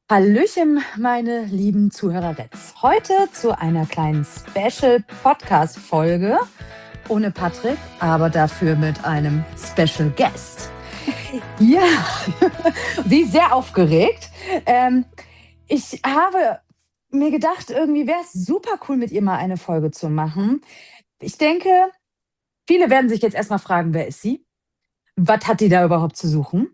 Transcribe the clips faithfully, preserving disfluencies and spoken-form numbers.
Hallöchen, meine lieben Zuhörerets. Heute zu einer kleinen Special-Podcast-Folge ohne Patrick, aber dafür mit einem Special Guest. Ja, sie ist sehr aufgeregt. Ähm, ich habe mir gedacht, irgendwie wäre es super cool, mit ihr mal eine Folge zu machen. Ich denke, viele werden sich jetzt erstmal fragen, wer ist sie? Was hat die da überhaupt zu suchen?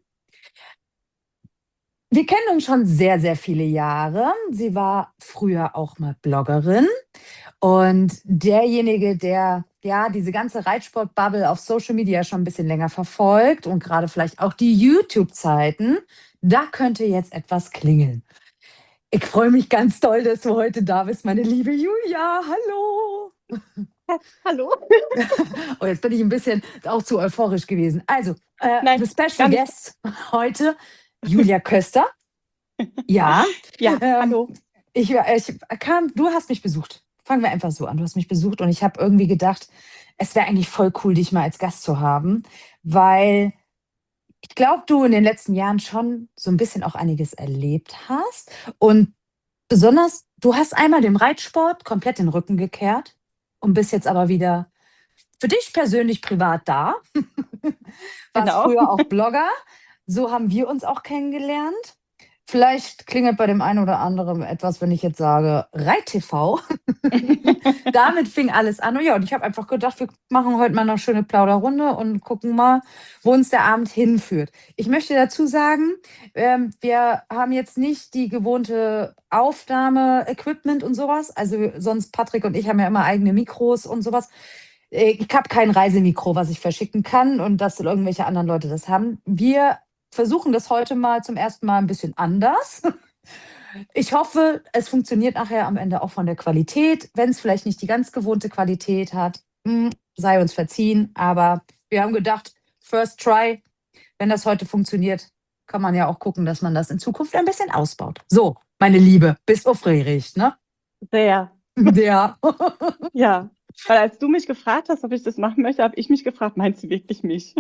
Wir kennen uns schon sehr, sehr viele Jahre. Sie war früher auch mal Bloggerin und derjenige, der ja diese ganze Reitsport-Bubble auf Social Media schon ein bisschen länger verfolgt und gerade vielleicht auch die YouTube-Zeiten, da könnte jetzt etwas klingeln. Ich freue mich ganz doll, dass du heute da bist, meine liebe Julia. Hallo. Hallo? Oh, jetzt bin ich ein bisschen auch zu euphorisch gewesen. Also, äh, Nein, the gar special nicht. guest heute, Julia Köster. Ja, Ja, ähm, hallo. ich, ich kam, du hast mich besucht. Fangen wir einfach so an. Du hast mich besucht und ich habe irgendwie gedacht, es wäre eigentlich voll cool, dich mal als Gast zu haben, weil ich glaube, du in den letzten Jahren schon so ein bisschen auch einiges erlebt hast. Und besonders, du hast einmal dem Reitsport komplett den Rücken gekehrt und bist jetzt aber wieder für dich persönlich privat da. Warst Genau. früher auch Blogger. So haben wir uns auch kennengelernt. Vielleicht klingelt bei dem einen oder anderen etwas, wenn ich jetzt sage Reit-T V. Damit fing alles an. Und ja, und ich habe einfach gedacht, wir machen heute mal eine schöne Plauderrunde und gucken mal, wo uns der Abend hinführt. Ich möchte dazu sagen, ähm, wir haben jetzt nicht die gewohnte Aufnahme-Equipment und sowas. Also sonst Patrick und ich haben ja immer eigene Mikros und sowas. Äh, Ich habe kein Reisemikro, was ich verschicken kann und dass irgendwelche anderen Leute das haben. Wir versuchen das heute mal zum ersten Mal ein bisschen anders. Ich hoffe, es funktioniert nachher am Ende auch von der Qualität. Wenn es vielleicht nicht die ganz gewohnte Qualität hat, hm, sei uns verziehen. Aber wir haben gedacht, first try, wenn das heute funktioniert, kann man ja auch gucken, dass man das in Zukunft ein bisschen ausbaut. So, meine Liebe, bist aufgeregt, ne? Sehr. Ja. Ja. Weil als du mich gefragt hast, ob ich das machen möchte, habe ich mich gefragt, meinst du wirklich mich?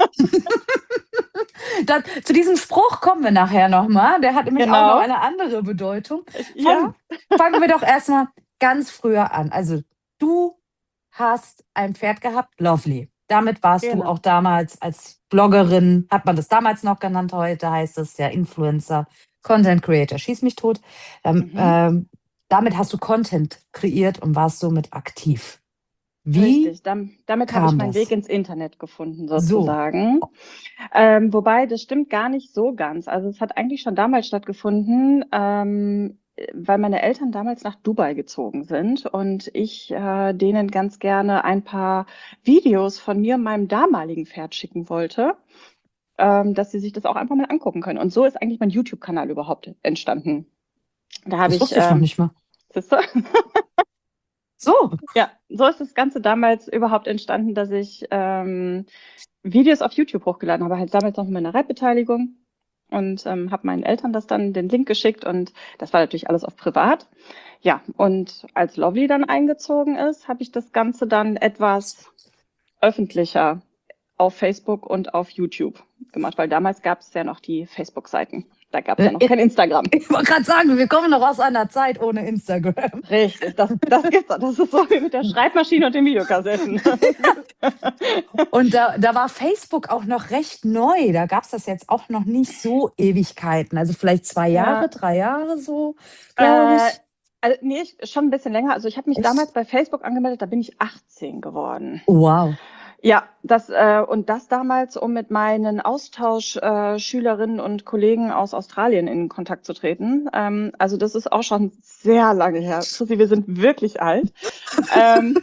Das, zu diesem Spruch kommen wir nachher nochmal. Der hat nämlich auch noch Genau. eine andere Bedeutung. Ich, ja. Fangen, fangen wir doch erstmal ganz früher an. Also, du hast ein Pferd gehabt, Lovely. Damit warst du Genau. auch damals als Bloggerin, hat man das damals noch genannt, heute heißt es ja Influencer, Content Creator, schieß mich tot. Ähm, Mhm. ähm, damit hast du Content kreiert und warst somit aktiv. Wie Richtig. Dam damit habe ich kam meinen Weg das? ins Internet gefunden, So, sozusagen. Ähm, wobei, das stimmt gar nicht so ganz. Also es hat eigentlich schon damals stattgefunden, ähm, äh, weil meine Eltern damals nach Dubai gezogen sind und ich äh, denen ganz gerne ein paar Videos von mir und meinem damaligen Pferd schicken wollte, ähm, dass sie sich das auch einfach mal angucken können. Und so ist eigentlich mein YouTube-Kanal überhaupt entstanden. Da habe das ich, wusste ich noch ähm, nicht mal. siehst du? So, Ja, so ist das Ganze damals überhaupt entstanden, dass ich ähm, Videos auf YouTube hochgeladen habe, halt damals noch mit meiner Reitbeteiligung und ähm, habe meinen Eltern das dann den Link geschickt und das war natürlich alles auf privat. Ja, und als Lovely dann eingezogen ist, habe ich das Ganze dann etwas öffentlicher auf Facebook und auf YouTube gemacht, weil damals gab es ja noch die Facebook-Seiten. Da gab es ja noch äh, kein Instagram. ich wollte gerade sagen, wir kommen noch aus einer Zeit ohne Instagram. Richtig, das, das gibt's auch. Das ist so wie mit der Schreibmaschine und den Videokassetten. Und da, da war Facebook auch noch recht neu. Da gab es das jetzt auch noch nicht so Ewigkeiten. Also vielleicht zwei Jahre, Ja, drei Jahre so, glaube äh, ich. also nee, ich, schon ein bisschen länger. Also ich habe mich damals Echt? bei Facebook angemeldet, da bin ich achtzehn geworden. Wow. Ja, das äh, und das damals, um mit meinen Austauschschülerinnen äh, Schülerinnen und Kollegen aus Australien in Kontakt zu treten. Ähm, also das ist auch schon sehr lange her. Chrissy, wir sind wirklich alt. Ähm,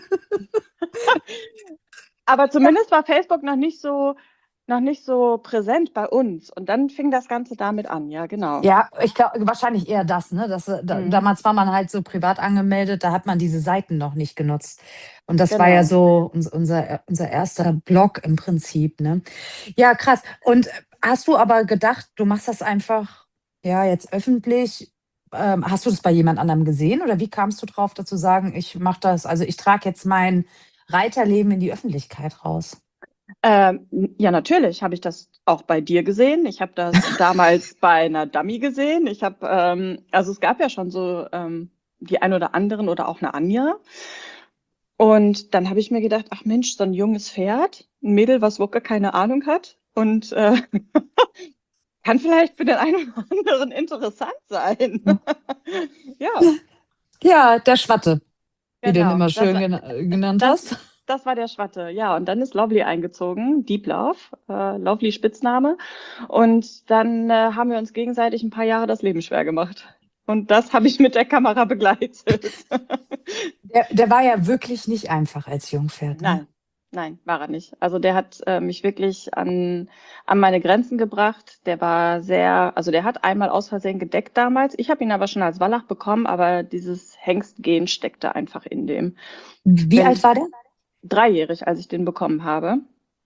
aber zumindest war Facebook noch nicht so noch nicht so präsent bei uns. Und dann fing das Ganze damit an. Ja, genau. Ja, ich glaube wahrscheinlich eher das, ne? Das, äh, da, Mhm. damals war man halt so privat angemeldet, da hat man diese Seiten noch nicht genutzt. Und das war ja Genau. so uns, unser, unser erster Blog im Prinzip, ne? Ja, krass. Und hast du aber gedacht, du machst das einfach, ja, jetzt öffentlich? Ähm, hast du das bei jemand anderem gesehen oder wie kamst du drauf, dazu sagen, ich mache das, also ich trage jetzt mein Reiterleben in die Öffentlichkeit raus? Ähm, ja, natürlich habe ich das auch bei dir gesehen. Ich habe das damals bei einer Dummy gesehen. Ich habe, ähm, also es gab ja schon so ähm, die ein oder anderen oder auch eine Anja. Und dann habe ich mir gedacht, ach Mensch, so ein junges Pferd, ein Mädel, was wirklich keine Ahnung hat und äh, kann vielleicht für den einen oder anderen interessant sein. Ja, Ja, der Schwatte, wie du ihn genau. immer Das schön war, gena genannt das, hast. das war der Schwatte. Ja, und dann ist Lovely eingezogen, Deep Love, äh, Lovely Spitzname. Und dann äh, haben wir uns gegenseitig ein paar Jahre das Leben schwer gemacht. Und das habe ich mit der Kamera begleitet. Der, der war ja wirklich nicht einfach als Jungpferd, ne? Nein, nein, war er nicht. Also der hat äh, mich wirklich an, an meine Grenzen gebracht. Der war sehr, also der hat einmal aus Versehen gedeckt damals. Ich habe ihn aber schon als Wallach bekommen, aber dieses Hengstgen steckte einfach in dem. Wie alt Wenn war der? dreijährig, als ich den bekommen habe.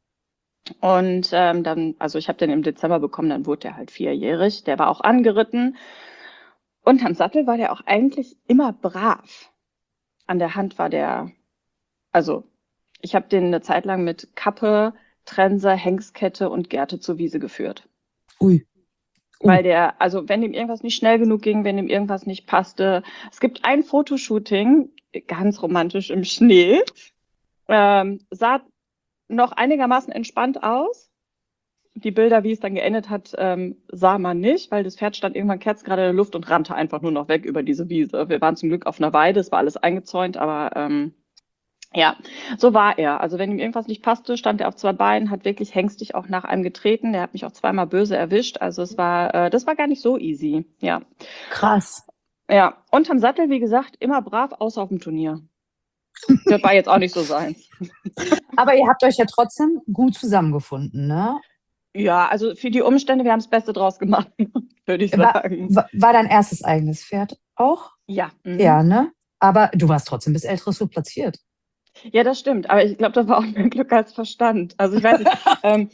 Und ähm, dann, also ich habe den im Dezember bekommen, dann wurde der halt vierjährig. Der war auch angeritten. Und am Sattel war der auch eigentlich immer brav. An der Hand war der, also ich habe den eine Zeit lang mit Kappe, Trense, Hengskette und Gerte zur Wiese geführt. Ui. Uh. Weil der, also wenn ihm irgendwas nicht schnell genug ging, wenn ihm irgendwas nicht passte. Es gibt ein Fotoshooting, ganz romantisch im Schnee, ähm, sah noch einigermaßen entspannt aus. Die Bilder, wie es dann geendet hat, ähm, sah man nicht, weil das Pferd stand irgendwann kerzengerade in der Luft und rannte einfach nur noch weg über diese Wiese. Wir waren zum Glück auf einer Weide, es war alles eingezäunt, aber ähm, ja, so war er. Also wenn ihm irgendwas nicht passte, stand er auf zwei Beinen, hat wirklich hängstig auch nach einem getreten. Der hat mich auch zweimal böse erwischt. Also es war, äh, das war gar nicht so easy. Ja, Krass. ja. Unterm Sattel, wie gesagt, immer brav, außer auf dem Turnier. Das war jetzt auch nicht so seins. Aber ihr habt euch ja trotzdem gut zusammengefunden, ne? Ja, also für die Umstände, wir haben das Beste draus gemacht, würde ich War, sagen. war, war dein erstes eigenes Pferd auch? Ja. Mhm. Ja, ne? Aber du warst trotzdem bis L-Dressur platziert. Ja, das stimmt. Aber ich glaube, das war auch mehr Glück als Verstand. Also ich weiß nicht. ähm,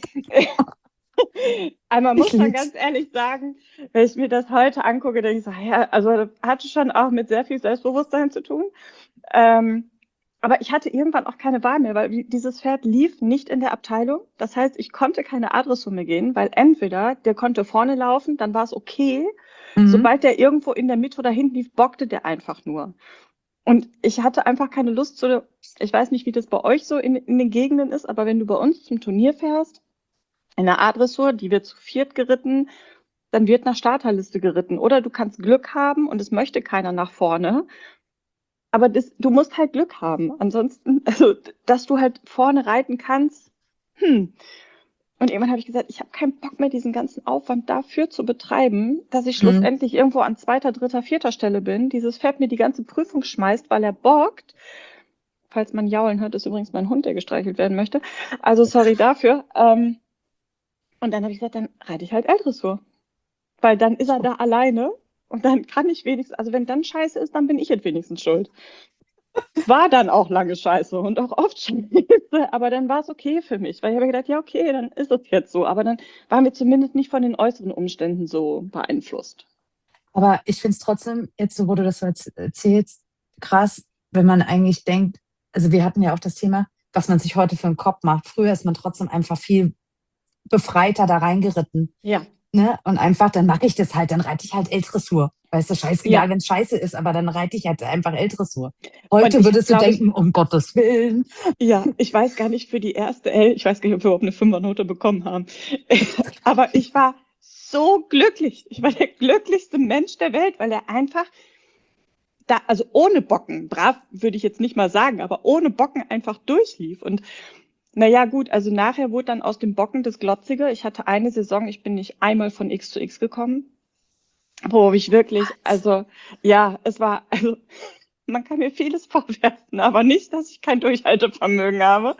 Einmal muss Ich man lieb's. ganz ehrlich sagen, wenn ich mir das heute angucke, denke ich so, ja, also das hatte schon auch mit sehr viel Selbstbewusstsein zu tun. Ähm, aber ich hatte irgendwann auch keine Wahl mehr, weil dieses Pferd lief nicht in der Abteilung. Das heißt, ich konnte keine A-Dressur mehr gehen, weil entweder der konnte vorne laufen, dann war es okay. Mhm. Sobald der irgendwo in der Mitte oder hinten lief, bockte der einfach nur. Und ich hatte einfach keine Lust zu, ich weiß nicht, wie das bei euch so in, in den Gegenden ist, aber wenn du bei uns zum Turnier fährst, in der A-Dressur, die wird zu viert geritten, dann wird nach Starterliste geritten. Oder du kannst Glück haben und es möchte keiner nach vorne. Aber das, du musst halt Glück haben. Ansonsten, also, dass du halt vorne reiten kannst, hm. Und irgendwann habe ich gesagt, ich habe keinen Bock mehr, diesen ganzen Aufwand dafür zu betreiben, dass ich Mhm. schlussendlich irgendwo an zweiter, dritter, vierter Stelle bin. Dieses Pferd mir die ganze Prüfung schmeißt, weil er bockt. Falls man jaulen hört, ist übrigens mein Hund, der gestreichelt werden möchte. Also sorry dafür. Ähm, und dann habe ich gesagt, dann reite ich halt L-Dressur. Weil dann ist er da alleine und dann kann ich wenigstens, also wenn dann scheiße ist, dann bin ich jetzt wenigstens schuld. War dann auch lange scheiße und auch oft scheiße, aber dann war es okay für mich, weil ich habe gedacht, ja okay, dann ist es jetzt so, aber dann waren wir zumindest nicht von den äußeren Umständen so beeinflusst. Aber ich finde es trotzdem, jetzt so, wo du das so erzählst, krass, wenn man eigentlich denkt, also wir hatten ja auch das Thema, was man sich heute für einen Kopf macht. Früher ist man trotzdem einfach viel befreiter da reingeritten. Ja. Ne? Und einfach, dann mache ich das halt, dann reite ich halt L-Dressur. Weißt du, scheißegal, Ja. wenn es scheiße ist, aber dann reite ich halt einfach L-Dressur. Heute ich würdest du glaub, denken, ich, um Gottes Willen. Ja, ich weiß gar nicht für die erste L, ich weiß gar nicht, ob wir überhaupt eine Fünfernote bekommen haben. Aber ich war so glücklich. Ich war der glücklichste Mensch der Welt, weil er einfach da, also ohne Bocken, brav würde ich jetzt nicht mal sagen, aber ohne Bocken einfach durchlief. Und naja, gut, also nachher wurde dann aus dem Bocken das Glotzige. Ich hatte eine Saison, ich bin nicht einmal von X zu X gekommen, wo ich wirklich, also ja, es war, also man kann mir vieles vorwerfen, aber nicht, dass ich kein Durchhaltevermögen habe.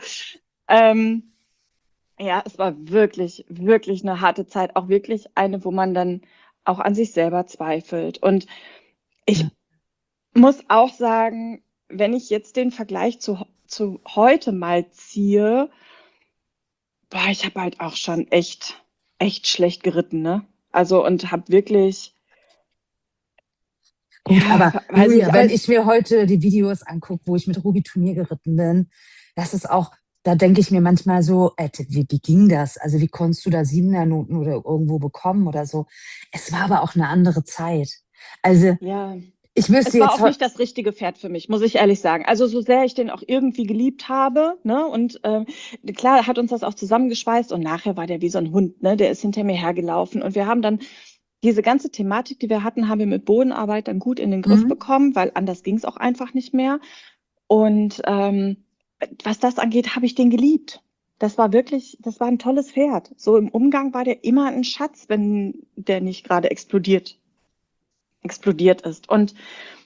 Ähm, ja, es war wirklich, wirklich eine harte Zeit, auch wirklich eine, wo man dann auch an sich selber zweifelt. Und ich Ja. muss auch sagen, wenn ich jetzt den Vergleich zu, zu heute mal ziehe, boah, ich habe halt auch schon echt, echt schlecht geritten, ne? Also und habe wirklich, Gut, ja, aber weiß Julia, nicht, wenn aber ich mir heute die Videos angucke, wo ich mit Ruby Turnier geritten bin, das ist auch, da denke ich mir manchmal so, äh, wie, wie ging das? Also wie konntest du da Siebener-Noten oder irgendwo bekommen oder so? Es war aber auch eine andere Zeit. Also Ja. ich wüsste Es war jetzt auch heute, nicht das richtige Pferd für mich, muss ich ehrlich sagen. Also so sehr ich den auch irgendwie geliebt habe, ne? Und ähm, klar hat uns das auch zusammengeschweißt und nachher war der wie so ein Hund, ne? Der ist hinter mir hergelaufen und wir haben dann diese ganze Thematik, die wir hatten, haben wir mit Bodenarbeit dann gut in den Griff hm, bekommen, weil anders ging es auch einfach nicht mehr. Und ähm, was das angeht, habe ich den geliebt. Das war wirklich, das war ein tolles Pferd. So im Umgang war der immer ein Schatz, wenn der nicht gerade explodiert, explodiert ist. Und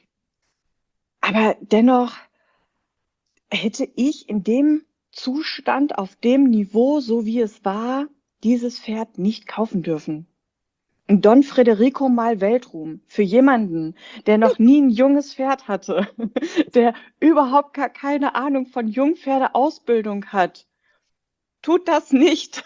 aber dennoch hätte ich in dem Zustand, auf dem Niveau, so wie es war, dieses Pferd nicht kaufen dürfen. Und Don Federico mal Weltruhm für jemanden, der noch nie ein junges Pferd hatte, der überhaupt gar keine Ahnung von Jungpferdeausbildung hat. Tut das nicht.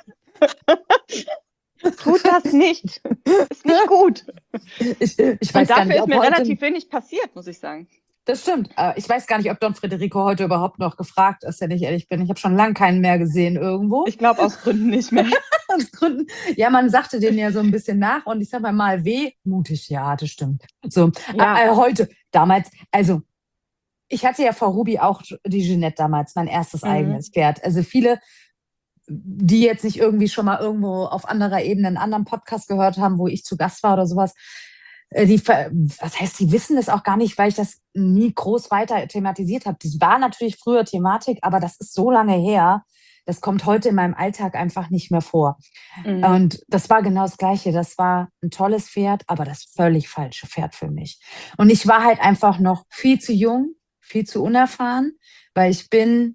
Tut das nicht. Ist nicht gut. ich, ich Und weiß gar dafür nicht, ist ob mir heute, relativ wenig passiert, muss ich sagen. das stimmt, äh, ich weiß gar nicht, ob Don Federico heute überhaupt noch gefragt ist, wenn ich ehrlich bin. Ich habe schon lange keinen mehr gesehen irgendwo. Ich glaube aus Gründen nicht mehr. Aus Gründen, ja, man sagte denen ja so ein bisschen nach und ich sag mal, mal weh, mutig, ja, das stimmt. So, Ja. äh, heute, damals, also ich hatte ja vor Ruby auch die Jeanette damals, mein erstes Mhm. eigenes Pferd. Also viele, die jetzt nicht irgendwie schon mal irgendwo auf anderer Ebene einen anderen Podcast gehört haben, wo ich zu Gast war oder sowas, äh, die, was heißt, die wissen das auch gar nicht, weil ich das nie groß weiter thematisiert habe. Das war natürlich früher Thematik, aber das ist so lange her, das kommt heute in meinem Alltag einfach nicht mehr vor. Mhm. Und das war genau das Gleiche. Das war ein tolles Pferd, aber das völlig falsche Pferd für mich. Und ich war halt einfach noch viel zu jung, viel zu unerfahren, weil ich bin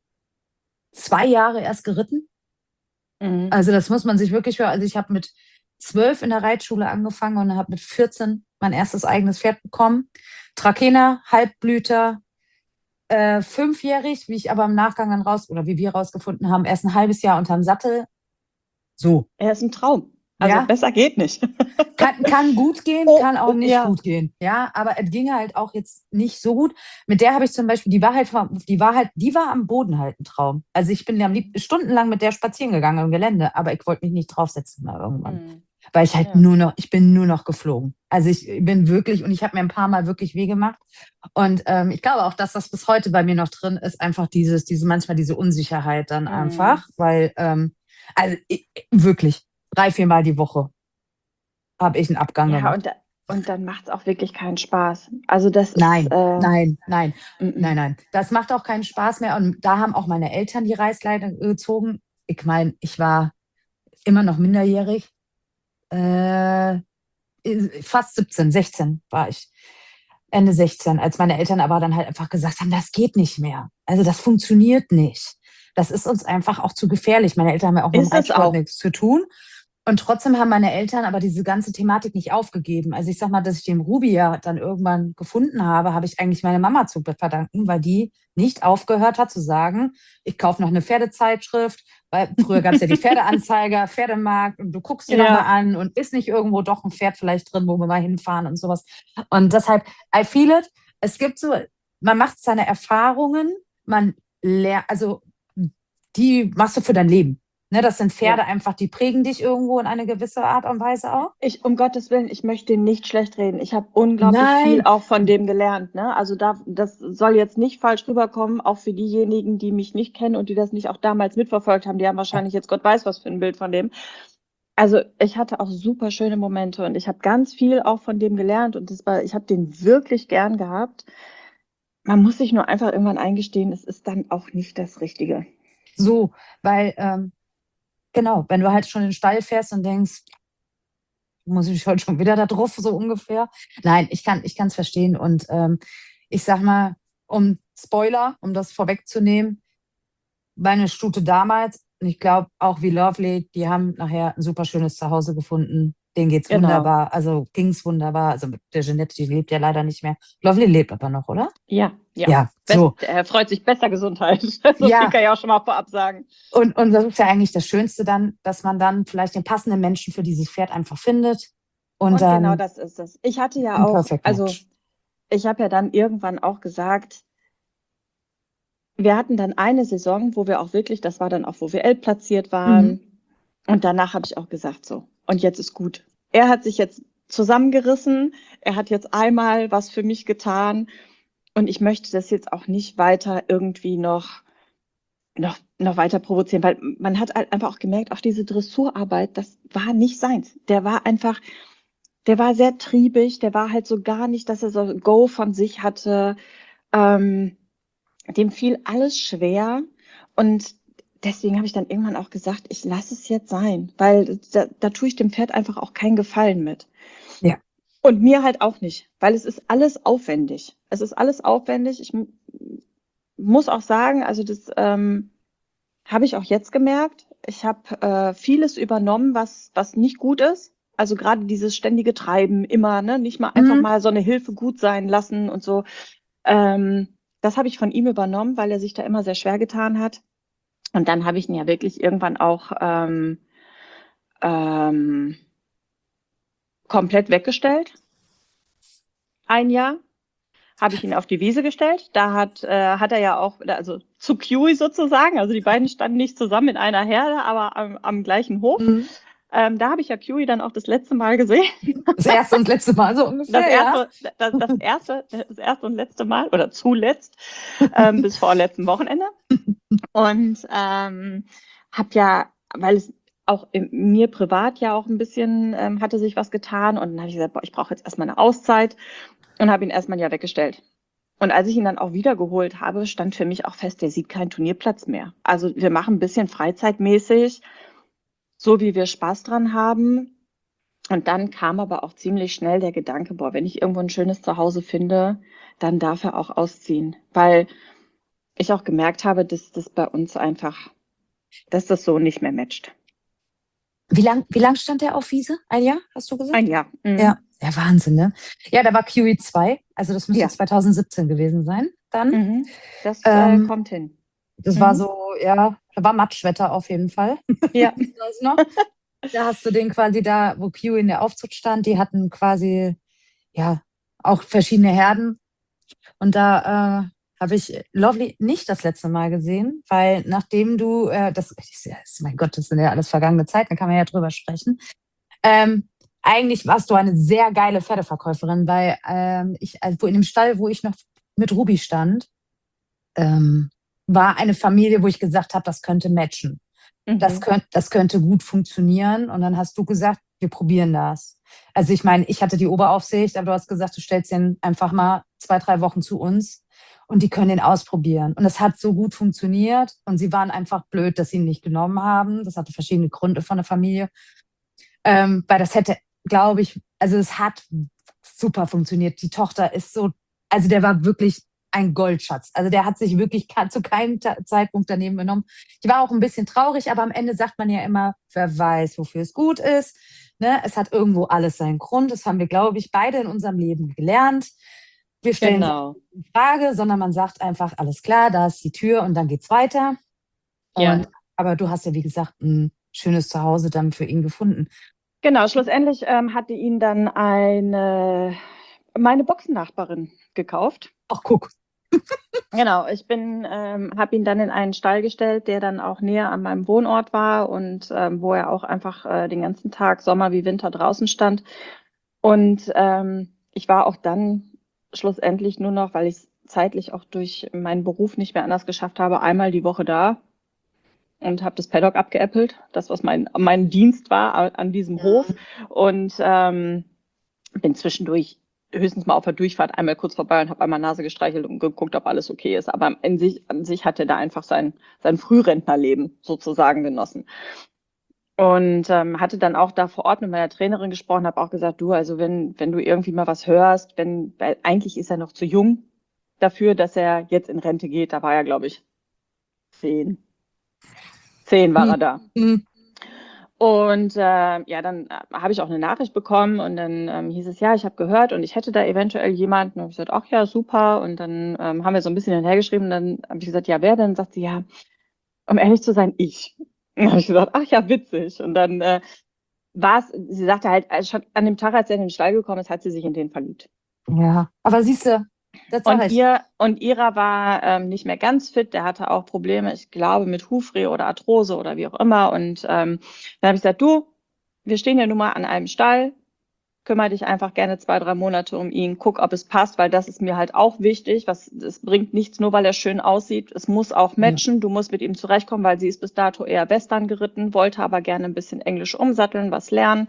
zwei Jahre erst geritten. Mhm. Also das muss man sich wirklich für, also ich habe mit zwölf in der Reitschule angefangen und habe mit vierzehn mein erstes eigenes Pferd bekommen. Trakehner, Halbblüter, äh, fünfjährig, wie ich aber im Nachgang dann raus, oder wie wir rausgefunden haben, erst ein halbes Jahr unterm Sattel. So, Er ist ein Traum. Also ja. besser geht nicht. Kann, kann gut gehen, Oh, kann auch oh, nicht ja. gut gehen. Ja, aber es ging halt auch jetzt nicht so gut. Mit der habe ich zum Beispiel, die war halt, die war halt, die war am Boden halt ein Traum. Also ich bin ja am liebsten stundenlang mit der spazieren gegangen im Gelände, aber ich wollte mich nicht draufsetzen mal irgendwann. Mhm. Weil ich halt Ja. nur noch, ich bin nur noch geflogen. Also ich bin wirklich, und ich habe mir ein paar Mal wirklich weh gemacht. Und ähm, ich glaube auch, dass das bis heute bei mir noch drin ist, einfach dieses, diese, manchmal diese Unsicherheit dann Mhm. einfach, weil, ähm, also ich, wirklich, drei, viermal die Woche habe ich einen Abgang Ja, gemacht. und, da, und dann macht es auch wirklich keinen Spaß. Also das ist, Nein, äh, nein, nein, nein, mhm. nein. Das macht auch keinen Spaß mehr. Und da haben auch meine Eltern die Reißleine gezogen. Ich meine, ich war immer noch minderjährig. Äh, fast siebzehn, sechzehn war ich. Ende sechzehn, als meine Eltern aber dann halt einfach gesagt haben, das geht nicht mehr. Also das funktioniert nicht. Das ist uns einfach auch zu gefährlich. Meine Eltern haben ja auch mit dem Ist es Reitsport auch. nichts zu tun. Und trotzdem haben meine Eltern aber diese ganze Thematik nicht aufgegeben. Also ich sag mal, dass ich den Ruby ja dann irgendwann gefunden habe, habe ich eigentlich meine Mama zu verdanken, weil die nicht aufgehört hat zu sagen, ich kaufe noch eine Pferdezeitschrift, weil früher gab es ja die Pferdeanzeiger, Pferdemarkt und du guckst dir noch mal Ja. an und ist nicht irgendwo doch ein Pferd vielleicht drin, wo wir mal hinfahren und sowas. Und deshalb, I feel it. Es gibt so, man macht seine Erfahrungen, man lernt, also die machst du für dein Leben. Ne, das sind Ja. Pferde einfach, die prägen dich irgendwo in eine gewisse Art und Weise auch. Ich, um Gottes Willen, ich möchte ihn nicht schlecht reden. Ich habe unglaublich viel Nein, auch von dem gelernt. Ne? Also da, das soll jetzt nicht falsch rüberkommen, auch für diejenigen, die mich nicht kennen und die das nicht auch damals mitverfolgt haben. Die haben wahrscheinlich jetzt Gott weiß was für ein Bild von dem. Also ich hatte auch super schöne Momente und ich habe ganz viel auch von dem gelernt und das war, ich habe den wirklich gern gehabt. Man muss sich nur einfach irgendwann eingestehen, es ist dann auch nicht das Richtige. so, weil, ähm, genau, wenn du halt schon in den Stall fährst und denkst, muss ich heute schon wieder da drauf, so ungefähr. Nein, ich kann ich kann es verstehen. Und ähm, ich sag mal, um Spoiler, um das vorwegzunehmen, meine Stute damals, und ich glaube auch wie Lovely, die haben nachher ein super schönes Zuhause gefunden. Denen geht's Genau. wunderbar. Also ging's wunderbar. Also mit der Jeanette, die lebt ja leider nicht mehr. Lovely lebt aber noch, oder? Ja, ja. Ja, Best, so. er freut sich bester Gesundheit. So viel Ja, kann ich auch schon mal vorab sagen. und, und das ist ja eigentlich das Schönste dann, dass man dann vielleicht den passenden Menschen für dieses Pferd einfach findet und Und genau dann das ist es. Ich hatte ja ein auch, Perfect also Match. ich habe ja dann irgendwann auch gesagt, wir hatten dann eine Saison, wo wir auch wirklich, das war dann auch, wo wir L-platziert waren. Mhm. Und danach habe ich auch gesagt, so, und jetzt ist gut. Er hat sich jetzt zusammengerissen. Er hat jetzt einmal was für mich getan. Und ich möchte das jetzt auch nicht weiter irgendwie noch, noch, noch weiter provozieren, weil man hat halt einfach auch gemerkt, auch diese Dressurarbeit, das war nicht seins. Der war einfach, der war sehr triebig, der war halt so gar nicht, dass er so ein Go von sich hatte. Ähm, dem fiel alles schwer. Und deswegen habe ich dann irgendwann auch gesagt, ich lasse es jetzt sein, weil da, da tue ich dem Pferd einfach auch keinen Gefallen mit. Ja. Und mir halt auch nicht, weil es ist alles aufwendig. Es ist alles aufwendig. Ich m- muss auch sagen, also das ähm, habe ich auch jetzt gemerkt. Ich habe äh, vieles übernommen, was, was nicht gut ist. Also gerade dieses ständige Treiben, immer, ne, nicht mal einfach Mhm. mal so eine Hilfe gut sein lassen und so. Ähm, das habe ich von ihm übernommen, weil er sich da immer sehr schwer getan hat. Und dann habe ich ihn ja wirklich irgendwann auch ähm, ähm, komplett weggestellt. Ein Jahr habe ich ihn auf die Wiese gestellt. Da hat, äh, hat er ja auch, also zu Kiwi sozusagen, also die beiden standen nicht zusammen in einer Herde, aber am, am gleichen Hof. Mhm. Ähm, da habe ich ja Kiwi dann auch das letzte Mal gesehen. Das erste und letzte Mal so Das ungefähr, ja. erste, das, das erste, das erste und letzte Mal oder zuletzt ähm, bis vorletzten Wochenende. Und ähm, habe ja, weil es auch in mir privat ja auch ein bisschen ähm, hatte sich was getan. Und dann habe ich gesagt, boah, ich brauche jetzt erstmal eine Auszeit und habe ihn erstmal ein Jahr weggestellt. Und als ich ihn dann auch wiedergeholt habe, stand für mich auch fest, der sieht keinen Turnierplatz mehr. Also wir machen ein bisschen freizeitmäßig, so wie wir Spaß dran haben. Und dann kam aber auch ziemlich schnell der Gedanke, boah, wenn ich irgendwo ein schönes Zuhause finde, dann darf er auch ausziehen. Weil ich auch gemerkt habe, dass das bei uns einfach, dass das so nicht mehr matcht. Wie lang, wie lang stand der auf Wiese? Ein Jahr, hast du gesagt? Ein Jahr. Ja, Mhm. ja, Wahnsinn, ne? Ja, da war Kiwi zwei, also das müsste Ja. zwanzig siebzehn gewesen sein dann. Mhm. Das äh, Ähm, kommt hin. das war Mhm. so, ja, da war Matschwetter auf jeden Fall. Ja. Das weiß ich noch. Da hast du den quasi da, wo Kiwi in der Aufzucht stand, die hatten quasi, ja, auch verschiedene Herden. Und da äh, habe ich Lovely nicht das letzte Mal gesehen, weil nachdem du, äh, das, das, mein Gott, das sind ja alles vergangene Zeiten, da kann man ja drüber sprechen. Ähm, eigentlich warst du eine sehr geile Pferdeverkäuferin, weil ähm, ich, also in dem Stall, wo ich noch mit Ruby stand, ähm, war eine Familie, wo ich gesagt habe, das könnte matchen. Das, Mhm. könnt, das könnte gut funktionieren. Und dann hast du gesagt, wir probieren das. Also ich meine, ich hatte die Oberaufsicht, aber du hast gesagt, du stellst den einfach mal zwei, drei Wochen zu uns und die können den ausprobieren. Und es hat so gut funktioniert und sie waren einfach blöd, dass sie ihn nicht genommen haben. Das hatte verschiedene Gründe von der Familie. Ähm, weil das hätte, glaube ich, also es hat super funktioniert. Die Tochter ist so, also der war wirklich ein Goldschatz. Also der hat sich wirklich zu keinem Zeitpunkt daneben genommen. Ich war auch ein bisschen traurig, aber am Ende sagt man ja immer, wer weiß, wofür es gut ist. Ne? Es hat irgendwo alles seinen Grund. Das haben wir, glaube ich, beide in unserem Leben gelernt. Wir stellen es Genau. nicht in Frage, sondern man sagt einfach, alles klar, da ist die Tür und dann geht's weiter. Ja. Und, aber du hast ja, wie gesagt, ein schönes Zuhause dann für ihn gefunden. Genau, schlussendlich ähm, hatte ihn dann eine, meine Boxennachbarin gekauft. Ach, guck. Genau, ich bin, ähm, habe ihn dann in einen Stall gestellt, der dann auch näher an meinem Wohnort war und ähm, wo er auch einfach äh, den ganzen Tag, Sommer wie Winter, draußen stand. Und ähm, ich war auch dann schlussendlich nur noch, weil ich es zeitlich auch durch meinen Beruf nicht mehr anders geschafft habe, einmal die Woche da und habe das Paddock abgeäppelt, das, was mein, mein Dienst war a- an diesem Hof. Und ähm, bin zwischendurch höchstens mal auf der Durchfahrt einmal kurz vorbei und habe einmal Nase gestreichelt und geguckt, ob alles okay ist. Aber in sich, an sich hat er da einfach sein, sein Frührentnerleben sozusagen genossen. Und ähm, hatte dann auch da vor Ort mit meiner Trainerin gesprochen, habe auch gesagt, du, also wenn, wenn du irgendwie mal was hörst, wenn, weil eigentlich ist er noch zu jung dafür, dass er jetzt in Rente geht. Da war er, glaube ich, zehn. Zehn war er da. Mhm. Und äh, ja, dann äh, habe ich auch eine Nachricht bekommen und dann ähm, hieß es, ja, ich habe gehört und ich hätte da eventuell jemanden. Und habe ich gesagt, ach ja, super. Und dann ähm, haben wir so ein bisschen hinhergeschrieben. Und dann habe ich gesagt, ja, wer denn? Sagt sie, ja, um ehrlich zu sein, ich. Und dann habe ich gesagt, ach ja, witzig. Und dann äh, war es, sie sagte halt, also schon an dem Tag, als er in den Stall gekommen ist, hat sie sich in den verliebt. Ja, aber siehst du, das sage Und ich. ihr und ihrer war ähm, nicht mehr ganz fit, der hatte auch Probleme, ich glaube, mit Hufrehe oder Arthrose oder wie auch immer. Und ähm, dann habe ich gesagt, du, wir stehen ja nun mal an einem Stall, kümmere dich einfach gerne zwei, drei Monate um ihn, guck, ob es passt, weil das ist mir halt auch wichtig. Was, es bringt nichts, nur weil er schön aussieht. Es muss auch Ja. matchen, du musst mit ihm zurechtkommen, weil sie ist bis dato eher Western geritten, wollte aber gerne ein bisschen Englisch umsatteln, was lernen.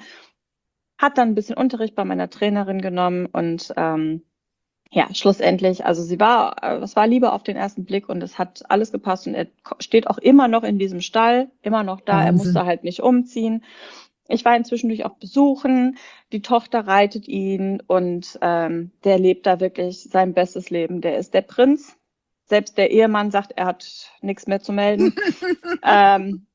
Hat dann ein bisschen Unterricht bei meiner Trainerin genommen und ähm, ja, schlussendlich, also sie war, äh, es war Liebe auf den ersten Blick und es hat alles gepasst und er ko- steht auch immer noch in diesem Stall, immer noch da, er musste Wahnsinn. halt nicht umziehen. Ich war ihn zwischendurch auch besuchen, die Tochter reitet ihn und ähm, der lebt da wirklich sein bestes Leben. Der ist der Prinz, selbst der Ehemann sagt, er hat nichts mehr zu melden. Ähm,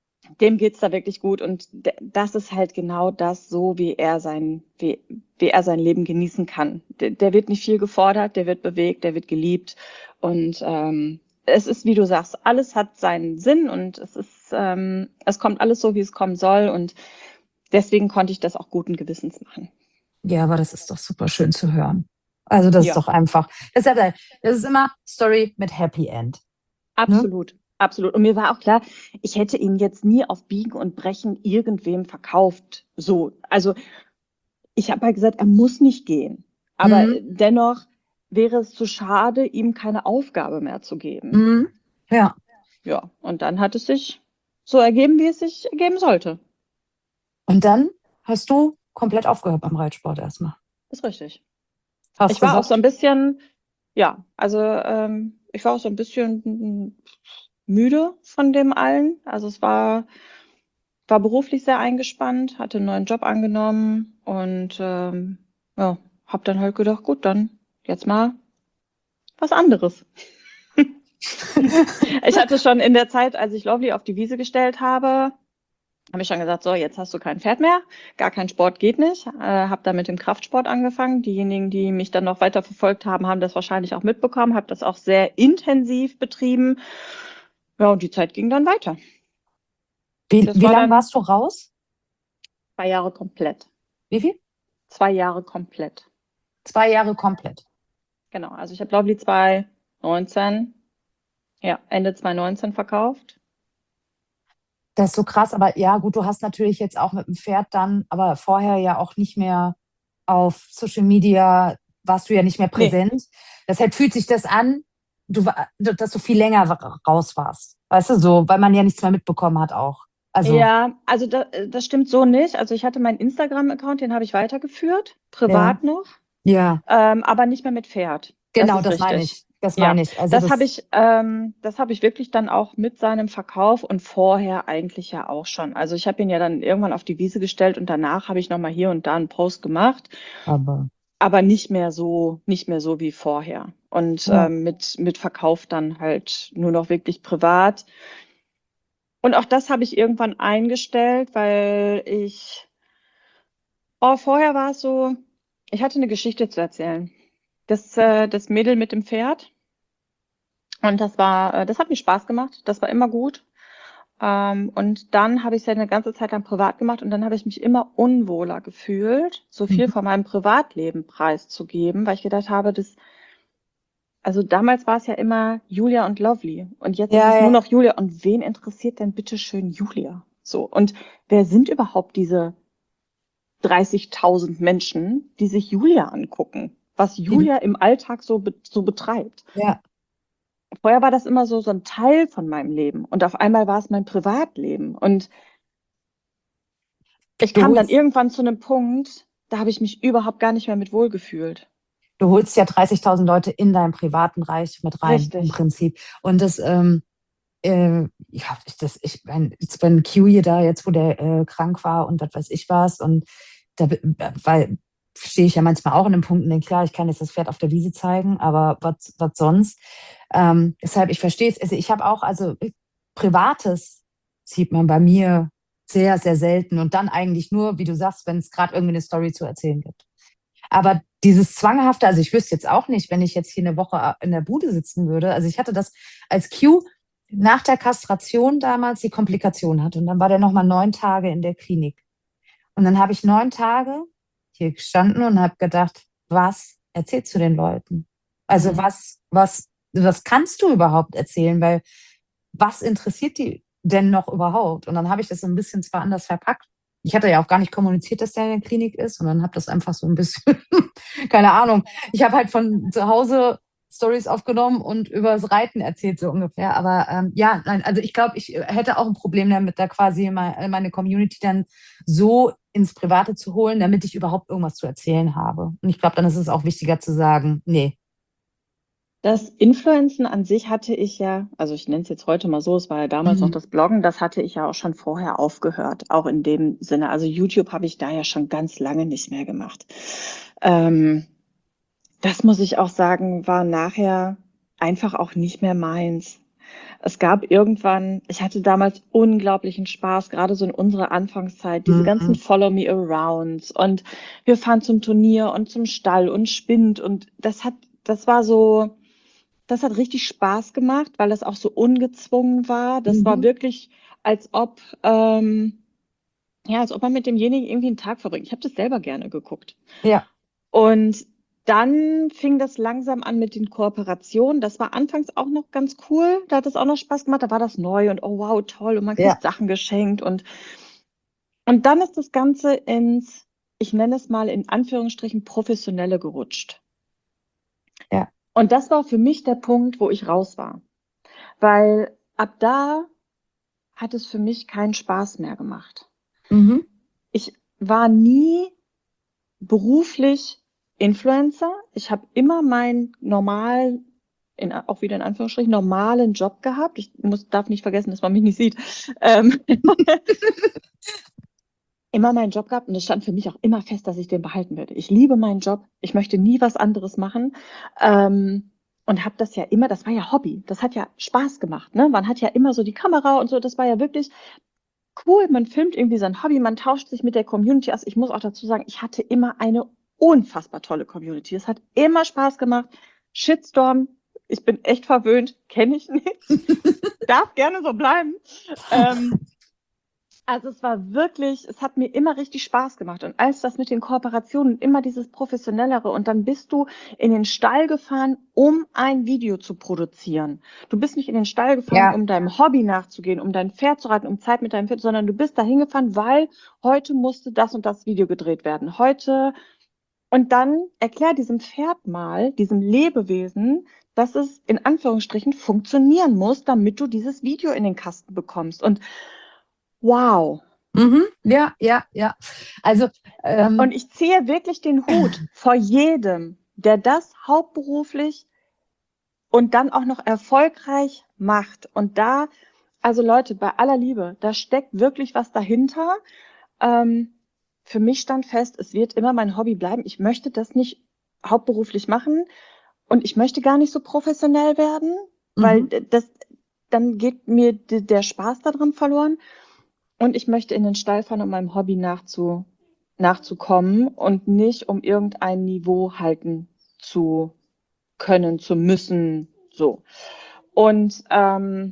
dem geht's da wirklich gut und d- das ist halt genau das, so wie er sein, wie, wie er sein Leben genießen kann. Der, der wird nicht viel gefordert, der wird bewegt, der wird geliebt und ähm, es ist, wie du sagst, alles hat seinen Sinn und es ist, ähm, es kommt alles so, wie es kommen soll und deswegen konnte ich das auch guten Gewissens machen. Ja, aber das ist doch super schön zu hören. Also das ist Ja, doch einfach, deshalb, das ist immer Story mit Happy End. Ne? absolut. Absolut. Und mir war auch klar, ich hätte ihn jetzt nie auf Biegen und Brechen irgendwem verkauft. So. Also ich habe halt gesagt, er muss nicht gehen. Aber Mhm. dennoch wäre es zu schade, ihm keine Aufgabe mehr zu geben. Mhm. Ja. Ja, und dann hat es sich so ergeben, wie es sich ergeben sollte. Und dann hast du komplett aufgehört beim Reitsport erstmal. Ist richtig. Hast Ich war auch so ein gesagt, bisschen, ja, also ähm, ich war auch so ein bisschen müde von dem allen. Also es war, war beruflich sehr eingespannt, hatte einen neuen Job angenommen und ähm, ja, habe dann halt gedacht, gut, dann jetzt mal was anderes. Ich hatte schon in der Zeit, als ich Lovely auf die Wiese gestellt habe, habe ich schon gesagt, so, jetzt hast du kein Pferd mehr, gar kein Sport geht nicht. Äh, habe dann mit dem Kraftsport angefangen. Diejenigen, die mich dann noch weiter verfolgt haben, haben das wahrscheinlich auch mitbekommen, habe das auch sehr intensiv betrieben. Ja, und die Zeit ging dann weiter. wie, Das wie war lange dann warst du raus? zwei Jahre komplett. Wie viel? Zwei Jahre komplett. Zwei Jahre komplett. Genau, also ich habe Lovely zwanzig neunzehn, ja, Ende zwanzig neunzehn verkauft. Das ist so krass, aber ja, gut, du hast natürlich jetzt auch mit dem Pferd dann, aber vorher ja auch nicht mehr auf Social Media, warst du ja nicht mehr Nee, präsent. Deshalb fühlt sich das an, du, wa- dass du viel länger ra- raus warst. Weißt du, so, weil man ja nichts mehr mitbekommen hat auch. Also, ja, also da, das stimmt so nicht. Also ich hatte meinen Instagram-Account, den habe ich weitergeführt, ja, privat noch. ja, Ähm, aber nicht mehr mit Pferd. Das genau, ist das meine richtig. ich. Das Ja, meine ich. Also, das habe das, ich, ähm, das habe ich wirklich dann auch mit seinem Verkauf und vorher eigentlich ja auch schon. Also ich habe ihn ja dann irgendwann auf die Wiese gestellt und danach habe ich noch mal hier und da einen Post gemacht, aber, aber nicht mehr so, nicht mehr so wie vorher. Und ja, ähm, mit mit Verkauf dann halt nur noch wirklich privat. Und auch das habe ich irgendwann eingestellt, weil ich, oh, vorher war es so, ich hatte eine Geschichte zu erzählen. Das, äh, das Mädel mit dem Pferd. Und das war, äh, das hat mir Spaß gemacht. Das war immer gut. Ähm, und dann habe ich es ja eine ganze Zeit lang privat gemacht und dann habe ich mich immer unwohler gefühlt, so viel mhm. von meinem Privatleben preiszugeben, weil ich gedacht habe, das, also damals war es ja immer Julia und Lovely und jetzt ist Ja, es nur ja. noch Julia. Und wen interessiert denn bitte schön Julia? So. Und wer sind überhaupt diese dreißigtausend Menschen, die sich Julia angucken? Was Die- Julia im Alltag so, be so betreibt? Ja, Vorher war das immer so, so ein Teil von meinem Leben und auf einmal war es mein Privatleben. Und ich du kam dann holst, irgendwann zu einem Punkt, da habe ich mich überhaupt gar nicht mehr mit wohlgefühlt. du holst ja dreißigtausend Leute in deinen privaten Reich mit rein, im Richtig. Prinzip. Und das, ähm, äh, ja, ich, das, ich, mein, jetzt wenn Q hier da jetzt, wo der äh, krank war und was weiß ich was, und da, äh, weil stehe ich ja manchmal auch in dem Punkt und denke, klar, ich kann jetzt das Pferd auf der Wiese zeigen, aber was, was sonst? Ähm, deshalb, ich verstehe es. Also ich habe auch, also Privates sieht man bei mir sehr, sehr selten und dann eigentlich nur, wie du sagst, wenn es gerade irgendwie eine Story zu erzählen gibt. Aber dieses Zwanghafte, also ich wüsste jetzt auch nicht, wenn ich jetzt hier eine Woche in der Bude sitzen würde. Also ich hatte das als Q nach der Kastration damals die Komplikation hatte. Und dann war der nochmal neun Tage in der Klinik. Und dann habe ich neun Tage hier gestanden und habe gedacht, was erzählst du den Leuten? Also Mhm. was, was, was kannst du überhaupt erzählen? Weil was interessiert die denn noch überhaupt? Und dann habe ich das so ein bisschen zwar anders verpackt. Ich hatte ja auch gar nicht kommuniziert, dass der in der Klinik ist, sondern habe das einfach so ein bisschen, keine Ahnung. Ich habe halt von zu Hause Stories aufgenommen und über das Reiten erzählt, so ungefähr. Aber ähm, ja, nein, also ich glaube, ich hätte auch ein Problem damit, da quasi meine, meine Community dann so ins Private zu holen, damit ich überhaupt irgendwas zu erzählen habe. Und ich glaube, dann ist es auch wichtiger zu sagen, nee. Das Influencen an sich hatte ich ja, also ich nenne es jetzt heute mal so, es war ja damals noch Mhm. das Bloggen, das hatte ich ja auch schon vorher aufgehört, auch in dem Sinne. Also YouTube habe ich da ja schon ganz lange nicht mehr gemacht. Ähm, das muss ich auch sagen, war nachher einfach auch nicht mehr meins. Es gab irgendwann, ich hatte damals unglaublichen Spaß, gerade so in unserer Anfangszeit, diese ganzen Mhm. Follow Me Arounds und wir fahren zum Turnier und zum Stall und Spind und das hat, das war so, das hat richtig Spaß gemacht, weil das auch so ungezwungen war. Das war Mhm. wirklich, als ob, ähm, ja, als ob man mit demjenigen irgendwie einen Tag verbringt. Ich habe das selber gerne geguckt. Ja, Und dann fing das langsam an mit den Kooperationen. Das war anfangs auch noch ganz cool. Da hat es auch noch Spaß gemacht. Da war das neu und oh wow, toll. Und man kriegt ja, Sachen geschenkt. Und, und dann ist das Ganze ins, ich nenne es mal in Anführungsstrichen, professionelle gerutscht. ja. Und das war für mich der Punkt, wo ich raus war. Weil ab da hat es für mich keinen Spaß mehr gemacht. Mhm. Ich war nie beruflich Influencer. Ich habe immer meinen normalen, in, auch wieder in Anführungsstrichen, normalen Job gehabt. Ich muss, darf nicht vergessen, dass man mich nicht sieht. Ähm, immer meinen Job gehabt und es stand für mich auch immer fest, dass ich den behalten werde. Ich liebe meinen Job. Ich möchte nie was anderes machen. Ähm, und habe das ja immer, das war ja Hobby. Das hat ja Spaß gemacht. Ne? Man hat ja immer so die Kamera und so. Das war ja wirklich cool. Man filmt irgendwie sein Hobby, man tauscht sich mit der Community aus. Ich muss auch dazu sagen, ich hatte immer eine unfassbar tolle Community. Es hat immer Spaß gemacht. Shitstorm, ich bin echt verwöhnt, kenne ich nicht. Darf gerne so bleiben. Ähm, also es war wirklich, es hat mir immer richtig Spaß gemacht. Und als das mit den Kooperationen, immer dieses Professionellere und dann bist du in den Stall gefahren, um ein Video zu produzieren. Du bist nicht in den Stall gefahren, Ja, um deinem Hobby nachzugehen, um dein Pferd zu reiten, um Zeit mit deinem Pferd, sondern du bist dahin gefahren, weil heute musste das und das Video gedreht werden. Heute und dann erklär diesem Pferd mal, diesem Lebewesen, dass es in Anführungsstrichen funktionieren muss, damit du dieses Video in den Kasten bekommst. Und wow. mhm. Ja, ja, ja. Also, Und ähm, ich ziehe wirklich den Hut vor jedem, der das hauptberuflich und dann auch noch erfolgreich macht. Und da, also Leute, bei aller Liebe, da steckt wirklich was dahinter. Ähm, für mich stand fest, es wird immer mein Hobby bleiben. Ich möchte das nicht hauptberuflich machen und ich möchte gar nicht so professionell werden, weil mhm. das, dann geht mir der Spaß daran verloren. Und ich möchte in den Stall fahren, um meinem Hobby nachzu, nachzukommen und nicht um irgendein Niveau halten zu können, zu müssen, so. Und ähm,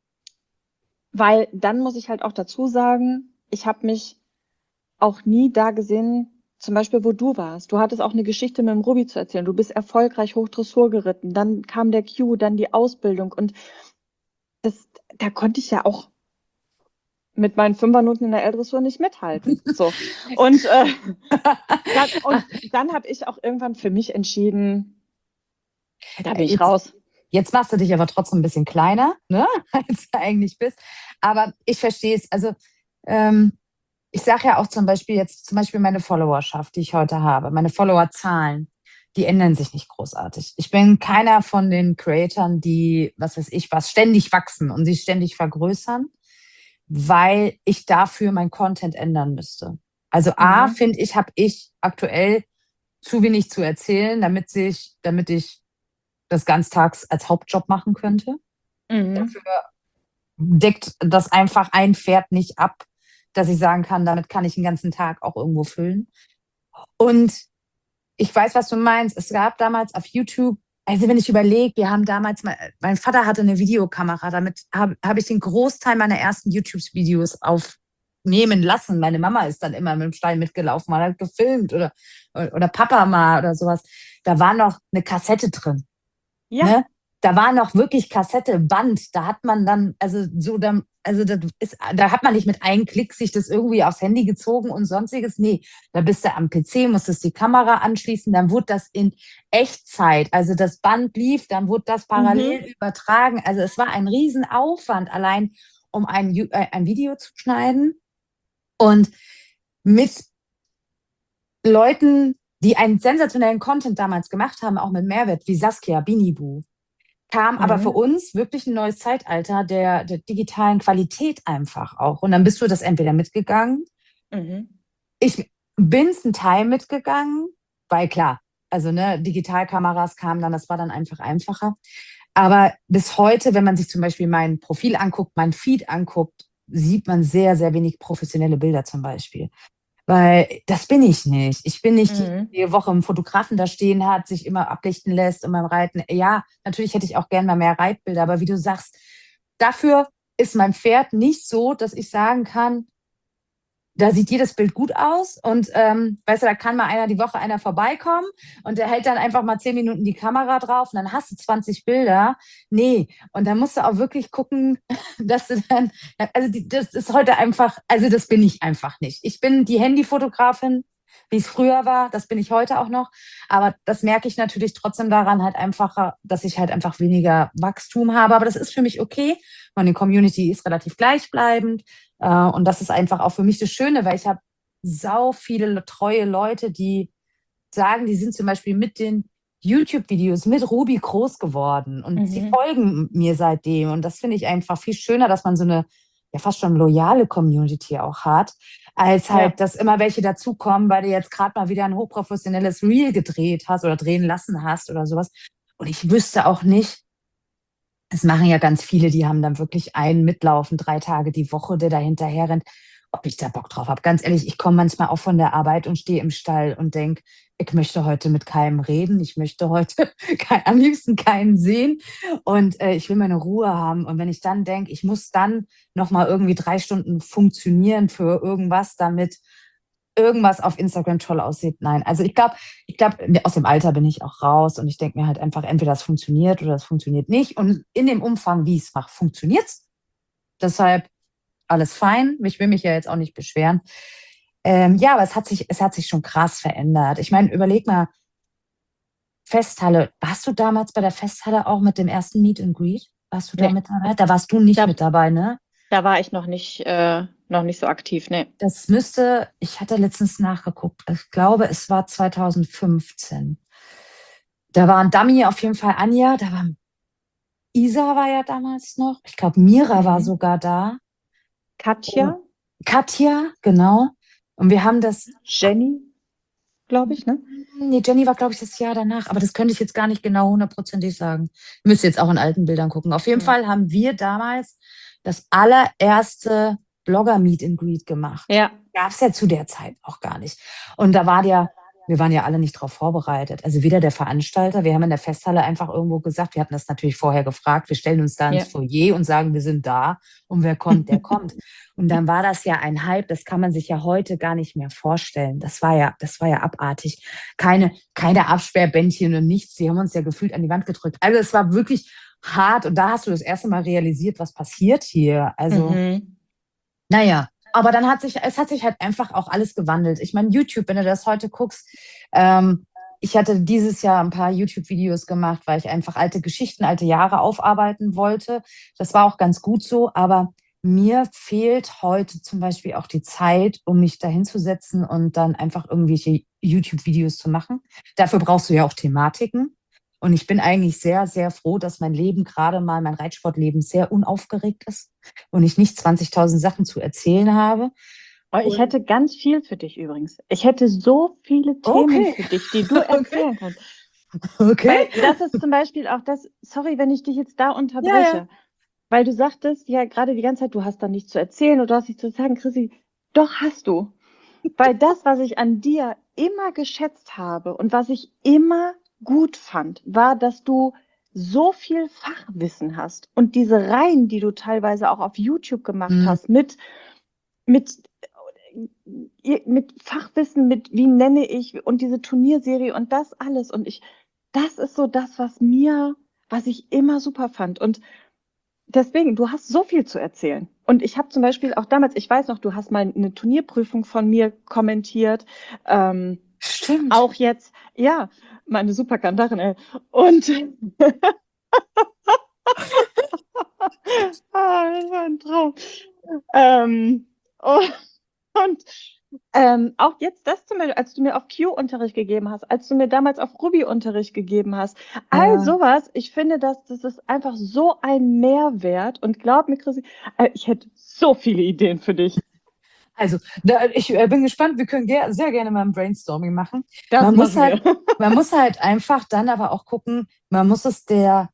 weil dann muss ich halt auch dazu sagen, ich habe mich auch nie da gesehen, zum Beispiel, wo du warst. Du hattest auch eine Geschichte mit dem Ruby zu erzählen. Du bist erfolgreich Hochdressur geritten. Dann kam der Q, dann die Ausbildung. Und das, da konnte ich ja auch mit meinen Fünfernoten in der L-Dressur nicht mithalten. So. Und, äh, dann, und dann habe ich auch irgendwann für mich entschieden, da bin ich Jetzt, raus. jetzt machst du dich aber trotzdem ein bisschen kleiner, ne, als du eigentlich bist. Aber ich verstehe es. Also, ähm, ich sage ja auch zum Beispiel jetzt, zum Beispiel meine Followerschaft, die ich heute habe, meine Followerzahlen, die ändern sich nicht großartig. Ich bin keiner von den Creatoren, die, was weiß ich, was ständig wachsen und sich ständig vergrößern, weil ich dafür mein Content ändern müsste. Also A, Mhm. finde ich, habe ich aktuell zu wenig zu erzählen, damit sich, damit ich das ganztags als Hauptjob machen könnte. Mhm. Dafür deckt das einfach ein Pferd nicht ab, dass ich sagen kann, damit kann ich den ganzen Tag auch irgendwo füllen. Und ich weiß, was du meinst. Es gab damals auf YouTube, also wenn ich überlege, wir haben damals, mal, mein Vater hatte eine Videokamera, damit habe hab ich den Großteil meiner ersten YouTube-Videos aufnehmen lassen. Meine Mama ist dann immer mit dem Stein mitgelaufen, mal hat gefilmt oder, oder Papa mal oder sowas. Da war noch eine Kassette drin. Ja. Ne? Da war noch wirklich Kassette, Band. Da hat man dann, also so, dann, also das ist, da hat man nicht mit einem Klick sich das irgendwie aufs Handy gezogen und sonstiges. Nee, da bist du am P C, musstest die Kamera anschließen, dann wurde das in Echtzeit, also das Band lief, dann wurde das parallel Mhm. übertragen. Also es war ein Riesenaufwand, allein um ein, Ju- äh, ein Video zu schneiden. Und mit Leuten, die einen sensationellen Content damals gemacht haben, auch mit Mehrwert, wie Saskia, Binibu, kam aber für Mhm. uns wirklich ein neues Zeitalter der, der digitalen Qualität einfach auch. Und dann bist du das entweder mitgegangen. Mhm. Ich bin es ein Teil mitgegangen, weil klar, also ne, Digitalkameras kamen dann, das war dann einfach einfacher. Aber bis heute, wenn man sich zum Beispiel mein Profil anguckt, mein Feed anguckt, sieht man sehr, sehr wenig professionelle Bilder zum Beispiel. Weil das bin ich nicht. Ich bin nicht die, die Mhm. jede Woche einen Fotografen da stehen hat, sich immer ablichten lässt und beim Reiten. Ja, natürlich hätte ich auch gerne mal mehr Reitbilder, aber wie du sagst, dafür ist mein Pferd nicht so, dass ich sagen kann, da sieht jedes Bild gut aus und ähm, weißt du, da kann mal einer die Woche einer vorbeikommen und der hält dann einfach mal zehn Minuten die Kamera drauf und dann hast du zwanzig Bilder. Nee, und dann musst du auch wirklich gucken, dass du dann, also die, das ist heute einfach, also das bin ich einfach nicht. Ich bin die Handyfotografin, wie es früher war, das bin ich heute auch noch, aber das merke ich natürlich trotzdem daran halt einfacher, dass ich halt einfach weniger Wachstum habe, aber das ist für mich okay. Meine Community ist relativ gleichbleibend. Äh, und das ist einfach auch für mich das Schöne, weil ich habe sau viele treue Leute, die sagen, die sind zum Beispiel mit den YouTube-Videos mit Ruby groß geworden und sie Mhm. folgen mir seitdem. Und das finde ich einfach viel schöner, dass man so eine ja fast schon loyale Community auch hat, als Ja. halt, dass immer welche dazukommen, weil du jetzt gerade mal wieder ein hochprofessionelles Reel gedreht hast oder drehen lassen hast oder sowas. Und ich wüsste auch nicht, das machen ja ganz viele, die haben dann wirklich einen mitlaufen, drei Tage die Woche, der da hinterher rennt, ob ich da Bock drauf habe. Ganz ehrlich, ich komme manchmal auch von der Arbeit und stehe im Stall und denke, ich möchte heute mit keinem reden, ich möchte heute kein, am liebsten keinen sehen und äh, ich will meine Ruhe haben. Und wenn ich dann denke, ich muss dann nochmal irgendwie drei Stunden funktionieren für irgendwas, damit irgendwas auf Instagram toll aussieht. Nein, also ich glaube, ich glaube, aus dem Alter bin ich auch raus und ich denke mir halt einfach, entweder das funktioniert oder das funktioniert nicht. Und in dem Umfang, wie ich es mache, funktioniert es. Deshalb alles fein. Ich will mich ja jetzt auch nicht beschweren. Ähm, ja, aber es hat sich, es hat sich schon krass verändert. Ich meine, überleg mal, Festhalle. Warst du damals bei der Festhalle auch mit dem ersten Meet and Greet? Warst du da Nee, mit dabei? Da warst du nicht da, mit dabei, ne? da war ich noch nicht, äh, noch nicht so aktiv. Nee. Das müsste, ich hatte letztens nachgeguckt, ich glaube, es war zwanzig fünfzehn. Da waren Dami auf jeden Fall, Anja, da war Isa war ja damals noch. Ich glaube, Mira war Mhm. sogar da. Und Katja, Katja, genau. Und wir haben das, Jenny, glaube ich, ne? nee, Jenny war, glaube ich, das Jahr danach, aber das könnte ich jetzt gar nicht genau hundertprozentig sagen. Ich müsste jetzt auch in alten Bildern gucken. Auf jeden Mhm. Fall haben wir damals das allererste Blogger-Meet and Greet gemacht. Ja. Gab es ja zu der Zeit auch gar nicht. Und da war ja, wir waren ja alle nicht darauf vorbereitet. Also weder der Veranstalter, wir haben in der Festhalle einfach irgendwo gesagt, wir hatten das natürlich vorher gefragt, wir stellen uns da ins Ja. Foyer und sagen, wir sind da und wer kommt, der kommt. Und dann war das ja ein Hype, das kann man sich ja heute gar nicht mehr vorstellen. Das war ja, das war ja abartig. Keine, keine Absperrbändchen und nichts. Die haben uns ja gefühlt an die Wand gedrückt. Also es war wirklich hart. Und da hast du das erste Mal realisiert, was passiert hier. Also, Mhm. naja. Aber dann hat sich, es hat sich halt einfach auch alles gewandelt. Ich meine, YouTube, wenn du das heute guckst, ähm, ich hatte dieses Jahr ein paar YouTube-Videos gemacht, weil ich einfach alte Geschichten, alte Jahre aufarbeiten wollte. Das war auch ganz gut so, aber mir fehlt heute zum Beispiel auch die Zeit, um mich da hinzusetzen und dann einfach irgendwelche YouTube-Videos zu machen. Dafür brauchst du ja auch Thematiken. Und ich bin eigentlich sehr, sehr froh, dass mein Leben gerade mal, mein Reitsportleben sehr unaufgeregt ist und ich nicht zwanzigtausend Sachen zu erzählen habe. Oh, ich Und hätte ganz viel für dich übrigens. Ich hätte so viele Themen okay, für dich, die du okay, erzählen kannst. okay. Weil das ist zum Beispiel auch das, sorry, wenn ich dich jetzt da Ja, ja. unterbreche, weil du sagtest ja gerade die ganze Zeit, du hast da nichts zu erzählen oder du hast nichts zu sagen, Chrissy. Doch hast du. Weil das, was ich an dir immer geschätzt habe und was ich immer gut fand, war, dass du so viel Fachwissen hast und diese Reihen, die du teilweise auch auf YouTube gemacht Hm, hast, mit, mit, mit Fachwissen, mit wie nenne ich und diese Turnierserie und das alles. Und ich, das ist so das, was mir was ich immer super fand. Und deswegen, du hast so viel zu erzählen. Und ich habe zum Beispiel auch damals, ich weiß noch, du hast mal eine Turnierprüfung von mir kommentiert. Ähm, Stimmt. auch jetzt, ja, meine Superkantarin, ey. Und ah, das war ein Traum. Ähm, und und ähm, auch jetzt das zum Beispiel, als du mir auf Q Unterricht gegeben hast, als du mir damals auf Ruby Unterricht gegeben hast, all Ja. sowas, ich finde, dass das ist einfach so ein Mehrwert. Und glaub mir, Chrissy, äh, ich hätte so viele Ideen für dich. Also, da, ich äh, bin gespannt, wir können ger sehr gerne mal ein Brainstorming machen. Das Man muss machen halt, wir. man muss halt einfach dann aber auch gucken, man muss es der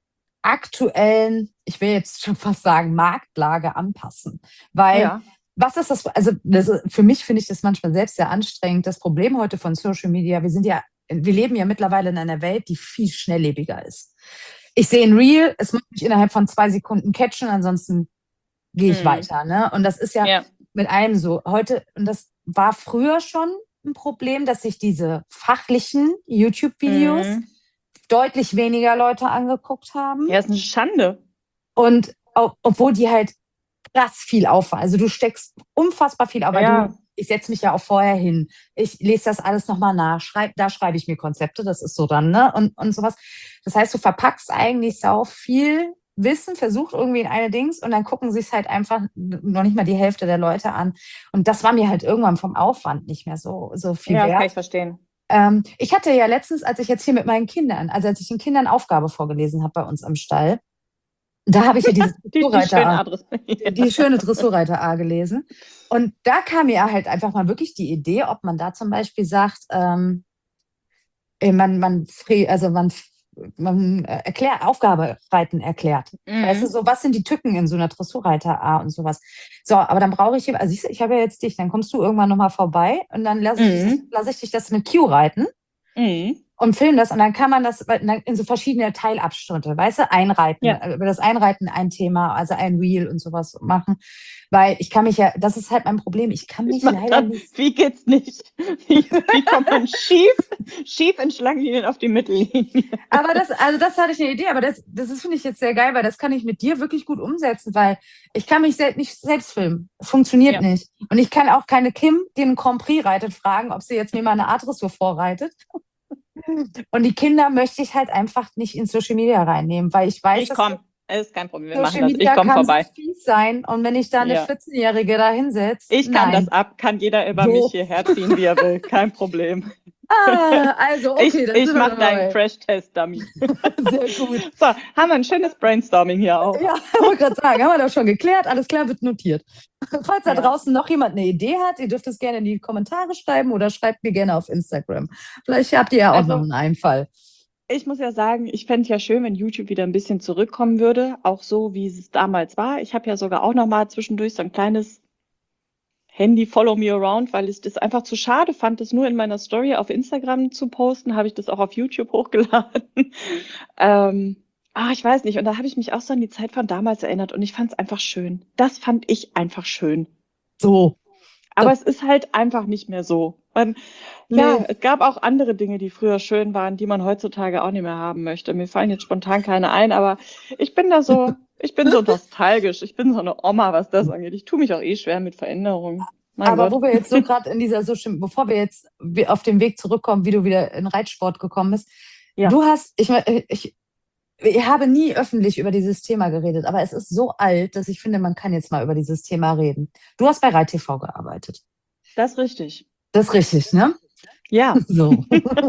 aktuellen, ich will jetzt schon fast sagen, Marktlage anpassen. Weil, Ja. was ist das? Also, das, für mich finde ich das manchmal selbst sehr anstrengend. Das Problem heute von Social Media, wir sind ja, wir leben ja mittlerweile in einer Welt, die viel schnelllebiger ist. Ich sehe ein Reel, es muss mich innerhalb von zwei Sekunden catchen, ansonsten gehe ich Mhm. weiter. Ne? Und das ist ja, Ja. mit allem so. Heute, und das war früher schon ein Problem, dass sich diese fachlichen YouTube-Videos Mhm. deutlich weniger Leute angeguckt haben. Ja, ist eine Schande. Und ob, obwohl die halt krass viel Aufwand, also du steckst unfassbar viel Arbeit. Ja. Du, ich setze mich ja auch vorher hin. Ich lese das alles nochmal nach. Schreib, da schreibe ich mir Konzepte, das ist so dann, ne? Und, und sowas. Das heißt, du verpackst eigentlich sau viel Wissen, versucht irgendwie in eine Dings und dann gucken sich halt einfach noch nicht mal die Hälfte der Leute an. Und das war mir halt irgendwann vom Aufwand nicht mehr so, so viel Ja, kann wert. ich verstehen. Ähm, ich hatte ja letztens, als ich jetzt hier mit meinen Kindern, also als ich den Kindern Aufgabe vorgelesen habe bei uns im Stall, da habe ich ja diese Die, die schöne Dressurreiter A, Adresse. die, die schöne Dressurreiter A gelesen. Und da kam mir halt einfach mal wirklich die Idee, ob man da zum Beispiel sagt, ähm, äh, man, man, fre- also man, man äh, erklärt, Aufgabereiten erklärt. Weißt du, Mhm. so, was sind die Tücken in so einer Dressurreiter A und sowas. So, aber dann brauche ich, also siehst du, ich habe ja jetzt dich, dann kommst du irgendwann nochmal vorbei und dann lasse ich, dich das- Mhm. lasse ich dich das mit Q reiten Mhm. und film das und dann kann man das in so verschiedene Teilabschnitte, weißt du, einreiten, Ja. über das Einreiten ein Thema, also ein Reel und sowas machen, weil ich kann mich ja, das ist halt mein Problem, ich kann Ich mich mach leider grad, nicht. wie geht's nicht? Wie, wie kommt man schief, schief in Schlangenlinien auf die Mittellinie? Aber das, also das hatte ich eine Idee, aber das, das ist, finde ich jetzt sehr geil, weil das kann ich mit dir wirklich gut umsetzen, weil ich kann mich selbst nicht selbst filmen. Funktioniert Ja. nicht. Und ich kann auch keine Kim, die einen Grand Prix reitet, fragen, ob sie jetzt mir mal eine A-Dressur vorreitet. Und die Kinder möchte ich halt einfach nicht in Social Media reinnehmen, weil ich weiß, Ich dass komme. Ist kein Problem, wir machen Social das. Ich Media komme kann so vorbei. fies sein. Und wenn ich da eine Ja. vierzehn-Jährige da hinsetze, Ich kann das nein. ab, kann jeder über So. mich hierher ziehen, wie er will. Kein Problem. Ah, also, okay, Ich, dann ich sind wir mache deinen dabei. Crash-Test-Dummy. Sehr gut. So, haben wir ein schönes Brainstorming hier auch. Ja, ich wollte gerade sagen, haben wir das schon geklärt. Alles klar, wird notiert. Falls da Ja. draußen noch jemand eine Idee hat, ihr dürft es gerne in die Kommentare schreiben oder schreibt mir gerne auf Instagram. Vielleicht habt ihr ja auch Also, noch einen Einfall. ich muss ja sagen, ich fände ja schön, wenn YouTube wieder ein bisschen zurückkommen würde, auch so, wie es damals war. Ich habe ja sogar auch noch mal zwischendurch so ein kleines Handy Follow Me Around, weil ich das einfach zu schade fand, das nur in meiner Story auf Instagram zu posten, habe ich das auch auf YouTube hochgeladen. ähm, ah, ich weiß nicht. Und da habe ich mich auch so an die Zeit von damals erinnert und ich fand es einfach schön. Das fand ich einfach schön. So. Aber So. es ist halt einfach nicht mehr so. Man, klar, Nee. es gab auch andere Dinge, die früher schön waren, die man heutzutage auch nicht mehr haben möchte. Mir fallen jetzt spontan keine ein, aber ich bin da so, ich bin so nostalgisch. Ich bin so eine Oma, was das angeht. Ich tue mich auch eh schwer mit Veränderungen. Mein Aber Gott. wo wir jetzt so gerade in dieser Social, bevor wir jetzt auf den Weg zurückkommen, wie du wieder in Reitsport gekommen bist, Ja. du hast, ich, ich, ich habe nie öffentlich über dieses Thema geredet, aber es ist so alt, dass ich finde, man kann jetzt mal über dieses Thema reden. Du hast bei ReitTV gearbeitet. Das ist richtig. Das ist richtig, ne? Ja. So.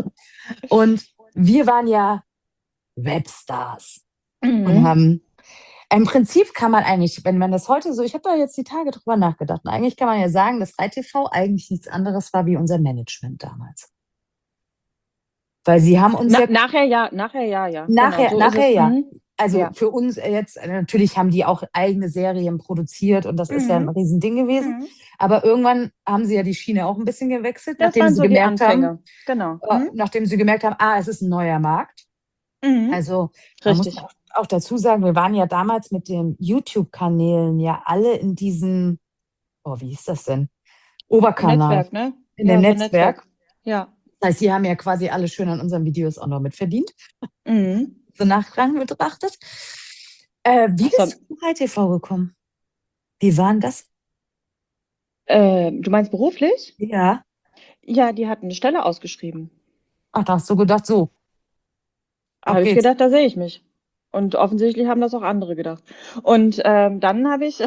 Und wir waren ja Webstars und Mhm. haben, im Prinzip kann man eigentlich, wenn man das heute so, ich habe da jetzt die Tage drüber nachgedacht, und eigentlich kann man ja sagen, dass ReitTV eigentlich nichts anderes war wie unser Management damals. Weil sie haben uns Na, ja nachher ja, nachher ja, ja. nachher, Genau, so nachher ist es. ja. Mhm. Also Ja. für uns jetzt, natürlich haben die auch eigene Serien produziert und das ist ja ein Mhm. Riesending gewesen. Mhm. Aber irgendwann haben sie ja die Schiene auch ein bisschen gewechselt, Das nachdem waren sie so die gemerkt haben, Anfänge. Genau. äh, Mhm. nachdem sie gemerkt haben, ah, es ist ein neuer Markt. Mhm. Also man muss Richtig. auch, auch dazu sagen, wir waren ja damals mit den YouTube-Kanälen ja alle in diesem, oh, wie hieß das denn? Oberkanal, Netzwerk, ne? in Ja, dem so Netzwerk. Netzwerk. Ja. Das heißt, sie haben ja quasi alle schön an unseren Videos auch noch mitverdient. Mhm. so Nachrang betrachtet. Äh, wie Ach so. bist du zu Rai-T V gekommen? Wie war denn das? Äh, du meinst beruflich? Ja. Ja, die hatten eine Stelle ausgeschrieben. Ach, da hast du gedacht, so, auf Habe ich geht's. gedacht, da sehe ich mich. Und offensichtlich haben das auch andere gedacht. Und ähm, dann habe ich,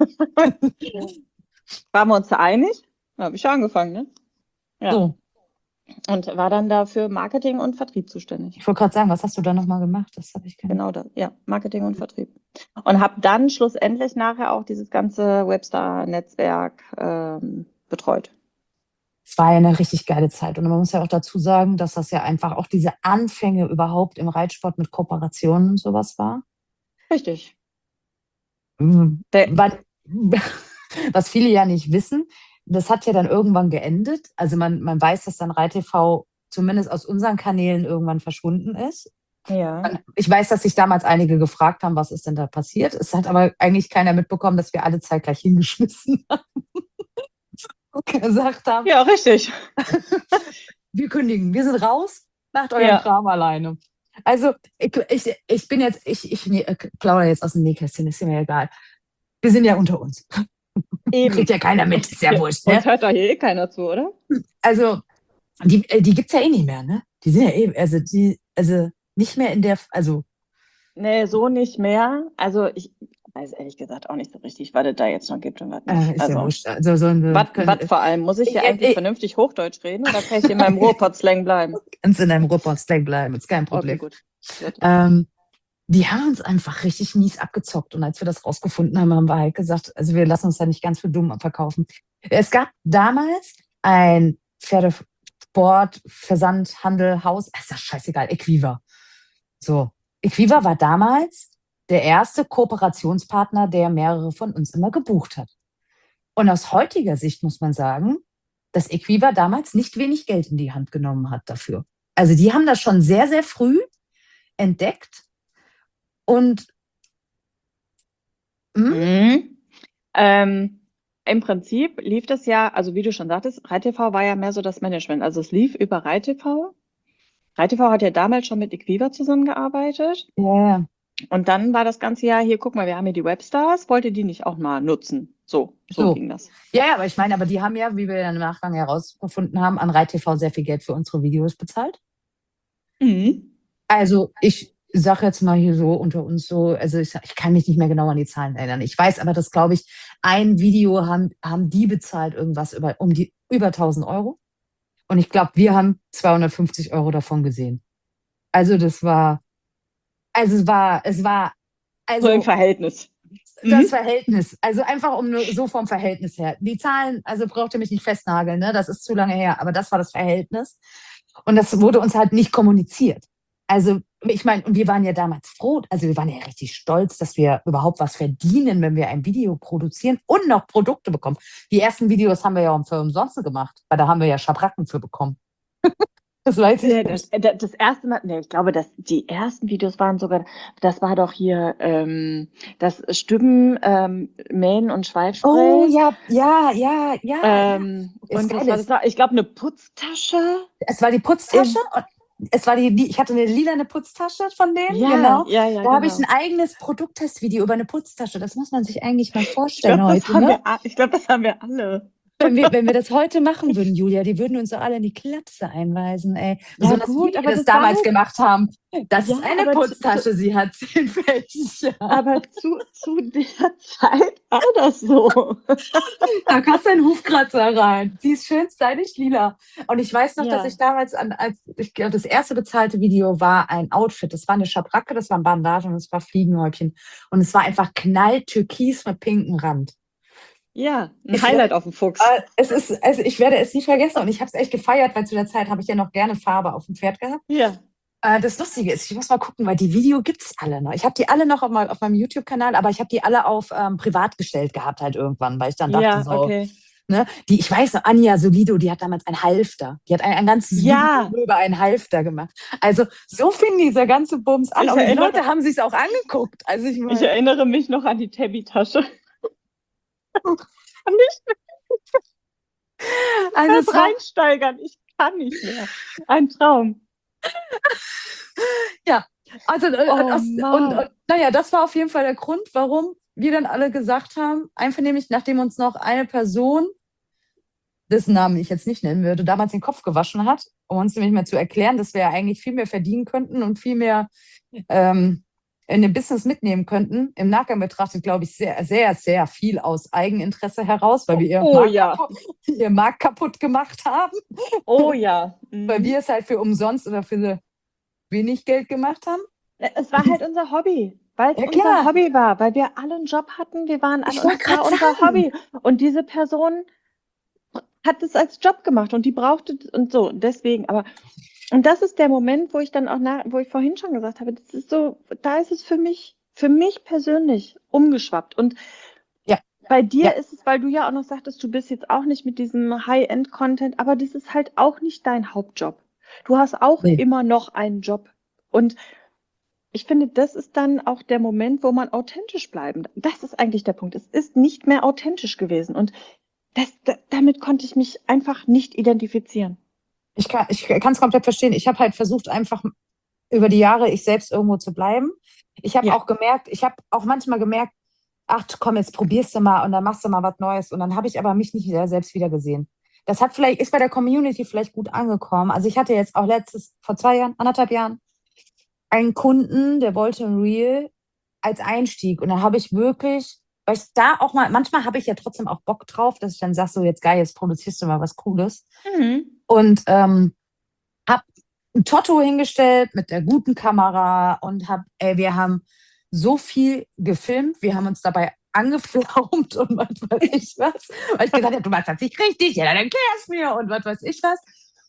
waren wir uns da einig? Da habe ich schon angefangen, ne? Ja. So, Und war dann da für Marketing und Vertrieb zuständig. ich wollte gerade sagen, was hast du da nochmal gemacht? Das habe ich keine. Genau das, ja, Marketing und Vertrieb. Und habe dann schlussendlich nachher auch dieses ganze Webstar-Netzwerk ähm, betreut. Es war ja eine richtig geile Zeit. Und man muss ja auch dazu sagen, dass das ja einfach auch diese Anfänge überhaupt im Reitsport mit Kooperationen und sowas war. Richtig. Mhm. Der, Was was viele ja nicht wissen, das hat ja dann irgendwann geendet. Also man, man weiß, dass dann Rai-T V zumindest aus unseren Kanälen irgendwann verschwunden ist. ja. Ich weiß, dass sich damals einige gefragt haben, was ist denn da passiert. Es hat aber eigentlich keiner mitbekommen, dass wir alle zeitgleich hingeschmissen haben und gesagt haben, Ja, richtig. wir kündigen, wir sind raus, macht euren Ja. Kram alleine. Also ich, ich, ich bin jetzt, ich, ich nee, plaudere jetzt aus dem Nähkästchen, ist mir egal. Wir sind ja unter uns. Eben. Kriegt ja keiner mit, ist ja Ja, wurscht. Ne? uns hört doch hier eh keiner zu, oder? Also die, äh, die gibt es ja eh nicht mehr, ne? Die sind ja eh, also die, also nicht mehr in der, also Nee, so nicht mehr. Also ich weiß ehrlich gesagt auch nicht so richtig, was es da jetzt noch gibt und was äh, nicht. ist ja Also, wurscht. Also sollen wir was können, vor allem? Muss ich ich, hier ich, eigentlich ich, vernünftig Hochdeutsch reden oder kann ich in meinem Ruhrpott-Slang bleiben? Kannst in deinem Ruhrpott-Slang bleiben, ist kein Okay, Problem. gut. Gut. Ähm, die haben uns einfach richtig mies abgezockt. Und als wir das rausgefunden haben, haben wir halt gesagt, also wir lassen uns da nicht ganz für dumm verkaufen. Es gab damals ein Pferdesport, Versand, Handel, Haus, ist das scheißegal, Equiva. So, Equiva war damals der erste Kooperationspartner, der mehrere von uns immer gebucht hat. Und aus heutiger Sicht muss man sagen, dass Equiva damals nicht wenig Geld in die Hand genommen hat dafür. Also die haben das schon sehr, sehr früh entdeckt und hm, Mhm. Ähm, im Prinzip lief das ja, also wie du schon sagtest, Rai-T V war ja mehr so das Management. Also es lief über Rai-T V. Rai-T V hat ja damals schon mit Equiva zusammengearbeitet. ja, ja. Und dann war das ganze Jahr hier, guck mal, wir haben hier die Webstars, wollt ihr die nicht auch mal nutzen? So, so So. ging das. Ja, ja, aber ich meine, aber die haben ja, wie wir im Nachgang herausgefunden haben, an Rai-T V sehr viel Geld für unsere Videos bezahlt. Mhm. Also ich sage jetzt mal hier so unter uns so, also ich, ich kann mich nicht mehr genau an die Zahlen erinnern. Ich weiß aber, dass, glaube ich, ein Video haben, haben die bezahlt irgendwas über, um die, über tausend Euro. Und ich glaube, wir haben zweihundertfünfzig Euro davon gesehen. Also das war, also es war, es war, So im also Verhältnis. das Mhm. Verhältnis, also einfach um nur so vom Verhältnis her. Die Zahlen, also braucht ihr mich nicht festnageln, ne? Das ist zu lange her, aber das war das Verhältnis. Und das wurde uns halt nicht kommuniziert. Also, ich meine, und wir waren ja damals froh, also wir waren ja richtig stolz, dass wir überhaupt was verdienen, wenn wir ein Video produzieren und noch Produkte bekommen. Die ersten Videos haben wir ja für umsonst gemacht, weil da haben wir ja Schabracken für bekommen. Das weiß ich Nee, nicht. das, das erste Mal, nee, ich glaube, dass die ersten Videos waren sogar, das war doch hier ähm, das Stimmen, ähm, Mähen und Schweifspray. Oh ja, ja, ja, ja. Ähm, Das und das Geile war, ist, das war, ich glaube, eine Putztasche. es war die Putztasche In, und es war die, die, ich hatte eine lilane Putztasche von denen, ja, genau. ja, ja, Da habe ich genau. ein eigenes Produkttestvideo über eine Putztasche. Das muss man sich eigentlich mal Ich vorstellen glaube, das heute, haben ne? wir, a- ich glaube, das haben wir alle. Wenn wir, wenn wir das heute machen würden, Julia, die würden uns doch alle in die Klapse einweisen, ey. Ja, Besonders gut, wie aber wir das das war damals halt, gemacht haben. Das ja, ist eine aber zu, zu, Putztasche, sie hat zehn Fächer. aber zu, zu der Zeit war das so. Da passt ein Hufkratzer rein. Sie ist schön stylisch lila. Und ich weiß noch, dass Ja, ich damals, an, als ich glaube, das erste bezahlte Video war ein Outfit. Das war eine Schabracke, das war ein Bandage und es war Fliegenhäubchen. Und es war einfach knalltürkis mit pinkem Rand. ja, ein Ich werde, Highlight auf dem Fuchs. äh, es ist, also ich werde es nie vergessen und ich habe es echt gefeiert, weil zu der Zeit habe ich ja noch gerne Farbe auf dem Pferd gehabt. Ja, Äh, das Lustige ist, ich muss mal gucken, weil die Video gibt es alle noch. Ich habe die alle noch auf, mein, auf meinem YouTube-Kanal, aber ich habe die alle auf ähm, privat gestellt gehabt halt irgendwann, weil ich dann dachte ja, so, okay. ne, die, ich weiß noch, Anja Solido, die hat damals ein Halfter. Die hat ein, ein ganzes Ja, Video über einen Halfter gemacht. Also so fing dieser ganze Bums an. ich Und die erinnere, Leute haben sich auch angeguckt. Also ich ich meine, erinnere mich noch an die Tabby-Tasche. Kann nicht also mehr es war, reinsteigern. Ich kann nicht mehr. Ein Traum. ja. Also, äh, Oh das, und, Mann. und naja, das war auf jeden Fall der Grund, warum wir dann alle gesagt haben, einvernehmlich, nachdem uns noch eine Person, dessen Namen ich jetzt nicht nennen würde, damals den Kopf gewaschen hat, um uns nämlich mal zu erklären, dass wir ja eigentlich viel mehr verdienen könnten und viel mehr ähm, in dem Business mitnehmen könnten. Im Nachgang betrachtet, glaube ich, sehr, sehr, sehr viel aus Eigeninteresse heraus, weil wir ihren Oh Markt, ja, kaputt, ihren Markt kaputt gemacht haben, oh ja. weil Mhm. wir es halt für umsonst oder für wenig Geld gemacht haben. Es war halt unser Hobby, weil es Ja, unser klar. Hobby war, weil wir alle einen Job hatten, wir waren alle Ich und wollte es war gerade unser sagen. Hobby. Und diese Person hat es als Job gemacht und die brauchte und so. Deswegen, aber und das ist der Moment, wo ich dann auch nach, wo ich vorhin schon gesagt habe, das ist so, da ist es für mich, für mich persönlich umgeschwappt. Und Ja, bei dir ja, ist es, weil du ja auch noch sagtest, du bist jetzt auch nicht mit diesem High-End-Content, aber das ist halt auch nicht dein Hauptjob. Du hast auch nee. immer noch einen Job. Und ich finde, das ist dann auch der Moment, wo man authentisch bleiben. Das ist eigentlich der Punkt. Es ist nicht mehr authentisch gewesen. Und das, da, damit konnte ich mich einfach nicht identifizieren. Ich kann ich kann es komplett verstehen. Ich habe halt versucht, einfach über die Jahre ich selbst irgendwo zu bleiben. Ich habe Ja. auch gemerkt, ich habe auch manchmal gemerkt, ach komm, jetzt probierst du mal und dann machst du mal was Neues. Und dann habe ich aber mich nicht wieder selbst wieder gesehen. Das hat vielleicht, ist bei der Community vielleicht gut angekommen. Also ich hatte jetzt auch letztes, vor zwei Jahren, anderthalb Jahren, einen Kunden, der wollte ein Reel als Einstieg. Und da habe ich wirklich, weil ich da auch mal, manchmal habe ich ja trotzdem auch Bock drauf, dass ich dann sage, so jetzt geil, jetzt produzierst du mal was Cooles. Mhm. Und ähm, habe ein Totto hingestellt mit der guten Kamera und hab, ey, wir haben so viel gefilmt, wir haben uns dabei angeflaumt und was weiß ich was, weil ich gesagt habe, du machst das nicht richtig, ja, dann erklär's mir und was weiß ich was.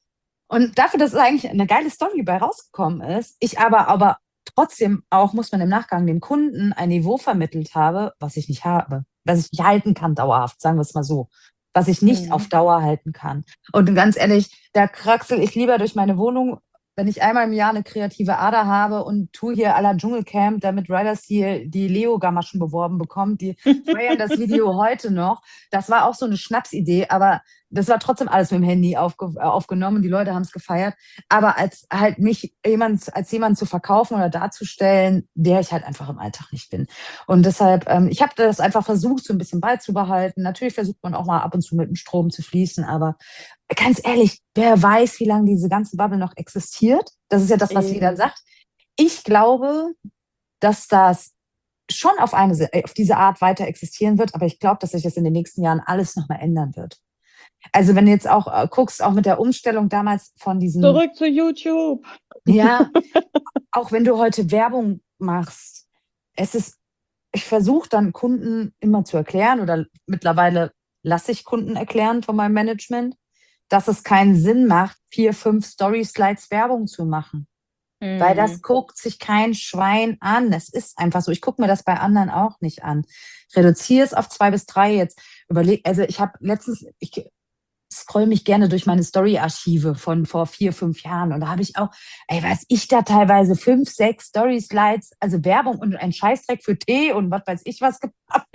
Und dafür, dass es eigentlich eine geile Story bei rausgekommen ist, ich aber, aber trotzdem auch, muss man im Nachgang dem Kunden ein Niveau vermittelt habe, was ich nicht habe, was ich nicht halten kann dauerhaft, sagen wir es mal so, was ich nicht auf Mhm. Dauer halten kann. Und ganz ehrlich, da kraxel ich lieber durch meine Wohnung, wenn ich einmal im Jahr eine kreative Ader habe und tue hier à la Dschungelcamp, damit Riders hier die Leo-Gamaschen beworben bekommt, die feiern das Video heute noch. Das war auch so eine Schnapsidee, aber das war trotzdem alles mit dem Handy aufge aufgenommen. Die Leute haben es gefeiert. Aber als halt mich jemand, als jemand zu verkaufen oder darzustellen, der ich halt einfach im Alltag nicht bin. Und deshalb, ähm, ich habe das einfach versucht, so ein bisschen beizubehalten. Natürlich versucht man auch mal ab und zu mit dem Strom zu fließen, aber ganz ehrlich, wer weiß, wie lange diese ganze Bubble noch existiert? Das ist ja das, was jeder Eben. sagt. Ich glaube, dass das schon auf, eine, auf diese Art weiter existieren wird, aber ich glaube, dass sich das in den nächsten Jahren alles nochmal ändern wird. Also wenn du jetzt auch äh, guckst, auch mit der Umstellung damals von diesem, Zurück zu YouTube. ja, auch wenn du heute Werbung machst, es ist, ich versuche dann Kunden immer zu erklären oder mittlerweile lasse ich Kunden erklären von meinem Management, dass es keinen Sinn macht, vier, fünf Story-Slides Werbung zu machen. Weil das Mhm. guckt sich kein Schwein an. Es ist einfach so. Ich gucke mir das bei anderen auch nicht an. Reduziere es auf zwei bis drei jetzt. Überleg, also ich habe letztens, ich scroll mich gerne durch meine Story-Archive von vor vier, fünf Jahren. Und da habe ich auch, ey, weiß ich da teilweise fünf, sechs Story-Slides, also Werbung und ein Scheißdreck für Tee und was weiß ich was gemacht.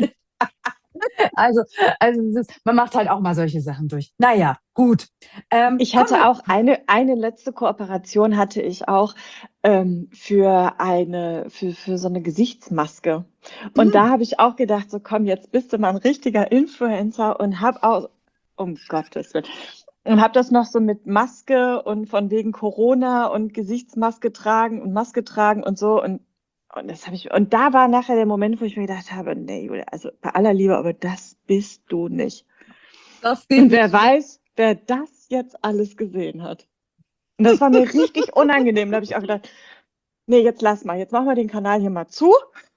Also, also es ist, man macht halt auch mal solche Sachen durch. Naja, gut. Ähm, Ich kommen hatte wir. auch eine, eine letzte Kooperation hatte ich auch ähm, für eine, für, für so eine Gesichtsmaske. Und Hm, da habe ich auch gedacht, so komm, jetzt bist du mal ein richtiger Influencer und hab auch, um Gottes Willen, und habe das noch so mit Maske und von wegen Corona und Gesichtsmaske tragen und Maske tragen und so und und das habe ich und da war nachher der Moment, wo ich mir gedacht habe, nee, Julia, also bei aller Liebe, aber das bist du nicht. das Und geht wer nicht. weiß, wer das jetzt alles gesehen hat. Und das war mir richtig unangenehm. Da habe ich auch gedacht, nee, jetzt lass mal, jetzt machen wir den Kanal hier mal zu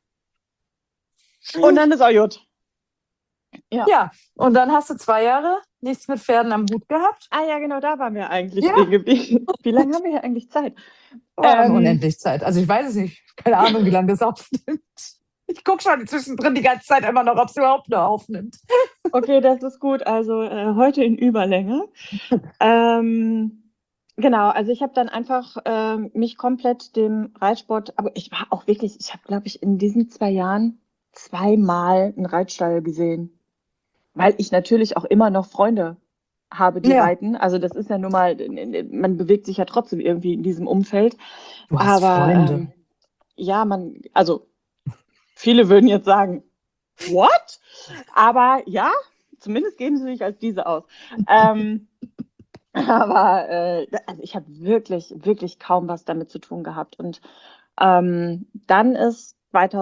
und dann ist auch gut. Ja. Ja, und dann hast du zwei Jahre nichts mit Pferden am Hut gehabt. Ah ja, genau, da waren wir eigentlich Ja, stehen geblieben. Wie lange haben wir hier eigentlich Zeit? wir haben Ähm, unendlich Zeit. Also ich weiß es nicht. Keine Ahnung, wie lange das aufnimmt. Ich gucke schon zwischendrin die ganze Zeit immer noch, ob es überhaupt noch aufnimmt. okay, das ist gut. Also äh, heute in Überlänge. Ähm, genau, also ich habe dann einfach ähm, mich komplett dem Reitsport, aber ich war auch wirklich, ich habe, glaube ich, in diesen zwei Jahren zweimal einen Reitstall gesehen. Weil ich natürlich auch immer noch Freunde habe, die Ja, reiten. Also das ist ja nun mal, man bewegt sich ja trotzdem irgendwie in diesem Umfeld. du hast Aber Freunde. ähm, ja, man, also viele würden jetzt sagen, what? Aber ja, zumindest geben sie sich als diese aus. Ähm, aber äh, also ich habe wirklich, wirklich kaum was damit zu tun gehabt. Und ähm, dann ist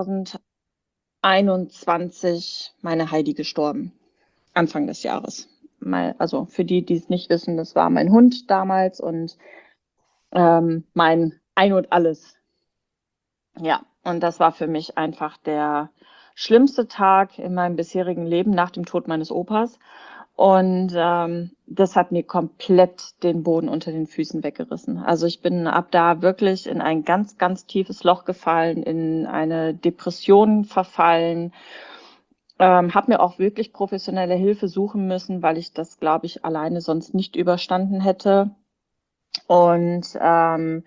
zweitausendeinundzwanzig meine Heidi gestorben, Anfang des Jahres. Mal, also für die, die es nicht wissen, das war mein Hund damals und ähm, mein Ein und Alles. Ja, und das war für mich einfach der schlimmste Tag in meinem bisherigen Leben nach dem Tod meines Opas. Und ähm, das hat mir komplett den Boden unter den Füßen weggerissen. Also ich bin ab da wirklich in ein ganz, ganz tiefes Loch gefallen, in eine Depression verfallen, ähm, habe mir auch wirklich professionelle Hilfe suchen müssen, weil ich das, glaube ich, alleine sonst nicht überstanden hätte. Und ähm,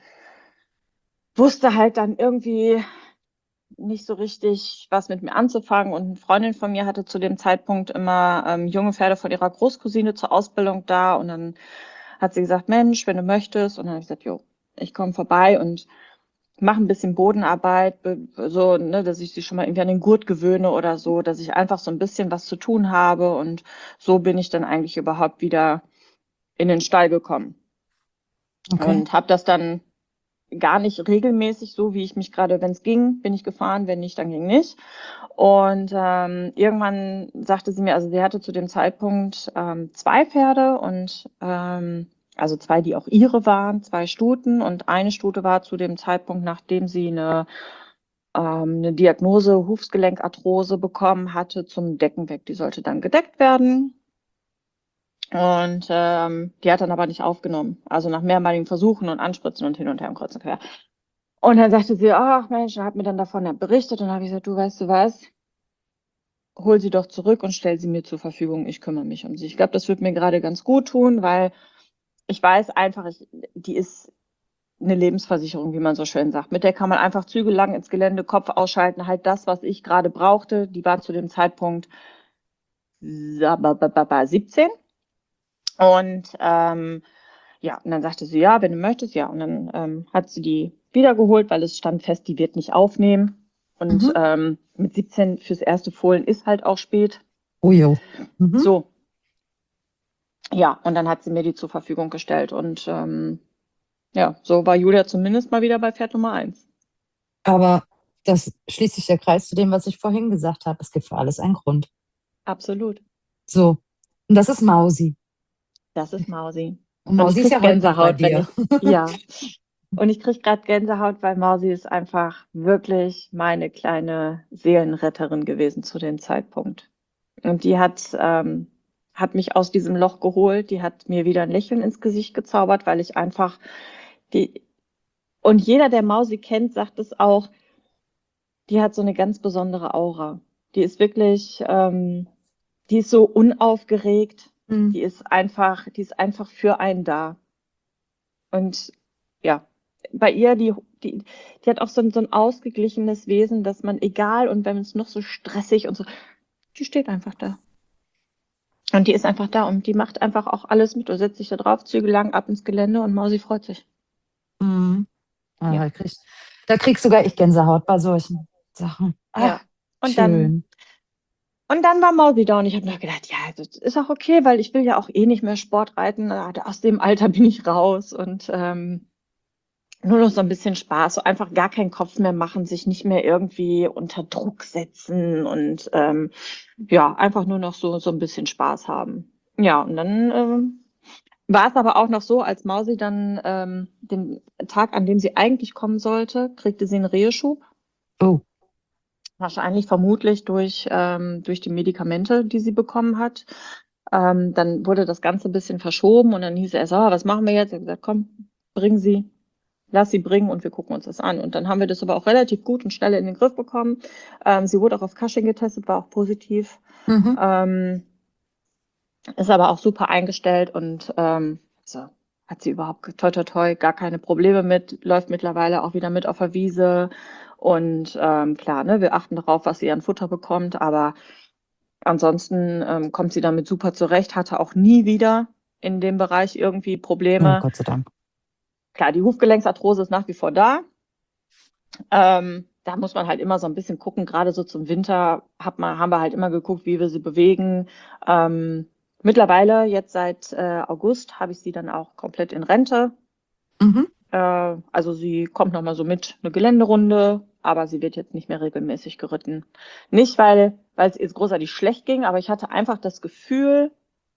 wusste halt dann irgendwie nicht so richtig was mit mir anzufangen. Und eine Freundin von mir hatte zu dem Zeitpunkt immer ähm, junge Pferde von ihrer Großcousine zur Ausbildung da. Und dann hat sie gesagt, Mensch, wenn du möchtest. Und dann habe ich gesagt, jo, ich komme vorbei und mache ein bisschen Bodenarbeit, so, ne, dass ich sie schon mal irgendwie an den Gurt gewöhne oder so, dass ich einfach so ein bisschen was zu tun habe. Und so bin ich dann eigentlich überhaupt wieder in den Stall gekommen. Okay. Und habe das dann gar nicht regelmäßig so, wie ich mich gerade, wenn es ging, bin ich gefahren, wenn nicht, dann ging nicht. Und ähm, irgendwann sagte sie mir, also sie hatte zu dem Zeitpunkt ähm, zwei Pferde und ähm, also zwei, die auch ihre waren, zwei Stuten und eine Stute war zu dem Zeitpunkt, nachdem sie eine, ähm, eine Diagnose Hufgelenkarthrose bekommen hatte, zum Decken weg. Die sollte dann gedeckt werden. Und ähm, die hat dann aber nicht aufgenommen. Also nach mehrmaligen Versuchen und Anspritzen und hin und her und kreuz und quer. Und dann sagte sie, ach Mensch, und hat mir dann davon berichtet. Und dann habe ich gesagt, du weißt du was, hol sie doch zurück und stell sie mir zur Verfügung. Ich kümmere mich um sie. Ich glaube, das wird mir gerade ganz gut tun, weil ich weiß einfach, ich, die ist eine Lebensversicherung, wie man so schön sagt. Mit der kann man einfach zügellang ins Gelände, Kopf ausschalten. Halt das, was ich gerade brauchte. Die war zu dem Zeitpunkt siebzehn. Und ähm, ja, und dann sagte sie, ja, wenn du möchtest, ja. Und dann ähm, hat sie die wiedergeholt, weil es stand fest, die wird nicht aufnehmen. Und Mhm. ähm, mit siebzehn fürs erste Fohlen ist halt auch spät. Oh jo. Mhm. So, ja, und dann hat sie mir die zur Verfügung gestellt. Und ähm, ja, so war Julia zumindest mal wieder bei Pferd Nummer eins. Aber das schließt sich der Kreis zu dem, was ich vorhin gesagt habe. Es gibt für alles einen Grund. Absolut. So. Und das ist Mausi. Das ist Mausi. Und Und ich Mausi ist krieg ja heute nicht bei Gänsehaut, wenn dir. ich, ja. Und ich krieg gerade Gänsehaut, weil Mausi ist einfach wirklich meine kleine Seelenretterin gewesen zu dem Zeitpunkt. Und die hat, ähm, hat mich aus diesem Loch geholt, die hat mir wieder ein Lächeln ins Gesicht gezaubert, weil ich einfach die, und jeder, der Mausi kennt, sagt es auch, die hat so eine ganz besondere Aura. Die ist wirklich, ähm, die ist so unaufgeregt, Hm. die ist einfach, die ist einfach für einen da. Und ja, bei ihr, die, die, die hat auch so ein, so ein ausgeglichenes Wesen, dass man, egal, und wenn es noch so stressig und so, die steht einfach da. Und die ist einfach da und die macht einfach auch alles mit. Du setzt dich da drauf, Zügel lang ab ins Gelände und Mausi freut sich. Mhm. Ah, Ja. da, krieg, da krieg sogar ich Gänsehaut bei solchen Sachen. Ja. Ach, Und dann, schön. und dann war Mausi da und ich habe noch gedacht, ja, das ist auch okay, weil ich will ja auch eh nicht mehr Sport reiten. Aus dem Alter bin ich raus und ähm, nur noch so ein bisschen Spaß, so einfach gar keinen Kopf mehr machen, sich nicht mehr irgendwie unter Druck setzen und ähm, ja, einfach nur noch so, so ein bisschen Spaß haben. Ja, und dann ähm, war es aber auch noch so, als Mausi dann ähm, den Tag, an dem sie eigentlich kommen sollte, kriegte sie einen Reheschub. Oh. Wahrscheinlich vermutlich durch, ähm, durch die Medikamente, die sie bekommen hat. Ähm, dann wurde das Ganze ein bisschen verschoben und dann hieß er so, was machen wir jetzt? Er hat gesagt, komm, bring sie, lass sie bringen und wir gucken uns das an. Und dann haben wir das aber auch relativ gut und schnell in den Griff bekommen. Ähm, sie wurde auch auf Cushing getestet, war auch positiv. Mhm. Ähm, ist aber auch super eingestellt und ähm, so hat sie überhaupt toi toi toi gar keine Probleme mit, läuft mittlerweile auch wieder mit auf der Wiese. Und ähm, klar, ne, wir achten darauf, was sie an Futter bekommt, aber ansonsten ähm, kommt sie damit super zurecht, hatte auch nie wieder in dem Bereich irgendwie Oh, Probleme. Gott sei Dank. Klar, die Hufgelenksarthrose ist nach wie vor da. Ähm, da muss man halt immer so ein bisschen gucken, gerade so zum Winter hat man, haben wir halt immer geguckt, wie wir sie bewegen. Ähm, mittlerweile, jetzt seit äh, August, habe ich sie dann auch komplett in Rente. Mhm. Äh, also sie kommt noch mal so mit eine Geländerunde, aber sie wird jetzt nicht mehr regelmäßig geritten. Nicht, weil, weil es ihr großartig schlecht ging, aber ich hatte einfach das Gefühl,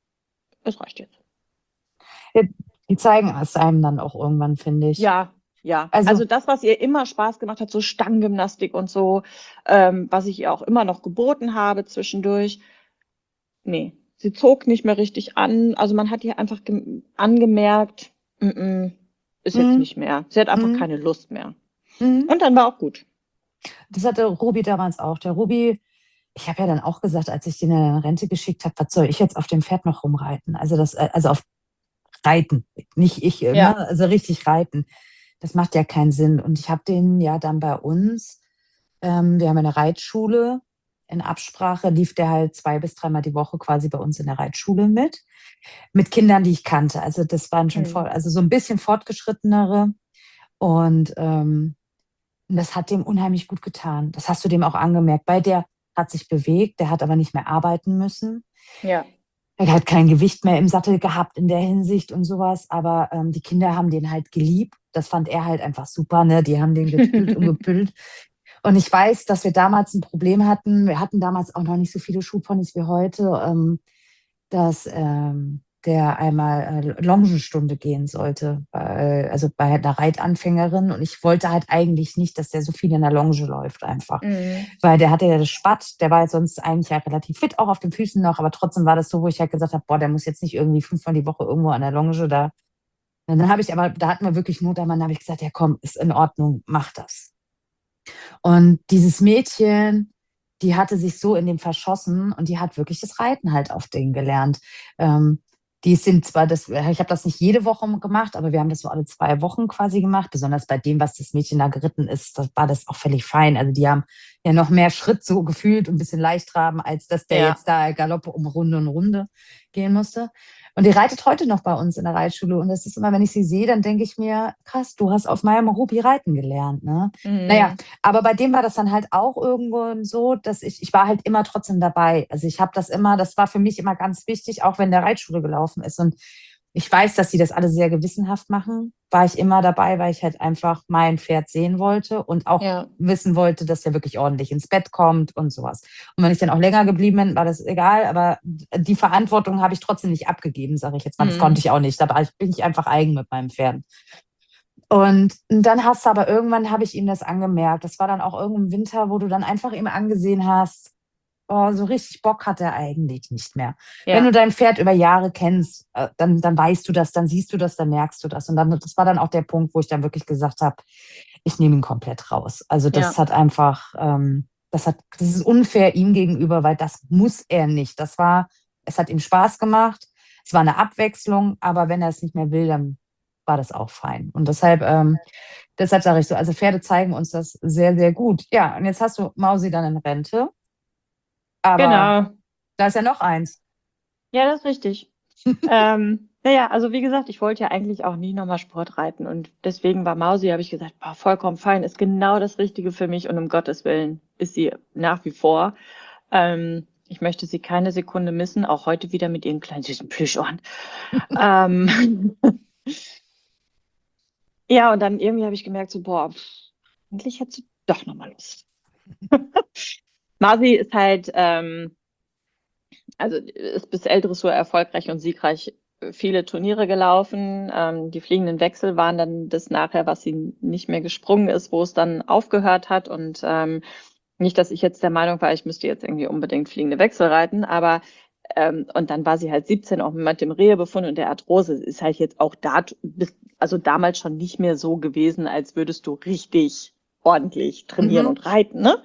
es reicht jetzt. Ja, die zeigen es einem dann auch irgendwann, finde ich. Ja, ja. Also, Also das, was ihr immer Spaß gemacht hat, so Stangengymnastik und so, ähm, was ich ihr auch immer noch geboten habe zwischendurch. Nee, sie zog nicht mehr richtig an. Also man hat ihr einfach gem- angemerkt, mm -mm, ist jetzt mm, nicht mehr. Sie hat einfach mm, keine Lust mehr. mm. Und dann war auch gut. Das hatte Robi damals auch. Der Robi, ich habe ja dann auch gesagt, als ich den in Rente geschickt habe, was soll ich jetzt auf dem Pferd noch rumreiten? Also das, äh, also auf Reiten, nicht ich, äh, ne? Ja. Also richtig reiten. Das macht ja keinen Sinn. Und ich habe den ja dann bei uns, ähm, wir haben eine Reitschule, in Absprache lief der halt zwei bis dreimal die Woche quasi bei uns in der Reitschule mit, mit Kindern, die ich kannte. Also das waren schon Hm. voll, also so ein bisschen fortgeschrittenere. Und ähm, das hat dem unheimlich gut getan. Das hast du dem auch angemerkt, weil der hat sich bewegt, der hat aber nicht mehr arbeiten müssen. Ja. Er hat kein Gewicht mehr im Sattel gehabt in der Hinsicht und sowas, aber ähm, die Kinder haben den halt geliebt. Das fand er halt einfach super, ne? Die haben den getüdelt und gepüllt. Und ich weiß, dass wir damals ein Problem hatten. Wir hatten damals auch noch nicht so viele Schulponys wie heute, ähm, dass ähm, der einmal äh, Longenstunde gehen sollte, bei, also bei einer Reitanfängerin. Und ich wollte halt eigentlich nicht, dass der so viel in der Longe läuft einfach. Mhm. Weil der hatte ja das Spatt, der war jetzt sonst eigentlich ja relativ fit, auch auf den Füßen noch, aber trotzdem war das so, wo ich halt gesagt habe, boah, der muss jetzt nicht irgendwie fünfmal die Woche irgendwo an der Longe da. Und dann habe ich aber, da hatten wir wirklich Not am Mann, da habe ich gesagt, ja komm, ist in Ordnung, mach das. Und dieses Mädchen, die hatte sich so in dem verschossen und die hat wirklich das Reiten halt auf den gelernt. Ähm, die sind zwar das, ich habe das nicht jede Woche gemacht, aber wir haben das so alle zwei Wochen quasi gemacht. Besonders bei dem, was das Mädchen da geritten ist, das war das auch völlig fein. Also die haben ja noch mehr Schritt so gefühlt und ein bisschen leicht traben, als dass der Ja. jetzt da Galoppe um Runde und Runde gehen musste. Und die reitet heute noch bei uns in der Reitschule. Und das ist immer, wenn ich sie sehe, dann denke ich mir, krass, du hast auf meinem Rupi reiten gelernt. Ne? Naja, Mhm. aber bei dem war das dann halt auch irgendwo so, dass ich, ich war halt immer trotzdem dabei. Also ich habe das immer, das war für mich immer ganz wichtig, auch wenn der Reitschule gelaufen ist. Und ich weiß, dass sie das alle sehr gewissenhaft machen, war ich immer dabei, weil ich halt einfach mein Pferd sehen wollte und auch Ja. wissen wollte, dass er wirklich ordentlich ins Bett kommt und sowas. Und wenn ich dann auch länger geblieben bin, war das egal, aber die Verantwortung habe ich trotzdem nicht abgegeben, sage ich jetzt mal. Das konnte Mhm. ich auch nicht. Da war ich- bin ich einfach eigen mit meinem Pferd. Und dann hast du aber irgendwann habe ich ihm das angemerkt. Das war dann auch irgendein Winter, wo du dann einfach ihm angesehen hast, oh, so richtig Bock hat er eigentlich nicht mehr. Wenn du Ja. dein Pferd über Jahre kennst, äh, dann, dann weißt du das, dann siehst du das, dann merkst du das. Und dann, das war dann auch der Punkt, wo ich dann wirklich gesagt habe, ich nehme ihn komplett raus. Also das Ja. hat einfach, ähm, das hat, das ist unfair ihm gegenüber, weil das muss er nicht. Das war, es hat ihm Spaß gemacht. Es war eine Abwechslung, aber wenn er es nicht mehr will, dann war das auch fein. Und deshalb, ähm, deshalb sage ich so, also Pferde zeigen uns das sehr, sehr gut. Ja, und jetzt hast du Mausi dann in Rente, aber Genau. da ist ja noch eins. Ja, das ist richtig. Ähm, naja, also wie gesagt, ich wollte ja eigentlich auch nie nochmal Sport reiten und deswegen war Mausi, habe ich gesagt, boah, vollkommen fein, ist genau das Richtige für mich und um Gottes Willen ist sie nach wie vor. Ähm, ich möchte sie keine Sekunde missen, auch heute wieder mit ihren kleinen süßen Plüschohren. Ähm, ja, und dann irgendwie habe ich gemerkt, so, boah, pff, eigentlich hätte sie doch nochmal Lust. Mausi ist halt, ähm, also ist bis L-Dressur erfolgreich und siegreich viele Turniere gelaufen. Ähm, die fliegenden Wechsel waren dann das nachher, was sie nicht mehr gesprungen ist, wo es dann aufgehört hat. Und ähm, nicht, dass ich jetzt der Meinung war, ich müsste jetzt irgendwie unbedingt fliegende Wechsel reiten, aber ähm, und dann war sie halt siebzehn, auch mit dem Rehebefund und der Arthrose ist halt jetzt auch da, also damals schon nicht mehr so gewesen, als würdest du richtig ordentlich trainieren Mhm. und reiten, ne?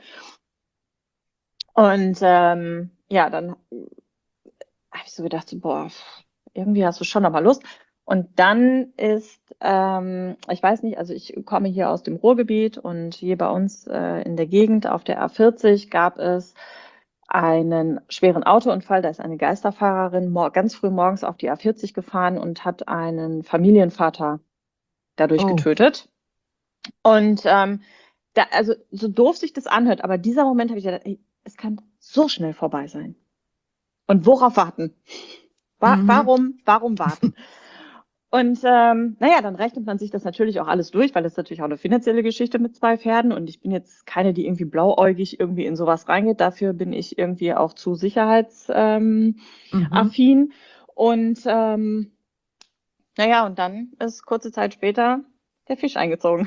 Und ähm, ja, dann habe ich so gedacht, so, boah, irgendwie hast du schon nochmal Lust. Und dann ist, ähm, ich weiß nicht, also ich komme hier aus dem Ruhrgebiet und hier bei uns äh, in der Gegend auf der A vierzig gab es einen schweren Autounfall. Da ist eine Geisterfahrerin mor ganz früh morgens auf die A vierzig gefahren und hat einen Familienvater dadurch Oh, getötet. Und ähm, da, also so doof sich das anhört, aber dieser Moment habe ich gedacht, ey, es kann so schnell vorbei sein. Und worauf warten? Wa Mhm. warum, warum warten? Und ähm, naja, dann rechnet man sich das natürlich auch alles durch, weil das ist natürlich auch eine finanzielle Geschichte mit zwei Pferden. Und ich bin jetzt keine, die irgendwie blauäugig irgendwie in sowas reingeht. Dafür bin ich irgendwie auch zu sicherheitsaffin. Ähm, Mhm. und ähm, naja, und dann ist kurze Zeit später der Fisch eingezogen.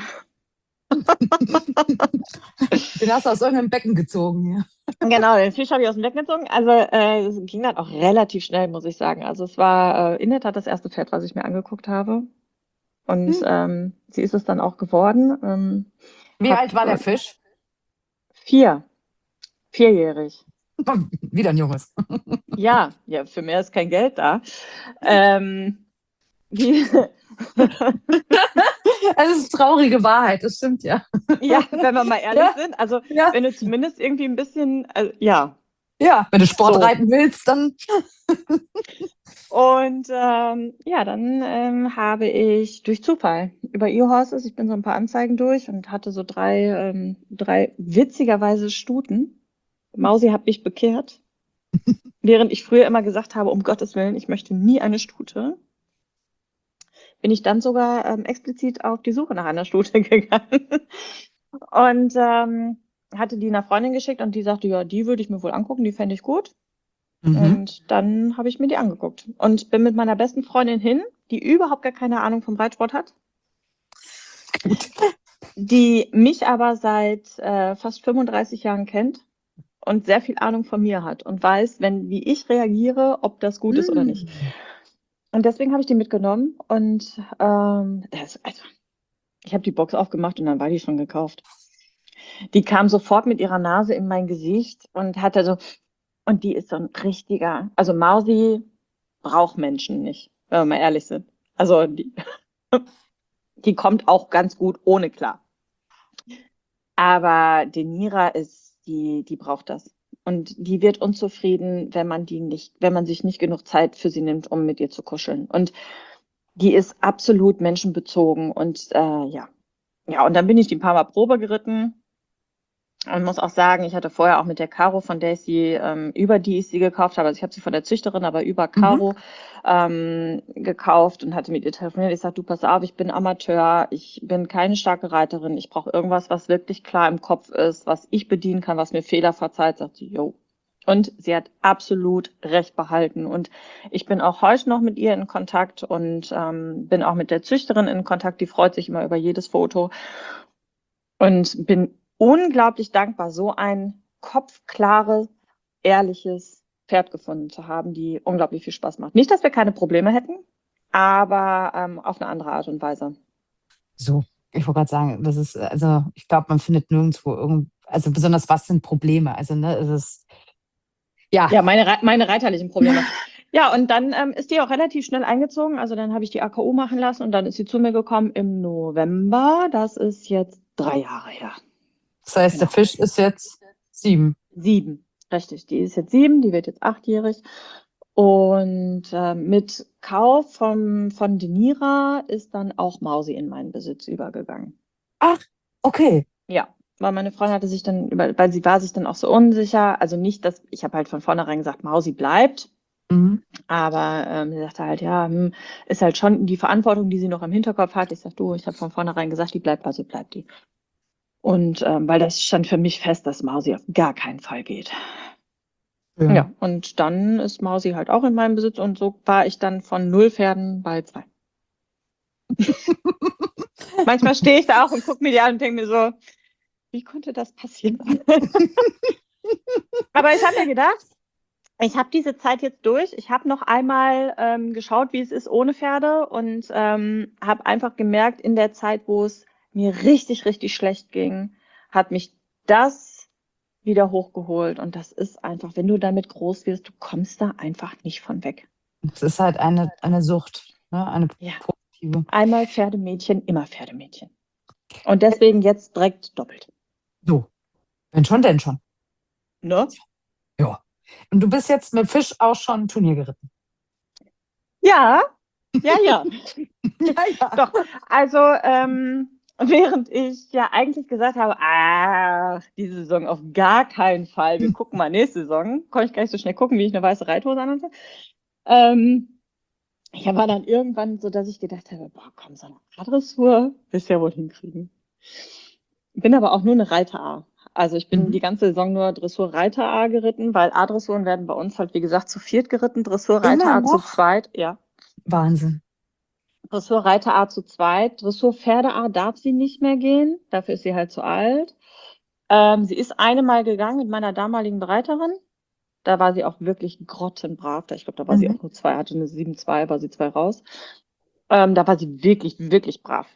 Den hast du aus irgendeinem Becken gezogen, ja. Genau, den Fisch habe ich aus dem Becken gezogen. Also äh, es ging dann auch relativ schnell, muss ich sagen. Also es war äh, in der Tat das erste Pferd, was ich mir angeguckt habe. Und Hm. ähm, sie ist es dann auch geworden. Ähm, Wie alt hab war der äh, Fisch? vier, vierjährig. Wieder ein Junges. Ja, ja, für mehr ist kein Geld da. Ähm, die, Das ist traurige Wahrheit, das stimmt ja. ja, wenn wir mal ehrlich Ja, sind, also ja, wenn du zumindest irgendwie ein bisschen, also, ja, ja. Wenn du Sport so. reiten willst, dann. Und ähm, ja, dann ähm, habe ich durch Zufall über eHorses, ich bin so ein paar Anzeigen durch und hatte so drei, ähm, drei witzigerweise Stuten. Mausi hat mich bekehrt, während ich früher immer gesagt habe, um Gottes Willen, ich möchte nie eine Stute, bin ich dann sogar ähm, explizit auf die Suche nach einer Stute gegangen und ähm, hatte die einer Freundin geschickt und die sagte, ja, die würde ich mir wohl angucken, die fände ich gut. Mhm. Und dann habe ich mir die angeguckt und bin mit meiner besten Freundin hin, die überhaupt gar keine Ahnung vom Reitsport hat, Gut. die mich aber seit äh, fast fünfunddreißig Jahren kennt und sehr viel Ahnung von mir hat und weiß, wenn wie ich reagiere, ob das gut ist oder nicht. Hm. Und deswegen habe ich die mitgenommen und ähm, das, also, ich habe die Box aufgemacht und dann war die schon gekauft. Die kam sofort mit ihrer Nase in mein Gesicht und hatte so, und die ist so ein richtiger, also Mausi braucht Menschen nicht, wenn wir mal ehrlich sind. Also die, die kommt auch ganz gut ohne klar. Aber Denira ist, die, die braucht das. Und die wird unzufrieden, wenn man die nicht, wenn man sich nicht genug Zeit für sie nimmt, um mit ihr zu kuscheln. Und die ist absolut menschenbezogen. Und äh, ja. Ja, und dann bin ich die ein paar Mal Probe geritten. Und muss auch sagen, ich hatte vorher auch mit der Caro, von der ich sie, ähm, über die ich sie gekauft habe, also ich habe sie von der Züchterin, aber über Mhm. Caro ähm, gekauft und hatte mit ihr telefoniert. Ich sagte, du pass auf, ich bin Amateur, ich bin keine starke Reiterin, ich brauche irgendwas, was wirklich klar im Kopf ist, was ich bedienen kann, was mir Fehler verzeiht. Sagt sie, jo. Und sie hat absolut recht behalten. Und ich bin auch heute noch mit ihr in Kontakt und ähm, bin auch mit der Züchterin in Kontakt. Die freut sich immer über jedes Foto. Und bin unglaublich dankbar, so ein kopfklares, ehrliches Pferd gefunden zu haben, die unglaublich viel Spaß macht. Nicht, dass wir keine Probleme hätten, aber ähm, auf eine andere Art und Weise. So, ich wollte gerade sagen, das ist, also ich glaube, man findet nirgendwo irgend, also besonders was sind Probleme? Also, ne, es ist, ja. Ja, meine, Re- meine reiterlichen Probleme. Ja, und dann ähm, ist die auch relativ schnell eingezogen. Also dann habe ich die A K U machen lassen und dann ist sie zu mir gekommen im November. Das ist jetzt drei Jahre her. Das heißt, der Genau. Fisch ist jetzt sieben. Sieben, richtig. Die ist jetzt sieben, die wird jetzt achtjährig. Und äh, mit Kauf von, von Denira ist dann auch Mausi in meinen Besitz übergegangen. Ach, okay. Ja, weil meine Freundin hatte sich dann, über, weil sie war sich dann auch so unsicher. Also nicht, dass ich habe halt von vornherein gesagt, Mausi bleibt. Mhm. Aber ähm, sie sagte halt, ja, hm, ist halt schon die Verantwortung, die sie noch im Hinterkopf hat. Ich sag, du, ich habe von vornherein gesagt, die bleibt, also bleibt die. Und ähm, weil das stand für mich fest, dass Mausi auf gar keinen Fall geht. Ja. Ja, und dann ist Mausi halt auch in meinem Besitz und so war ich dann von null Pferden bei zwei. Manchmal stehe ich da auch und gucke mir die an und denke mir so, wie konnte das passieren? Aber ich habe mir gedacht, ich habe diese Zeit jetzt durch. Ich habe noch einmal ähm, geschaut, wie es ist ohne Pferde und ähm, habe einfach gemerkt, in der Zeit, wo es mir richtig, richtig schlecht ging, hat mich das wieder hochgeholt. Und das ist einfach, wenn du damit groß wirst, du kommst da einfach nicht von weg. Es ist halt eine, eine Sucht, ne? Eine Ja, positive. einmal Pferdemädchen, immer Pferdemädchen. Und deswegen jetzt direkt doppelt. So, wenn schon, denn schon. Ne? Ja. Und du bist jetzt mit Fisch auch schon Turnier geritten. Ja, ja, ja. Ja, ja. Doch, also ähm, während ich ja eigentlich gesagt habe, ah, diese Saison auf gar keinen Fall, wir gucken mal nächste Saison, konnte ich gar nicht so schnell gucken, wie ich eine weiße Reithose anhatte. Ähm, ich war dann irgendwann so, dass ich gedacht habe, boah, komm, so eine A-Dressur wirst du ja wohl hinkriegen. Bin aber auch nur eine Reiter A. Also ich bin Mhm. die ganze Saison nur Dressur Reiter A geritten, weil A-Dressuren werden bei uns halt, wie gesagt, zu viert geritten, Dressur Reiter Immer A zu noch? zweit, ja. Wahnsinn. Dressur Reiter A zu zweit, Dressur Pferde A darf sie nicht mehr gehen, dafür ist sie halt zu alt. Ähm, sie ist eine Mal gegangen mit meiner damaligen Reiterin. Da war sie auch wirklich grottenbrav. Ich glaube, da war sie Mhm. auch nur zwei, hatte eine sieben zwei, war sie zwei raus. Ähm, da war sie wirklich, wirklich brav.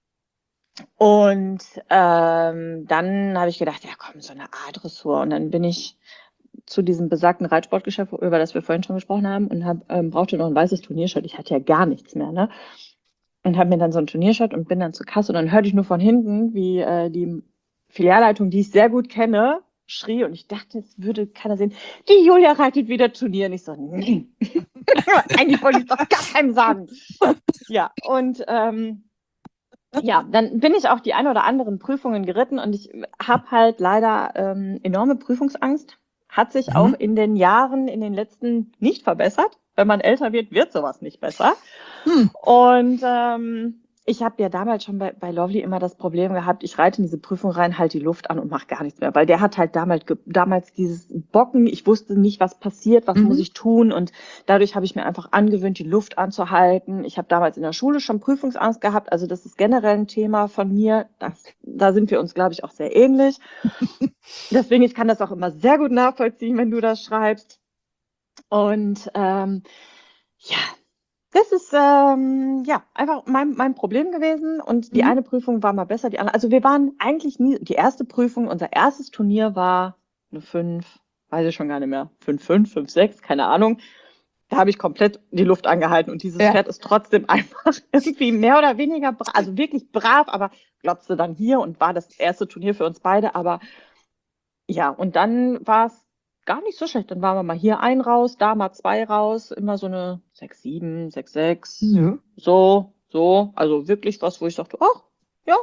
Und ähm, dann habe ich gedacht, ja komm, so eine A-Dressur. Und dann bin ich zu diesem besagten Reitsportgeschäft, über das wir vorhin schon gesprochen haben, und hab, ähm, brauchte noch ein weißes Turniershirt. Ich hatte ja gar nichts mehr, ne? Und habe mir dann so ein Turniershirt und bin dann zur Kasse. Und dann hörte ich nur von hinten, wie äh, die Filialleitung, die ich sehr gut kenne, schrie. Und ich dachte, es würde keiner sehen. Die Julia reitet wieder Turnier. Und ich so, nee. Eigentlich wollte ich es doch gar keinem sagen. Ja, und ähm, ja, dann bin ich auch die ein oder anderen Prüfungen geritten und ich habe halt leider ähm, enorme Prüfungsangst. Hat sich auch Mhm. in den Jahren, in den letzten nicht verbessert. Wenn man älter wird, wird sowas nicht besser. Hm. Und ähm, ich habe ja damals schon bei, bei Lovely immer das Problem gehabt, ich reite in diese Prüfung rein, halte die Luft an und mache gar nichts mehr, weil der hat halt damals, damals dieses Bocken, ich wusste nicht, was passiert, was Mhm. muss ich tun, und dadurch habe ich mir einfach angewöhnt, die Luft anzuhalten. Ich habe damals in der Schule schon Prüfungsangst gehabt, also das ist generell ein Thema von mir, das, da sind wir uns, glaube ich, auch sehr ähnlich. Deswegen, ich kann das auch immer sehr gut nachvollziehen, wenn du das schreibst. Und ähm, ja, das ist ähm, ja einfach mein, mein Problem gewesen, und die Mhm. eine Prüfung war mal besser, die andere. Also wir waren eigentlich nie, die erste Prüfung, unser erstes Turnier war eine fünf, weiß ich schon gar nicht mehr, fünf fünf, fünf sechs, keine Ahnung. Da habe ich komplett die Luft angehalten, und dieses Ja. Pferd ist trotzdem einfach irgendwie mehr oder weniger, bra also wirklich brav, aber glotzte dann hier und war das erste Turnier für uns beide. Aber ja, und dann war es gar nicht so schlecht. Dann waren wir mal hier ein raus, da mal zwei raus, immer so eine sechs sieben, sechs sechs, Nö. so, so. Also wirklich was, wo ich dachte, ach, ja.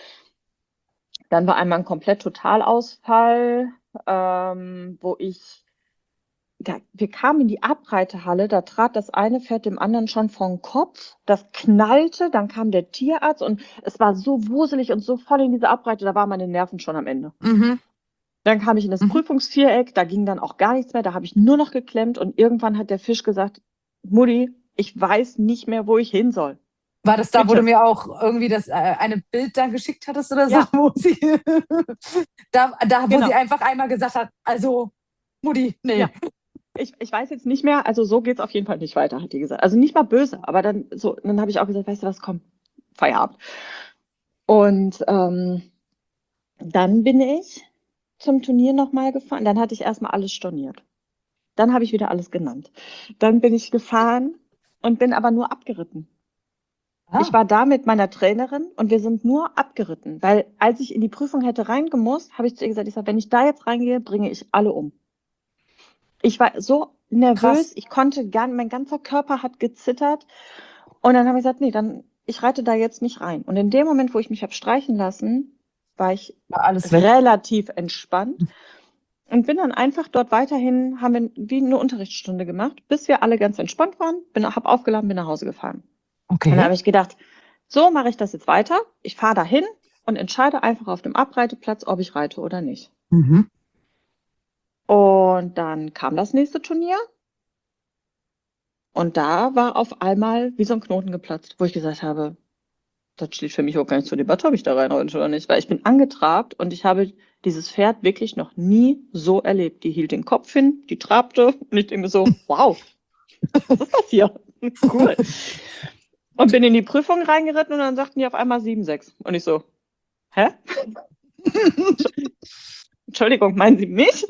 Dann war einmal ein komplett Totalausfall, ähm, wo ich, da, wir kamen in die Abreitehalle, da trat das eine Pferd dem anderen schon vom Kopf, das knallte, dann kam der Tierarzt und es war so wuselig und so voll in diese Abreite, da waren meine Nerven schon am Ende. Mhm. Dann kam ich in das Mhm. Prüfungsviereck, da ging dann auch gar nichts mehr, da habe ich nur noch geklemmt, und irgendwann hat der Fisch gesagt, Mutti, ich weiß nicht mehr, wo ich hin soll. War das da, wo du Bitte. mir auch irgendwie das äh, eine Bild dann geschickt hattest oder so, Ja, wo sie da, da, wo sie genau. einfach einmal gesagt hat, also Mutti, nee. Ja. Ich, ich weiß jetzt nicht mehr, also so geht's auf jeden Fall nicht weiter, hat die gesagt. Also nicht mal böse, aber dann so, dann habe ich auch gesagt, weißt du was, komm, Feierabend. Und ähm, dann bin ich zum Turnier nochmal gefahren. Dann hatte ich erstmal alles storniert. Dann habe ich wieder alles genannt. Dann bin ich gefahren und bin aber nur abgeritten. Ich Ah, war da mit meiner Trainerin und wir sind nur abgeritten, weil als ich in die Prüfung hätte reingemusst, habe ich zu ihr gesagt, ich sag, wenn ich da jetzt reingehe, bringe ich alle um. Ich war so nervös, krass. ich konnte gar nicht, mein ganzer Körper hat gezittert, und dann habe ich gesagt, nee, dann ich reite da jetzt nicht rein. Und in dem Moment, wo ich mich habe streichen lassen, war ich War alles weg. relativ entspannt und bin dann einfach dort weiterhin, haben wir wie eine Unterrichtsstunde gemacht, bis wir alle ganz entspannt waren, bin, habe aufgeladen, bin nach Hause gefahren. Und da habe Okay. ich gedacht, so mache ich das jetzt weiter. Ich fahre dahin und entscheide einfach auf dem Abreiteplatz, ob ich reite oder nicht. Mhm. Und dann kam das nächste Turnier, und da war auf einmal wie so ein Knoten geplatzt, wo ich gesagt habe, das steht für mich auch gar nicht zur Debatte, ob ich da reinreite oder nicht, weil ich bin angetrabt und ich habe dieses Pferd wirklich noch nie so erlebt. Die hielt den Kopf hin, die trabte, und ich denke mir so, wow, was ist das hier? Cool. Und bin in die Prüfung reingeritten und dann sagten die auf einmal sieben sechs. Und ich so, hä? Entschuldigung, meinen Sie mich?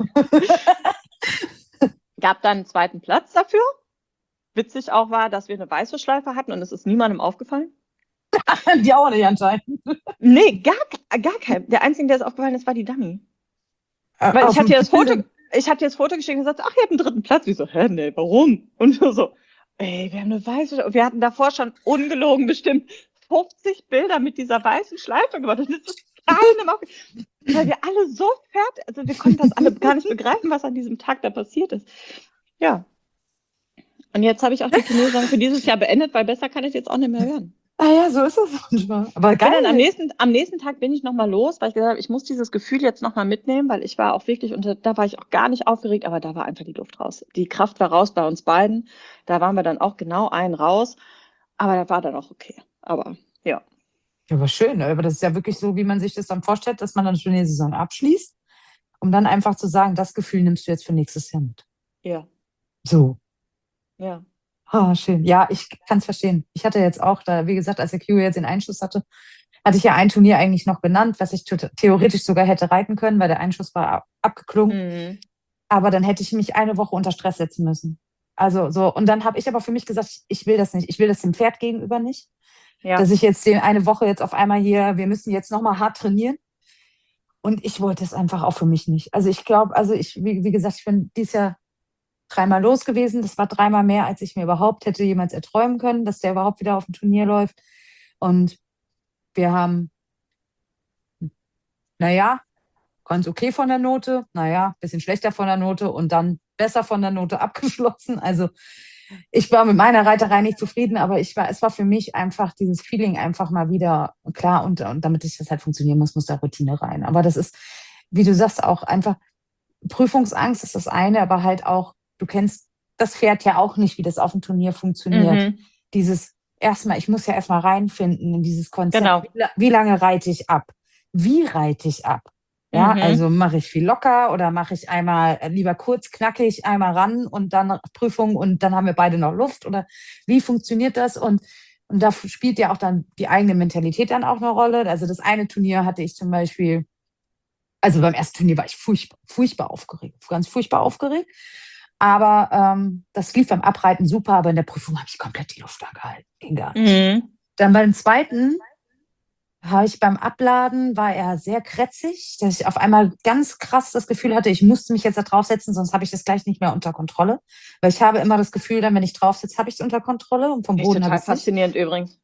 Gab dann einen zweiten Platz dafür. Witzig auch war, dass wir eine weiße Schleife hatten und es ist niemandem aufgefallen. Die auch nicht anscheinend. Nee, gar, gar kein. Der Einzige, der es aufgefallen ist, war die Dummy. Äh, Weil auf ich hatte dem dir das Foto, Bild. ich hatte dir das Foto geschickt und gesagt, ach, ihr habt einen dritten Platz. Ich so, hä, nee, warum? Und wir so, ey, wir haben eine weiße, wir hatten davor schon ungelogen bestimmt fünfzig Bilder mit dieser weißen Schleife gemacht. Das ist keine Mache. Weil wir alle so fertig, also wir konnten das alle gar nicht begreifen, was an diesem Tag da passiert ist. Ja. Und jetzt habe ich auch die Tourneesaison für dieses Jahr beendet, weil besser kann ich jetzt auch nicht mehr hören. Ah ja, so ist es manchmal. Aber Ich bin dann am geil. nächsten, am nächsten Tag bin ich nochmal los, weil ich gesagt habe, ich muss dieses Gefühl jetzt nochmal mitnehmen, weil ich war auch wirklich, und da war ich auch gar nicht aufgeregt, aber da war einfach die Luft raus. Die Kraft war raus bei uns beiden. Da waren wir dann auch genau einen raus, aber das war dann auch okay. Aber ja. Ja, aber schön, ne? Aber das ist ja wirklich so, wie man sich das dann vorstellt, dass man dann schon die Saison abschließt, um dann einfach zu sagen, das Gefühl nimmst du jetzt für nächstes Jahr mit. Ja, So. ja. Ah, schön. Ja, ich kann es verstehen. Ich hatte jetzt auch, da, wie gesagt, als der Q jetzt den Einschuss hatte, hatte ich ja ein Turnier eigentlich noch genannt, was ich to- theoretisch sogar hätte reiten können, weil der Einschuss war ab abgeklungen. Mhm. Aber dann hätte ich mich eine Woche unter Stress setzen müssen. Also so, und dann habe ich aber für mich gesagt, ich, ich will das nicht. Ich will das dem Pferd gegenüber nicht. Ja. Dass ich jetzt den eine Woche jetzt auf einmal hier, wir müssen jetzt nochmal hart trainieren. Und ich wollte es einfach auch für mich nicht. Also ich glaube, also ich, wie, wie gesagt, ich bin dieses Jahr dreimal los gewesen. Das war dreimal mehr, als ich mir überhaupt hätte jemals erträumen können, dass der überhaupt wieder auf dem Turnier läuft. Und wir haben, naja, ganz okay von der Note, naja, bisschen schlechter von der Note und dann besser von der Note abgeschlossen. Also ich war mit meiner Reiterei nicht zufrieden, aber ich war, es war für mich einfach dieses Feeling einfach mal wieder klar und, und damit ich das halt funktionieren muss, muss da Routine rein. Aber das ist, wie du sagst, auch einfach Prüfungsangst ist das eine, aber halt auch, du kennst das Pferd ja auch nicht, wie das auf dem Turnier funktioniert. Mhm. Dieses erstmal, ich muss ja erstmal reinfinden in dieses Konzept. Genau. Wie, la- wie lange reite ich ab? Wie reite ich ab? Ja, Mhm. also mache ich viel locker oder mache ich einmal äh, lieber kurz, knackig, einmal ran und dann Prüfung und dann haben wir beide noch Luft oder wie funktioniert das? Und, und da spielt ja auch dann die eigene Mentalität dann auch eine Rolle. Also das eine Turnier hatte ich zum Beispiel, also beim ersten Turnier war ich furchtbar, furchtbar aufgeregt, ganz furchtbar aufgeregt. Aber ähm, das lief beim Abreiten super, aber in der Prüfung habe ich komplett die Luft angehalten. Ging gar nicht. Mhm. Dann beim zweiten habe ich beim Abladen, war er sehr krätzig, dass ich auf einmal ganz krass das Gefühl hatte, ich musste mich jetzt da draufsetzen, sonst habe ich das gleich nicht mehr unter Kontrolle. Weil ich habe immer das Gefühl, dann, wenn ich drauf sitze, habe ich es unter Kontrolle und vom Ist Boden habe total ich es nicht. faszinierend übrigens.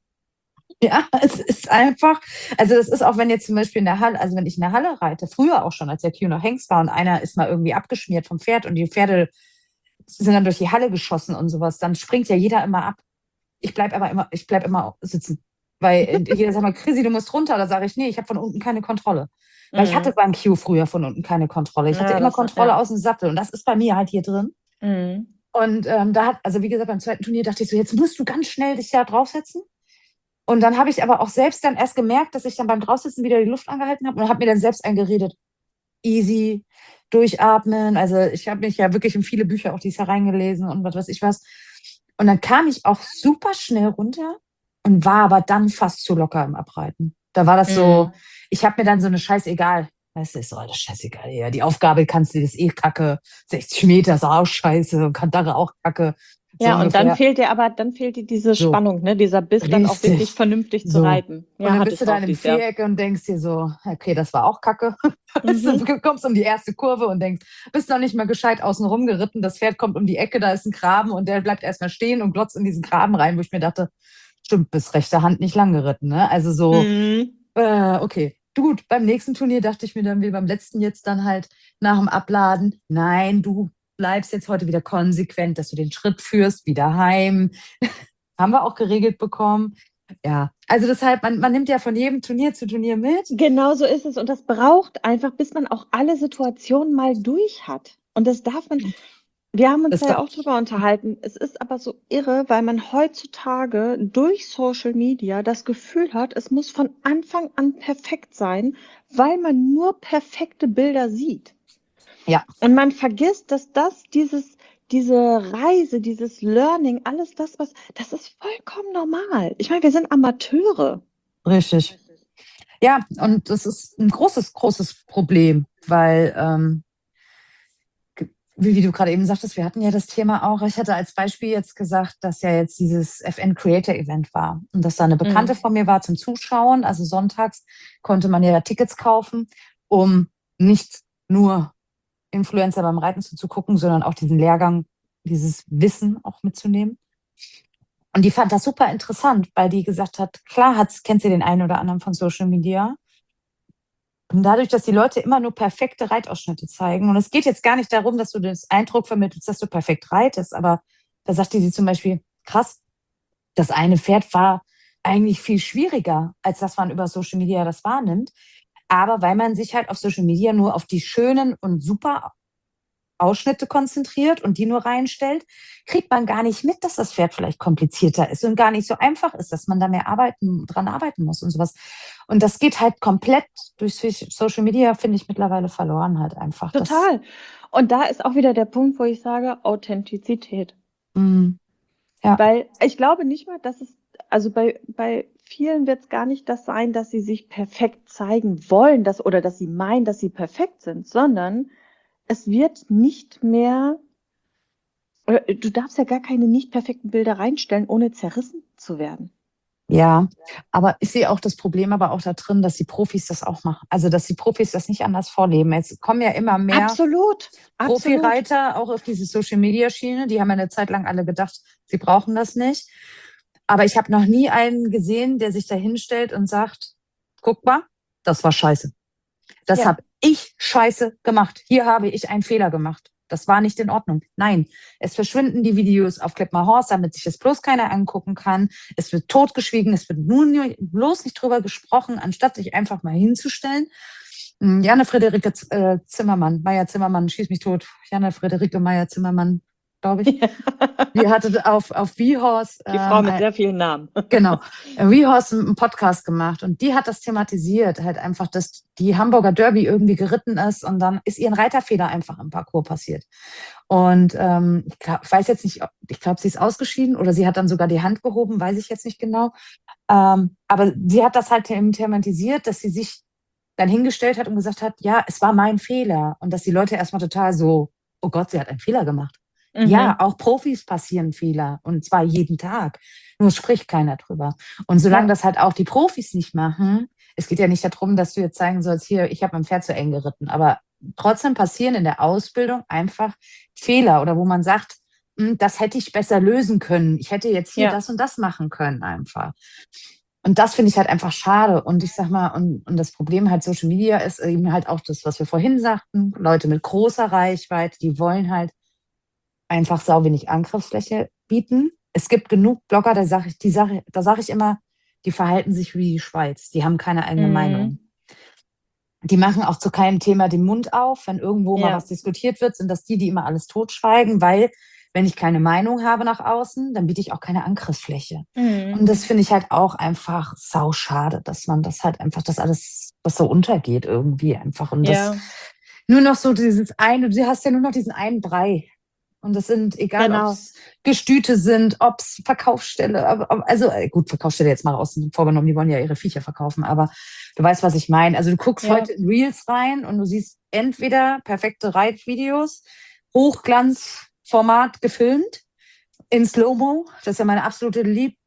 Ja, es ist einfach, also es ist auch, wenn jetzt zum Beispiel in der Halle, also wenn ich in der Halle reite, früher auch schon, als der Q noch Hengst war und einer ist mal irgendwie abgeschmiert vom Pferd und die Pferde sind dann durch die Halle geschossen und sowas, dann springt ja jeder immer ab. Ich bleib aber immer, ich bleib immer sitzen. Weil jeder sagt mal, Chrissy, du musst runter. Da sage ich, nee, ich habe von unten keine Kontrolle. Weil ich hatte Mhm. beim Q früher von unten keine Kontrolle. Ich hatte Ja, immer das- Kontrolle ja. aus dem Sattel und das ist bei mir halt hier drin. Mhm. Und ähm, da hat, also wie gesagt, beim zweiten Turnier dachte ich so, jetzt musst du ganz schnell dich da draufsetzen. Und dann habe ich aber auch selbst dann erst gemerkt, dass ich dann beim Draufsitzen wieder die Luft angehalten habe und habe mir dann selbst eingeredet, easy, durchatmen. Also ich habe mich ja wirklich in viele Bücher auch dieses Jahr reingelesen und was weiß ich was. Und dann kam ich auch super schnell runter und war aber dann fast zu locker im Abreiten. Da war das so, Mhm. ich habe mir dann so eine Scheißegal, weißt du, ist doch alles scheißegal. Ja, die Aufgabe kannst du, das ist eh kacke. sechzig Meter ist auch scheiße und Kandare auch kacke. So Ja, und dann ungefähr. fehlt dir aber, dann fehlt dir diese So. Spannung, ne? Dieser Biss, dann auch Richtig. wirklich vernünftig zu So. reiten. Ja, und dann hatte bist ich du da auch in einem dieses Jahr. Viereck und denkst dir so, okay, das war auch kacke. Mhm. Du kommst um die erste Kurve und denkst, bist noch nicht mal gescheit außen rum geritten. Das Pferd kommt um die Ecke, da ist ein Graben und der bleibt erstmal stehen und glotzt in diesen Graben rein, wo ich mir dachte, stimmt, bis rechte Hand nicht lang geritten. Ne? Also so, Mhm. äh, okay. Gut, beim nächsten Turnier dachte ich mir dann wie beim letzten jetzt dann halt nach dem Abladen, nein, du bleibst jetzt heute wieder konsequent, dass du den Schritt führst, wieder heim. Haben wir auch geregelt bekommen. Ja, also deshalb, man, man nimmt ja von jedem Turnier zu Turnier mit. Genau so ist es. Und das braucht einfach, bis man auch alle Situationen mal durch hat. Und das darf man, wir haben uns Das da ja war, auch drüber unterhalten. Es ist aber so irre, weil man heutzutage durch Social Media das Gefühl hat, es muss von Anfang an perfekt sein, weil man nur perfekte Bilder sieht. ja, Und man vergisst, dass das, dieses, diese Reise, dieses Learning, alles das, was, das ist vollkommen normal. Ich meine, wir sind Amateure. richtig. Ja, und das ist ein großes, großes Problem, weil, ähm, ge- wie, wie du gerade eben sagtest, wir hatten ja das Thema auch. Ich hatte als Beispiel jetzt gesagt, dass ja jetzt dieses F N Creator Event war und dass da eine Bekannte Mhm. von mir war zum Zuschauen. Also sonntags konnte man ja Tickets kaufen, um nicht nur Influencer beim Reiten zuzugucken, sondern auch diesen Lehrgang, dieses Wissen auch mitzunehmen. Und Und die fand das super interessant, weil die gesagt hat, klar hat, kennt sie den einen oder anderen von Social Media. Und dadurch, dass die Leute immer nur perfekte Reitausschnitte zeigen, und es geht jetzt gar nicht darum, dass du den Eindruck vermittelst, dass du perfekt reitest, aber da sagte sie zum Beispiel, krass, das eine Pferd war eigentlich viel schwieriger, als dass man über Social Media das wahrnimmt. Aber weil man sich halt auf Social Media nur auf die schönen und super Ausschnitte konzentriert und die nur reinstellt, kriegt man gar nicht mit, dass das Pferd vielleicht komplizierter ist und gar nicht so einfach ist, dass man da mehr arbeiten, dran arbeiten muss und sowas. Und das geht halt komplett durch Social Media, finde ich, mittlerweile verloren halt einfach. Das, Total. Und da ist auch wieder der Punkt, wo ich sage, Authentizität. mm, ja, Weil ich glaube nicht mal, dass es, also bei, bei vielen wird es gar nicht das sein, dass sie sich perfekt zeigen wollen, dass, oder dass sie meinen, dass sie perfekt sind, sondern es wird nicht mehr, oder du darfst ja gar keine nicht perfekten Bilder reinstellen, ohne zerrissen zu werden. ja, aber ich sehe auch das Problem aber auch da drin, dass die Profis das auch machen. Also, dass die Profis das nicht anders vorleben. Jetzt kommen ja immer mehr Absolut, absolut. Profireiter auch auf diese Social-Media-Schiene. Die haben ja eine Zeit lang alle gedacht, sie brauchen das nicht. Aber ich habe noch nie einen gesehen, der sich da hinstellt und sagt, guck mal, das war scheiße. Das Ja. habe ich scheiße gemacht. Hier habe ich einen Fehler gemacht. Das war nicht in Ordnung. Nein, es verschwinden die Videos auf Clip My Horse, damit sich das bloß keiner angucken kann. Es wird totgeschwiegen, es wird nun bloß nicht drüber gesprochen, anstatt sich einfach mal hinzustellen. Janne Friederike äh, Zimmermann, Meier Zimmermann, schieß mich tot. Janne Friederike Meier Zimmermann, glaube ich. Die hatte auf, auf V-Horse. Die Frau ähm, mit sehr vielen Namen. Genau. V-Horse einen Podcast gemacht und die hat das thematisiert, halt einfach, dass die Hamburger Derby irgendwie geritten ist und dann ist ihr ein Reiterfehler einfach im Parcours passiert. Und ähm, ich, glaub, ich weiß jetzt nicht, ich glaube, sie ist ausgeschieden oder sie hat dann sogar die Hand gehoben, weiß ich jetzt nicht genau. Ähm, aber sie hat das halt thematisiert, dass sie sich dann hingestellt hat und gesagt hat, ja, es war mein Fehler. Und dass die Leute erstmal total so, oh Gott, sie hat einen Fehler gemacht. Mhm. Ja, auch Profis passieren Fehler und zwar jeden Tag. Nur spricht keiner drüber. Und solange ja. das halt auch die Profis nicht machen, es geht ja nicht darum, dass du jetzt zeigen sollst, hier, ich habe mein Pferd zu eng geritten, aber trotzdem passieren in der Ausbildung einfach Fehler oder wo man sagt, das hätte ich besser lösen können. Ich hätte jetzt hier ja. das und das machen können einfach. Und das finde ich halt einfach schade. Und ich sag mal, und, und das Problem halt Social Media ist eben halt auch das, was wir vorhin sagten. Leute mit großer Reichweite, die wollen halt einfach sau wenig Angriffsfläche bieten. Es gibt genug Blogger, da sage ich, die sag, da sage ich immer, die verhalten sich wie die Schweiz. Die haben keine eigene mhm. Meinung. Die machen auch zu keinem Thema den Mund auf. Wenn irgendwo ja. mal was diskutiert wird, sind das die, die immer alles totschweigen, weil wenn ich keine Meinung habe nach außen, dann biete ich auch keine Angriffsfläche. Mhm. Und das finde ich halt auch einfach sau schade, dass man das halt einfach, das alles, was so untergeht irgendwie einfach. Und ja. das nur noch so dieses eine, du hast ja nur noch diesen einen Brei. Und das sind, egal genau. ob es Gestüte sind, ob es Verkaufsstelle, also gut, Verkaufsstelle jetzt mal außen vorgenommen, die wollen ja ihre Viecher verkaufen, aber du weißt, was ich meine. Also du guckst ja. heute in Reels rein und du siehst entweder perfekte Reitvideos, Hochglanzformat gefilmt, in Slow-Mo, das ist ja meine absolute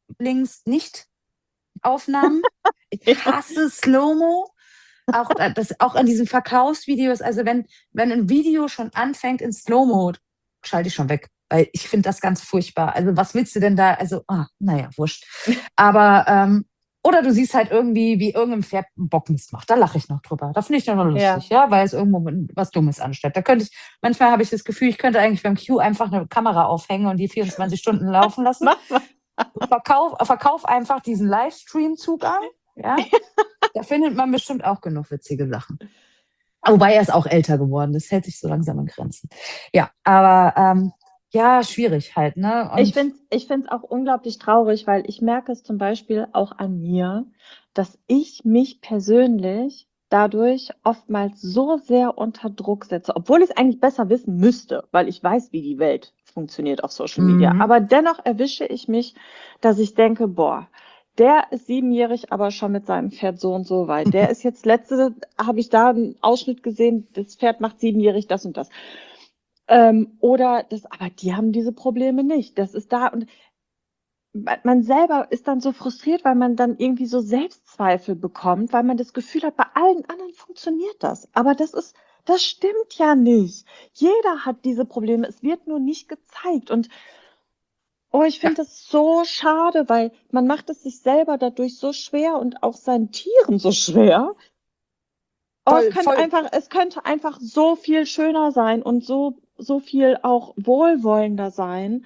Lieblings-Nicht-Aufnahmen. Ich hasse Slow-Mo. Auch, das, auch an diesen Verkaufsvideos, also wenn, wenn ein Video schon anfängt in Slow-Mo, schalte ich schon weg, weil ich finde das ganz furchtbar. Also was willst du denn da? Also, ah, naja, wurscht. Aber, ähm, oder du siehst halt irgendwie, wie irgendein Pferd einen Bockmist macht. Da lache ich noch drüber. Da finde ich dann noch lustig, ja. ja, weil es irgendwo was Dummes anstellt. Da könnte ich, manchmal habe ich das Gefühl, ich könnte eigentlich beim Q einfach eine Kamera aufhängen und die vierundzwanzig Stunden laufen lassen. Verkauf, verkauf einfach diesen Livestream-Zugang, ja. Da findet man bestimmt auch genug witzige Sachen. Wobei er ist auch älter geworden. Das hält sich so langsam in Grenzen. Ja, aber ähm, ja, schwierig halt, ne? Und ich finde es ich find's auch unglaublich traurig, weil ich merke es zum Beispiel auch an mir, dass ich mich persönlich dadurch oftmals so sehr unter Druck setze, obwohl ich es eigentlich besser wissen müsste, weil ich weiß, wie die Welt funktioniert auf Social Media. Mhm. Aber dennoch erwische ich mich, dass ich denke, boah, der ist siebenjährig, aber schon mit seinem Pferd so und so weit. Der ist jetzt letzte, habe ich da einen Ausschnitt gesehen, das Pferd macht siebenjährig das und das. Ähm, oder das, aber die haben diese Probleme nicht. Das ist da und man selber ist dann so frustriert, weil man dann irgendwie so Selbstzweifel bekommt, weil man das Gefühl hat, bei allen anderen funktioniert das. Aber das ist, das stimmt ja nicht. Jeder hat diese Probleme. Es wird nur nicht gezeigt und Oh, ich Ja, finde das so schade, weil man macht es sich selber dadurch so schwer und auch seinen Tieren so schwer. Oh, es voll, könnte voll. einfach, es könnte einfach so viel schöner sein und so, so viel auch wohlwollender sein.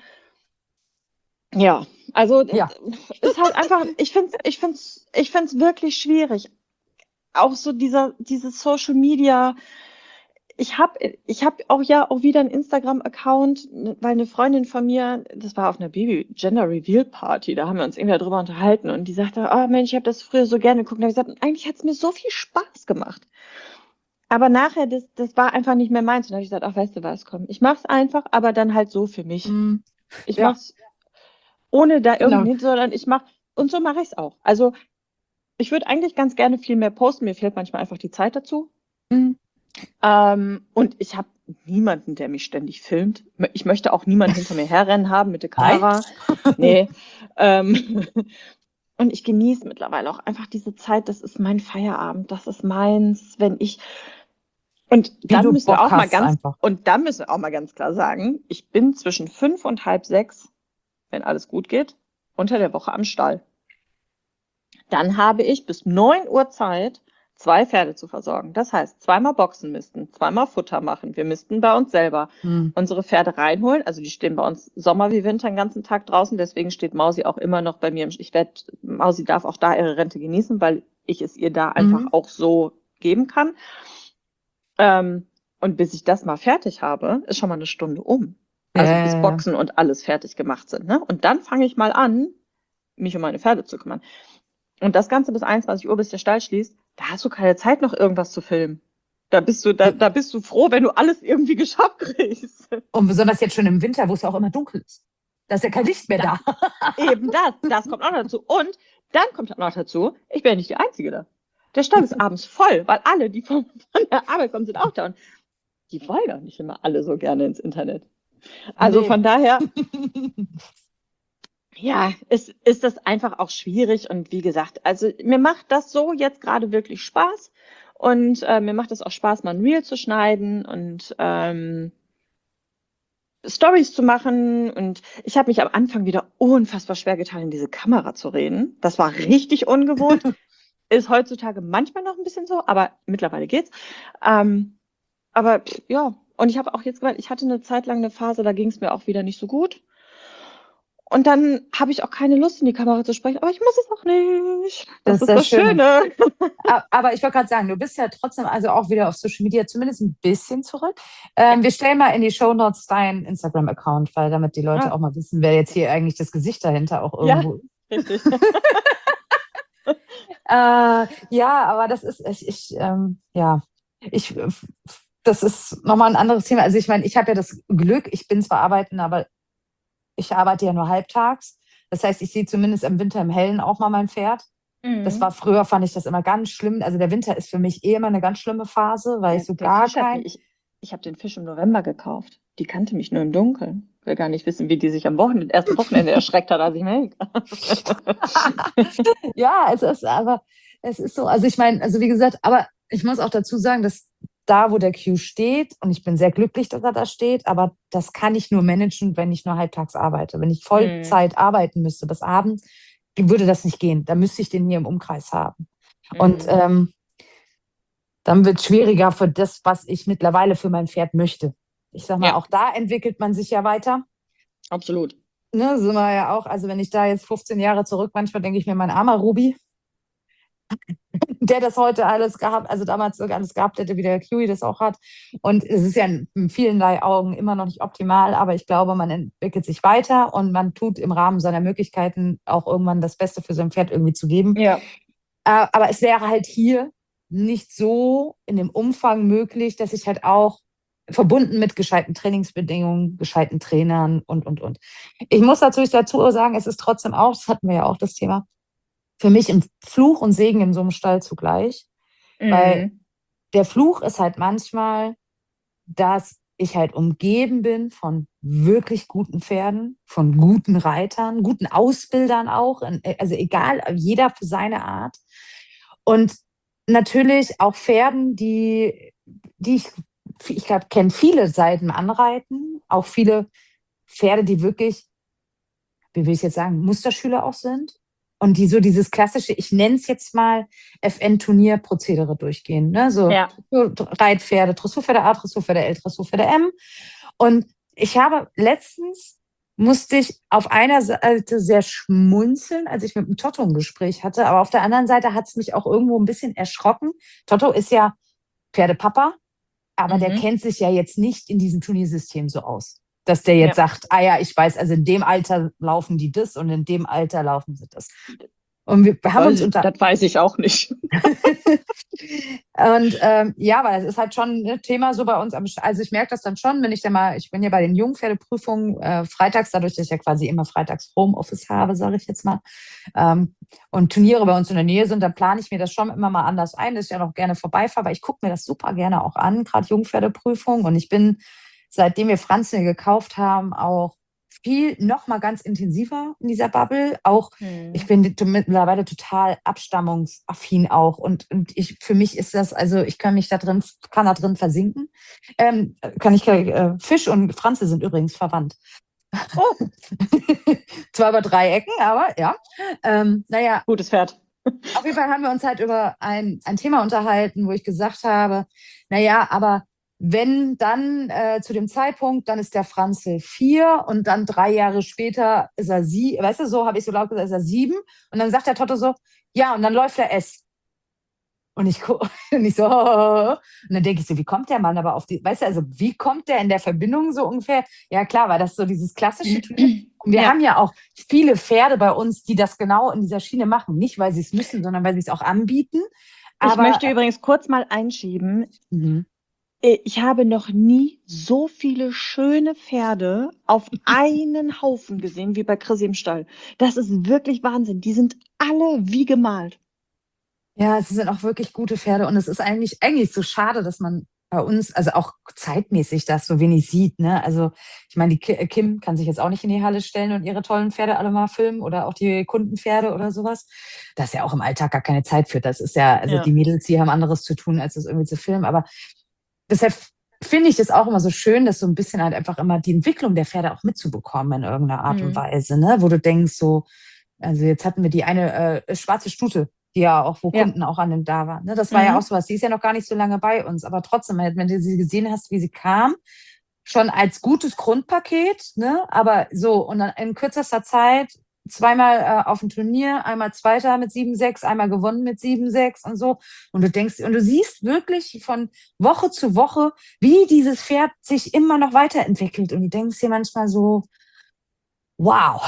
Ja, also äh, Ja. ist halt einfach, ich finde es, ich find's, ich find's wirklich schwierig. Auch so dieser, dieses Social Media. Ich habe ich hab auch ja auch wieder einen Instagram-Account, weil eine Freundin von mir, das war auf einer Baby Gender Reveal Party, da haben wir uns irgendwie darüber unterhalten und die sagte, oh Mensch, ich habe das früher so gerne geguckt. Und da habe ich gesagt, eigentlich hat es mir so viel Spaß gemacht. Aber nachher, das, das war einfach nicht mehr meins. Und da habe ich gesagt, ach, weißt du was, komm, ich mach's einfach, aber dann halt so für mich. Mm, Ich ja, mach's ohne da genau. irgendwie, sondern ich mach, und so mache ich es auch. Also ich würde eigentlich ganz gerne viel mehr posten, mir fehlt manchmal einfach die Zeit dazu. Mm. Ähm, und ich habe niemanden, der mich ständig filmt. Ich möchte auch niemanden hinter mir herrennen haben mit der Nein. Kamera. Nee. Ähm, und ich genieße mittlerweile auch einfach diese Zeit. Das ist mein Feierabend. Das ist meins. Wenn ich, und Wie dann du müssen wir Bock auch mal hast ganz, einfach. und dann müssen wir auch mal ganz klar sagen, ich bin zwischen fünf und halb sechs, wenn alles gut geht, unter der Woche am Stall. Dann habe ich bis neun Uhr Zeit, zwei Pferde zu versorgen. Das heißt, zweimal boxen müssten, zweimal Futter machen. Wir müssten bei uns selber Mm. unsere Pferde reinholen. Also die stehen bei uns Sommer wie Winter den ganzen Tag draußen. Deswegen steht Mausi auch immer noch bei mir. Im, ich werde, Mausi darf auch da ihre Rente genießen, weil ich es ihr da einfach Mhm. auch so geben kann. Ähm, und bis ich das mal fertig habe, ist schon mal eine Stunde um. Ja, Also bis ja, ja. Boxen und alles fertig gemacht sind. Ne? Und dann fange ich mal an, mich um meine Pferde zu kümmern. Und das Ganze bis einundzwanzig Uhr, bis der Stall schließt, da hast du keine Zeit, noch irgendwas zu filmen. Da bist du, da, da bist du froh, wenn du alles irgendwie geschafft kriegst. Und besonders jetzt schon im Winter, wo es ja auch immer dunkel ist. Da ist ja kein Licht mehr Da, da. eben das, das kommt auch noch dazu. Und dann kommt auch noch dazu, ich bin ja nicht die Einzige da. Der Stall ist abends voll, weil alle, die von, von der Arbeit kommen, sind auch da. Und die wollen auch nicht immer alle so gerne ins Internet. Also Nee. von daher, ja, ist, ist das einfach auch schwierig. Und wie gesagt, also mir macht das so jetzt gerade wirklich Spaß. Und äh, mir macht es auch Spaß, mal ein Reel zu schneiden und ähm, Stories zu machen. Und ich habe mich am Anfang wieder unfassbar schwer getan, in diese Kamera zu reden. Das war richtig ungewohnt. Ist heutzutage manchmal noch ein bisschen so, aber mittlerweile geht's. Ähm, aber pff, ja, und ich habe auch jetzt gemerkt, ich hatte eine Zeit lang eine Phase, da ging es mir auch wieder nicht so gut. Und dann habe ich auch keine Lust, in die Kamera zu sprechen, aber ich muss es auch nicht. Das Das ist ist das das Schöne. Schöne. A- Aber ich wollte gerade sagen, du bist ja trotzdem also auch wieder auf Social Media zumindest ein bisschen zurück. Ja, Ähm, wir stellen mal in die Shownotes deinen Instagram-Account, weil damit die Leute ah, auch mal wissen, wer jetzt hier eigentlich das Gesicht dahinter auch ja, irgendwo ist. richtig. Äh, ja, aber das ist, ich, ich ähm, ja, ich, äh, das ist nochmal ein anderes Thema. Also ich meine, ich habe ja das Glück, ich bin zwar arbeiten, aber ich arbeite ja nur halbtags. Das heißt, ich sehe zumindest im Winter im Hellen auch mal mein Pferd. Das war Mhm. früher, fand ich das immer ganz schlimm. Also der Winter ist für mich eh immer eine ganz schlimme Phase, weil Ja, ich so der gar Fisch hat mich, kein. ich, ich habe den Fisch im November gekauft. Die kannte mich nur im Dunkeln. Ich will gar nicht wissen, wie die sich am Wochenende, ersten Wochenende erschreckt hat, als ich mich. Ja, es ist aber, es ist so. Also ich meine, also wie gesagt, aber ich muss auch dazu sagen, dass da, wo der Q steht, und ich bin sehr glücklich, dass er da steht, aber das kann ich nur managen, wenn ich nur halbtags arbeite. Wenn ich Mhm. Vollzeit arbeiten müsste bis abends, würde das nicht gehen. Da müsste ich den hier im Umkreis haben. Und Mhm. ähm, dann wird es schwieriger für das, was ich mittlerweile für mein Pferd möchte. Ich sag mal, Ja, auch da entwickelt man sich ja weiter. absolut. Ne, sind wir ja auch, also wenn ich da jetzt fünfzehn Jahre zurück, manchmal denke ich mir, mein armer Ruby, der das heute alles gehabt, also damals alles gehabt hätte, wie der Kiwi das auch hat. Und es ist ja in vielerlei Augen immer noch nicht optimal, aber ich glaube, man entwickelt sich weiter und man tut im Rahmen seiner Möglichkeiten auch irgendwann das Beste für sein Pferd irgendwie zu geben. Ja. Äh, aber es wäre halt hier nicht so in dem Umfang möglich, dass ich halt auch verbunden mit gescheiten Trainingsbedingungen, gescheiten Trainern und, und, und. Ich muss natürlich dazu sagen, es ist trotzdem auch, das hatten wir ja auch das Thema, für mich ein Fluch und Segen in so einem Stall zugleich, weil Mhm. der Fluch ist halt manchmal, dass ich halt umgeben bin von wirklich guten Pferden, von guten Reitern, guten Ausbildern auch, also egal, jeder für seine Art. Und natürlich auch Pferden, die, die ich, ich glaube, kenne viele Seiten anreiten, auch viele Pferde, die wirklich wie will ich jetzt sagen, Musterschüler auch sind und die so dieses klassische, ich nenne es jetzt mal F N-Turnierprozedere durchgehen. Ne? So Ja. Reitpferde, Dressurpferde A, Dressurpferde L, Dressurpferde M. Und ich habe letztens, musste ich auf einer Seite sehr schmunzeln, als ich mit dem Totto ein Gespräch hatte, aber auf der anderen Seite hat es mich auch irgendwo ein bisschen erschrocken. Totto ist ja Pferdepapa, aber der Mhm. kennt sich ja jetzt nicht in diesem Turniersystem so aus, dass der jetzt Ja. sagt, ah ja, ich weiß, also in dem Alter laufen die das und in dem Alter laufen sie das. Und wir haben Weiß uns ich, unter das weiß ich auch nicht. und ähm, ja, weil das ist halt schon ein Thema so bei uns. am Sch- Also ich merke das dann schon, wenn ich dann mal, ich bin ja bei den Jungpferdeprüfungen äh, freitags, dadurch, dass ich ja quasi immer freitags Homeoffice habe, sage ich jetzt mal, ähm, und Turniere bei uns in der Nähe sind, dann plane ich mir das schon immer mal anders ein, dass ich ja noch gerne vorbeifahre, weil ich gucke mir das super gerne auch an, gerade Jungpferdeprüfungen. Und ich bin, seitdem wir Franzl gekauft haben, auch viel noch mal ganz intensiver in dieser Bubble. Auch ich Mhm. bin t- mittlerweile total abstammungsaffin auch und, und ich für mich ist das, also ich kann mich da drin, kann da drin versinken. Ähm, kann ich äh, Fisch und Franze sind übrigens verwandt. Oh, Zwar über drei Ecken, aber ja. Ähm, naja, gutes Pferd. auf jeden Fall haben wir uns halt über ein, ein Thema unterhalten, wo ich gesagt habe, naja, aber wenn dann äh, zu dem Zeitpunkt, dann ist der Franzl vier und dann drei Jahre später ist er sie, weißt du, so habe ich so laut gesagt, ist er sieben und dann sagt der Totto so, ja, und dann läuft er S. Und ich, gu- und ich so, und dann denke ich so, wie kommt der Mann aber auf die, weißt du, also wie kommt der in der Verbindung so ungefähr? Ja klar, weil das so dieses klassische Turnier. Und wir Ja. haben ja auch viele Pferde bei uns, die das genau in dieser Schiene machen. Nicht, weil sie es müssen, sondern weil sie es auch anbieten. Ich Aber möchte übrigens kurz mal einschieben. mhm. Äh, Ich habe noch nie so viele schöne Pferde auf einen Haufen gesehen wie bei Chris im Stall. Das ist wirklich Wahnsinn. Die sind alle wie gemalt. Ja, es sind auch wirklich gute Pferde und es ist eigentlich, eigentlich so schade, dass man bei uns, also auch zeitmäßig das so wenig sieht, ne? Also ich meine, die Ki- äh, Kim kann sich jetzt auch nicht in die Halle stellen und ihre tollen Pferde alle mal filmen oder auch die Kundenpferde oder sowas. Da ist ja auch im Alltag gar keine Zeit für. Das ist ja, also Ja. die Mädels, die haben anderes zu tun, als das irgendwie zu filmen. Aber deshalb finde ich das auch immer so schön, dass so ein bisschen halt einfach immer die Entwicklung der Pferde auch mitzubekommen in irgendeiner Art und Mhm. Weise, ne? Wo du denkst so, also jetzt hatten wir die eine äh, schwarze Stute, die ja auch, wo Ja. Kunden auch an dem da waren. Ne? Das war ja Mhm. auch sowas, die ist ja noch gar nicht so lange bei uns, aber trotzdem, wenn du sie gesehen hast, wie sie kam, schon als gutes Grundpaket, ne? Aber so, und dann in kürzester Zeit zweimal äh, auf dem Turnier, einmal Zweiter mit sieben sechs, einmal gewonnen mit sieben sechs und so. Und du denkst, und du siehst wirklich von Woche zu Woche, wie dieses Pferd sich immer noch weiterentwickelt. Und du denkst dir manchmal so, wow.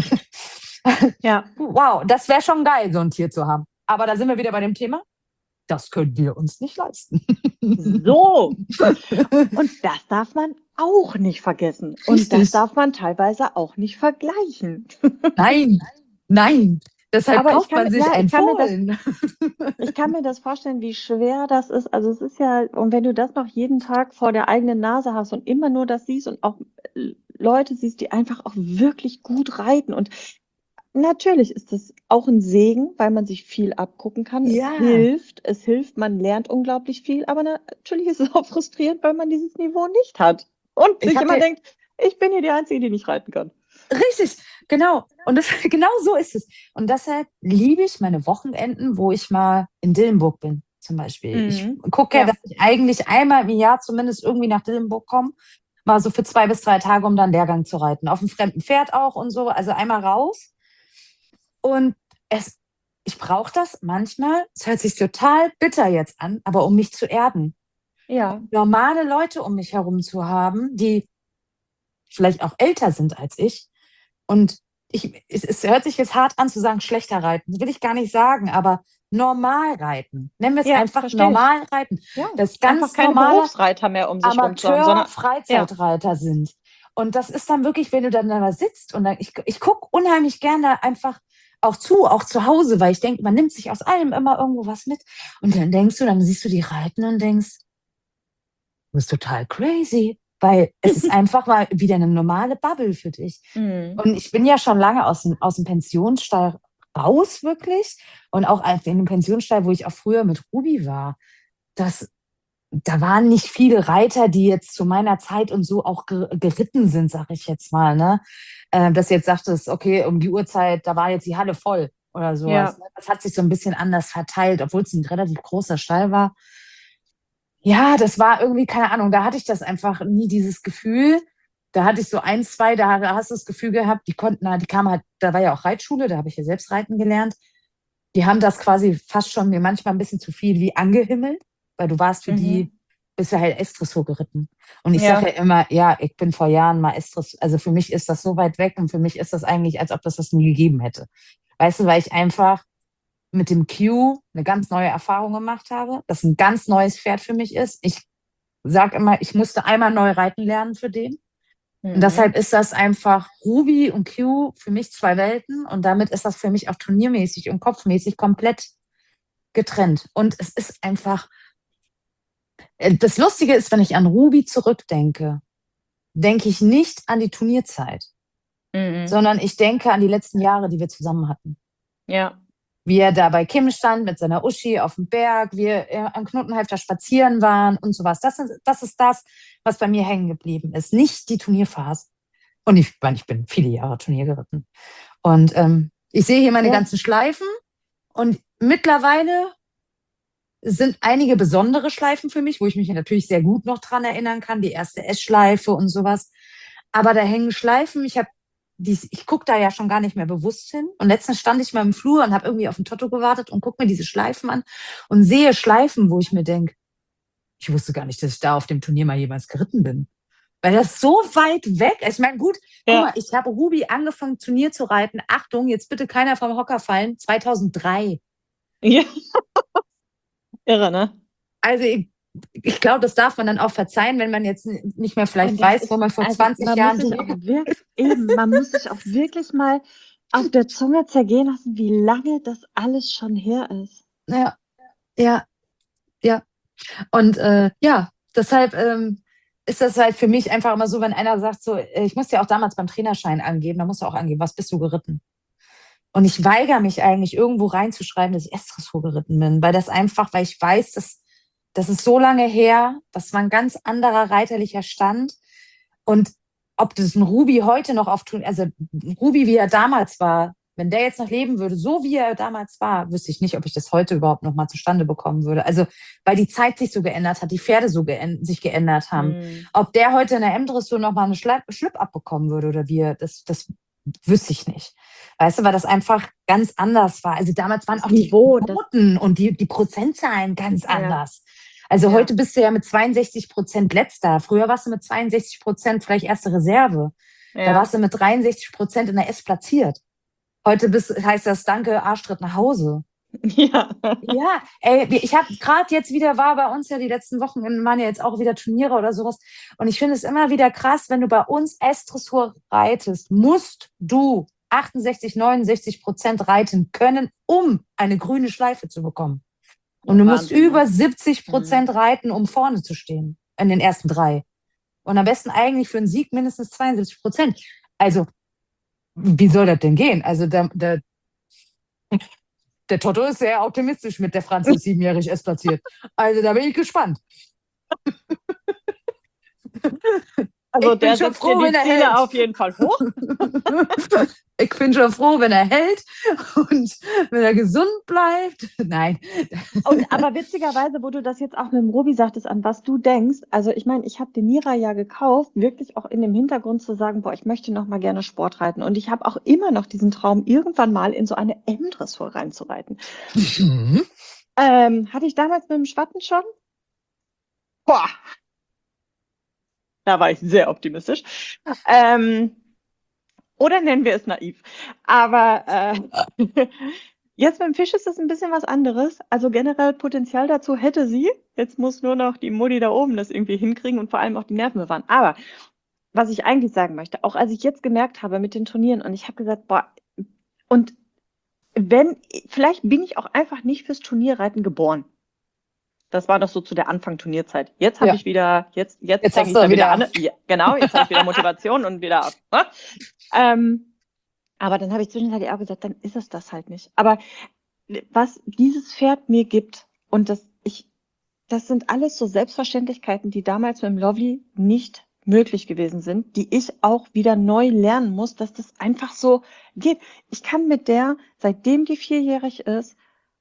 Ja. Wow, das wäre schon geil, so ein Tier zu haben. Aber da sind wir wieder bei dem Thema, das können wir uns nicht leisten. So. Und das darf man auch nicht vergessen. Und das Richtig. darf man teilweise auch nicht vergleichen. Nein, nein. Deshalb Aber ich kauft kann, man mir- sich ja, ein ich kann mir das, Fohlen. ich kann mir das vorstellen, wie schwer das ist. Also es ist ja, und wenn du das noch jeden Tag vor der eigenen Nase hast und immer nur das siehst und auch äh, Leute siehst, die einfach auch wirklich gut reiten. Und natürlich ist das auch ein Segen, weil man sich viel abgucken kann. Es Ja, hilft, es hilft, man lernt unglaublich viel, aber natürlich ist es auch frustrierend, weil man dieses Niveau nicht hat. Und ich sich habe immer dir denkt, ich bin hier die Einzige, die nicht reiten kann. richtig, genau. Und das, genau so ist es. Und deshalb liebe ich meine Wochenenden, wo ich mal in Dillenburg bin, zum Beispiel. Ich Mhm. gucke ja, Ja. dass ich eigentlich einmal im Jahr zumindest irgendwie nach Dillenburg komme. Mal so für zwei bis drei Tage, um dann Lehrgang zu reiten. Auf einem fremden Pferd auch und so. Also einmal raus. Und es, ich brauche das manchmal, es hört sich total bitter jetzt an, aber um mich zu erden. Ja. Normale Leute um mich herum zu haben, die vielleicht auch älter sind als ich. Und ich, es, es hört sich jetzt hart an zu sagen, schlechter reiten. Das will ich gar nicht sagen, aber normal reiten. Nennen wir es Ja, einfach verstehe ich. normal reiten. Ja, Das einfach ganz keine normale Berufsreiter mehr um sich rum zu haben, sondern ja, Amateur-Freizeitreiter sind. Und das ist dann wirklich, wenn du dann da sitzt und dann, ich, ich gucke unheimlich gerne einfach auch zu, auch zu Hause, weil ich denke, man nimmt sich aus allem immer irgendwo was mit. Und dann denkst du, dann siehst du die reiten und denkst, du bist total crazy, weil es ist einfach mal wieder eine normale Bubble für dich. mhm. Und ich bin ja schon lange aus dem, aus dem Pensionsstall raus, wirklich. Und auch als in dem Pensionsstall, wo ich auch früher mit Ruby war, das da waren nicht viele Reiter, die jetzt zu meiner Zeit und so auch ge geritten sind, sag ich jetzt mal, ne? Äh, dass du jetzt sagtest, okay, um die Uhrzeit, da war jetzt die Halle voll oder sowas. Ja. Ne? Das hat sich so ein bisschen anders verteilt, obwohl es ein relativ großer Stall war. Ja, das war irgendwie, keine Ahnung, da hatte ich das einfach nie dieses Gefühl. Da hatte ich so ein, zwei, da hast du das Gefühl gehabt, die konnten, na, die kamen halt, da war ja auch Reitschule, da habe ich ja selbst reiten gelernt. Die haben das quasi fast schon mir manchmal ein bisschen zu viel wie angehimmelt, weil du warst für die, Mhm. bist du halt S-Dressur geritten. Und ich sage Ja. ja immer, ja, ich bin vor Jahren mal S-Dressur, also für mich ist das so weit weg und für mich ist das eigentlich, als ob das das nie gegeben hätte. Weißt du, weil ich einfach mit dem Q eine ganz neue Erfahrung gemacht habe, das ein ganz neues Pferd für mich ist. Ich sage immer, ich musste einmal neu reiten lernen für den. Und deshalb Mhm. ist das einfach Ruby und Q für mich zwei Welten und damit ist das für mich auch turniermäßig und kopfmäßig komplett getrennt. Und es ist einfach, äh, das Lustige ist, wenn ich an Ruby zurückdenke, denke ich nicht an die Turnierzeit, Mhm. sondern ich denke an die letzten Jahre, die wir zusammen hatten. Ja. Wie er da bei Kim stand mit seiner Uschi auf dem Berg, wir am Knotenhalfter spazieren waren und sowas. Das ist, das ist das, was bei mir hängen geblieben ist, nicht die Turnierphase. Und ich meine, ich bin viele Jahre Turnier geritten. Und ähm, ich sehe hier meine Ja. ganzen Schleifen und mittlerweile sind einige besondere Schleifen für mich, wo ich mich natürlich sehr gut noch dran erinnern kann, die erste S-Schleife und sowas. Aber da hängen Schleifen, ich habe ich gucke da ja schon gar nicht mehr bewusst hin. Und letztens stand ich mal im Flur und habe irgendwie auf den Toto gewartet und gucke mir diese Schleifen an und sehe Schleifen, wo ich mir denke, ich wusste gar nicht, dass ich da auf dem Turnier mal jemals geritten bin. Weil das so weit weg ist. Ich meine, gut, guck mal, Ja. ich habe Ruby angefangen, Turnier zu reiten. Achtung, jetzt bitte keiner vom Hocker fallen. zweitausenddrei. Ja. Irre, ne? Also ich, ich glaube, das darf man dann auch verzeihen, wenn man jetzt nicht mehr vielleicht Und das weiß, wo ist, man vor also zwanzig man muss Jahren sich auch Turnier. wirklich, eben, man muss sich auch wirklich mal auf der Zunge zergehen lassen, wie lange das alles schon her ist. Ja, ja, ja. Und äh, ja, deshalb ähm, ist das halt für mich einfach immer so, wenn einer sagt, so, äh, ich musste ja auch damals beim Trainerschein angeben, da musst du auch angeben, was bist du geritten? Und ich weigere mich eigentlich, irgendwo reinzuschreiben, dass ich S-Dressur geritten bin, weil das einfach, weil ich weiß, dass das ist so lange her, das war ein ganz anderer reiterlicher Stand. Und ob das ein Ruby heute noch auf, also Ruby, wie er damals war, wenn der jetzt noch leben würde, so wie er damals war, wüsste ich nicht, ob ich das heute überhaupt noch mal zustande bekommen würde. Also, weil die Zeit sich so geändert hat, die Pferde so geänd sich geändert haben. Hm. Ob der heute in der M-Dressur noch mal einen Schlepp, Schlipp abbekommen würde oder wie, er- das, das wüsste ich nicht. Weißt du, weil das einfach ganz anders war. Also damals waren Das auch die Niveau, das, Quoten und die, die Prozentzahlen ganz ja, anders. Also ja, heute bist du ja mit zweiundsechzig Prozent letzter. Früher warst du mit zweiundsechzig Prozent vielleicht erste Reserve. Da ja, warst du mit dreiundsechzig Prozent in der S platziert. Heute bist, heißt das Danke, Arschtritt nach Hause. ja. Ja, ey, ich habe gerade jetzt wieder, war bei uns ja die letzten Wochen, waren ja jetzt auch wieder Turniere oder sowas. Und ich finde es immer wieder krass, wenn du bei uns S-Dressur reitest, musst du achtundsechzig, neunundsechzig Prozent reiten können, um eine grüne Schleife zu bekommen. Und Ja, du musst Wahnsinn, ne? über siebzig Hm. Prozent reiten, um vorne zu stehen, in den ersten drei. Und am besten eigentlich für einen Sieg mindestens zweiundsiebzig Prozent. Also, wie soll das denn gehen? Also, der, der, der Toto ist sehr optimistisch mit der Franzi ist siebenjährig S platziert. Also, da bin ich gespannt. Also Ich bin der schon setzt dir froh, wenn die er Ziele hält. auf jeden Fall hoch. Ich bin schon froh, wenn er hält und wenn er gesund bleibt. Nein. Und aber witzigerweise, wo du das jetzt auch mit dem Robi sagtest, an was du denkst, also ich meine, ich habe den Nira ja gekauft, wirklich auch in dem Hintergrund zu sagen, boah, ich möchte noch mal gerne Sport reiten. Und ich habe auch immer noch diesen Traum, irgendwann mal in so eine M-Dressur reinzureiten. Mhm. Ähm, hatte ich damals mit dem Schwatten schon? Boah, da war ich sehr optimistisch. Ähm, oder nennen wir es naiv. Aber äh, jetzt beim Fisch ist es ein bisschen was anderes. Also generell Potenzial dazu hätte sie. Jetzt muss nur noch die Mutti da oben das irgendwie hinkriegen und vor allem auch die Nerven bewahren. Aber was ich eigentlich sagen möchte, auch als ich jetzt gemerkt habe mit den Turnieren und ich habe gesagt, boah, und wenn, vielleicht bin ich auch einfach nicht fürs Turnierreiten geboren. Das war doch so zu der Anfang Turnierzeit. Jetzt habe Ja, ich wieder, jetzt, jetzt jetzt fange hast ich du da wieder wieder. an. Ja, genau, jetzt habe ich wieder Motivation und wieder. Ne? Ähm, aber dann habe ich zwischenzeitlich auch gesagt, dann ist es das halt nicht. Aber was dieses Pferd mir gibt und das ich das sind alles so Selbstverständlichkeiten, die damals mit dem Lovely nicht möglich gewesen sind, die ich auch wieder neu lernen muss, dass das einfach so geht. Ich kann mit der, seitdem die vierjährig ist,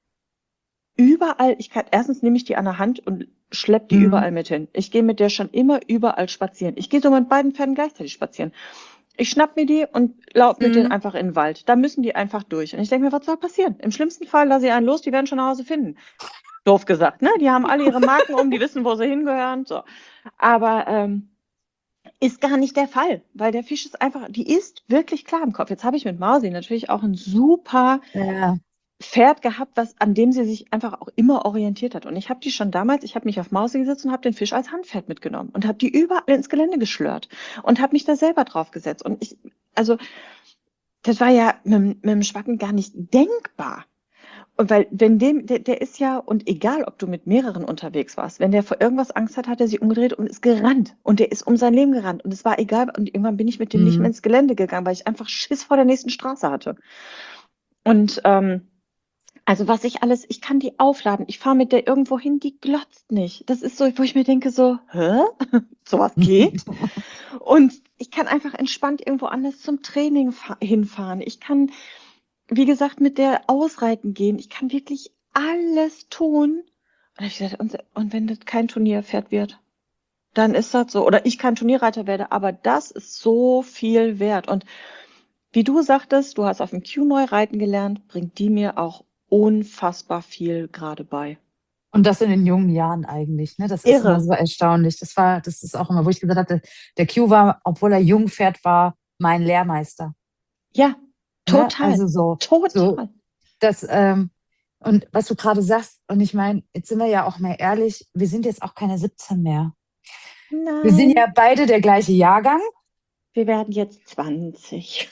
überall, ich kann, erstens nehme ich die an der Hand und schlepp die Mhm. überall mit hin. Ich gehe mit der schon immer überall spazieren. Ich gehe so mit beiden Pferden gleichzeitig spazieren. Ich schnapp mir die und laufe mit denen Mhm. einfach in den Wald. Da müssen die einfach durch. Und ich denke mir, was soll passieren? Im schlimmsten Fall lasse ich einen los, die werden schon nach Hause finden. Doof gesagt, ne? Die haben alle ihre Marken um, die wissen, wo sie hingehören. So. Aber ähm, ist gar nicht der Fall, weil der Fisch ist einfach, die ist wirklich klar im Kopf. Jetzt habe ich mit Mausi natürlich auch ein super Ja. Pferd gehabt, was, an dem sie sich einfach auch immer orientiert hat. Und ich habe die schon damals, ich habe mich auf Mausi gesetzt und habe den Fisch als Handpferd mitgenommen und habe die überall ins Gelände geschlört und habe mich da selber drauf gesetzt. Und ich, also, das war ja mit, mit dem Schwacken gar nicht denkbar. Und weil, wenn dem, der, der ist ja, und egal, ob du mit mehreren unterwegs warst, wenn der vor irgendwas Angst hat, hat er sich umgedreht und ist gerannt. Und der ist um sein Leben gerannt. Und es war egal. Und irgendwann bin ich mit dem nicht mehr Mhm. ins Gelände gegangen, weil ich einfach Schiss vor der nächsten Straße hatte. Und ähm, also was ich alles, ich kann die aufladen. Ich fahre mit der irgendwo hin, die glotzt nicht. Das ist so, wo ich mir denke so, hä? Sowas geht? Und ich kann einfach entspannt irgendwo anders zum Training fa- hinfahren. Ich kann, wie gesagt, mit der ausreiten gehen. Ich kann wirklich alles tun. Und hab ich gesagt, und, und wenn das kein Turnierpferd wird, dann ist das so. Oder ich kein Turnierreiter werde, aber das ist so viel wert. Und wie du sagtest, du hast auf dem Q neu reiten gelernt, bringt die mir auch unfassbar viel gerade bei. Und das in den jungen Jahren eigentlich, ne? Das ist immer Irre. so erstaunlich. Das war, das ist auch immer, wo ich gesagt hatte, der Q war, obwohl er Jungpferd war, mein Lehrmeister. Ja, Ne? total. Also so, so, Total. das, ähm, und was du gerade sagst, und ich meine, jetzt sind wir ja auch mal ehrlich, wir sind jetzt auch keine siebzehn mehr. Wir sind Nein, ja beide der gleiche Jahrgang. wir werden jetzt zwanzig.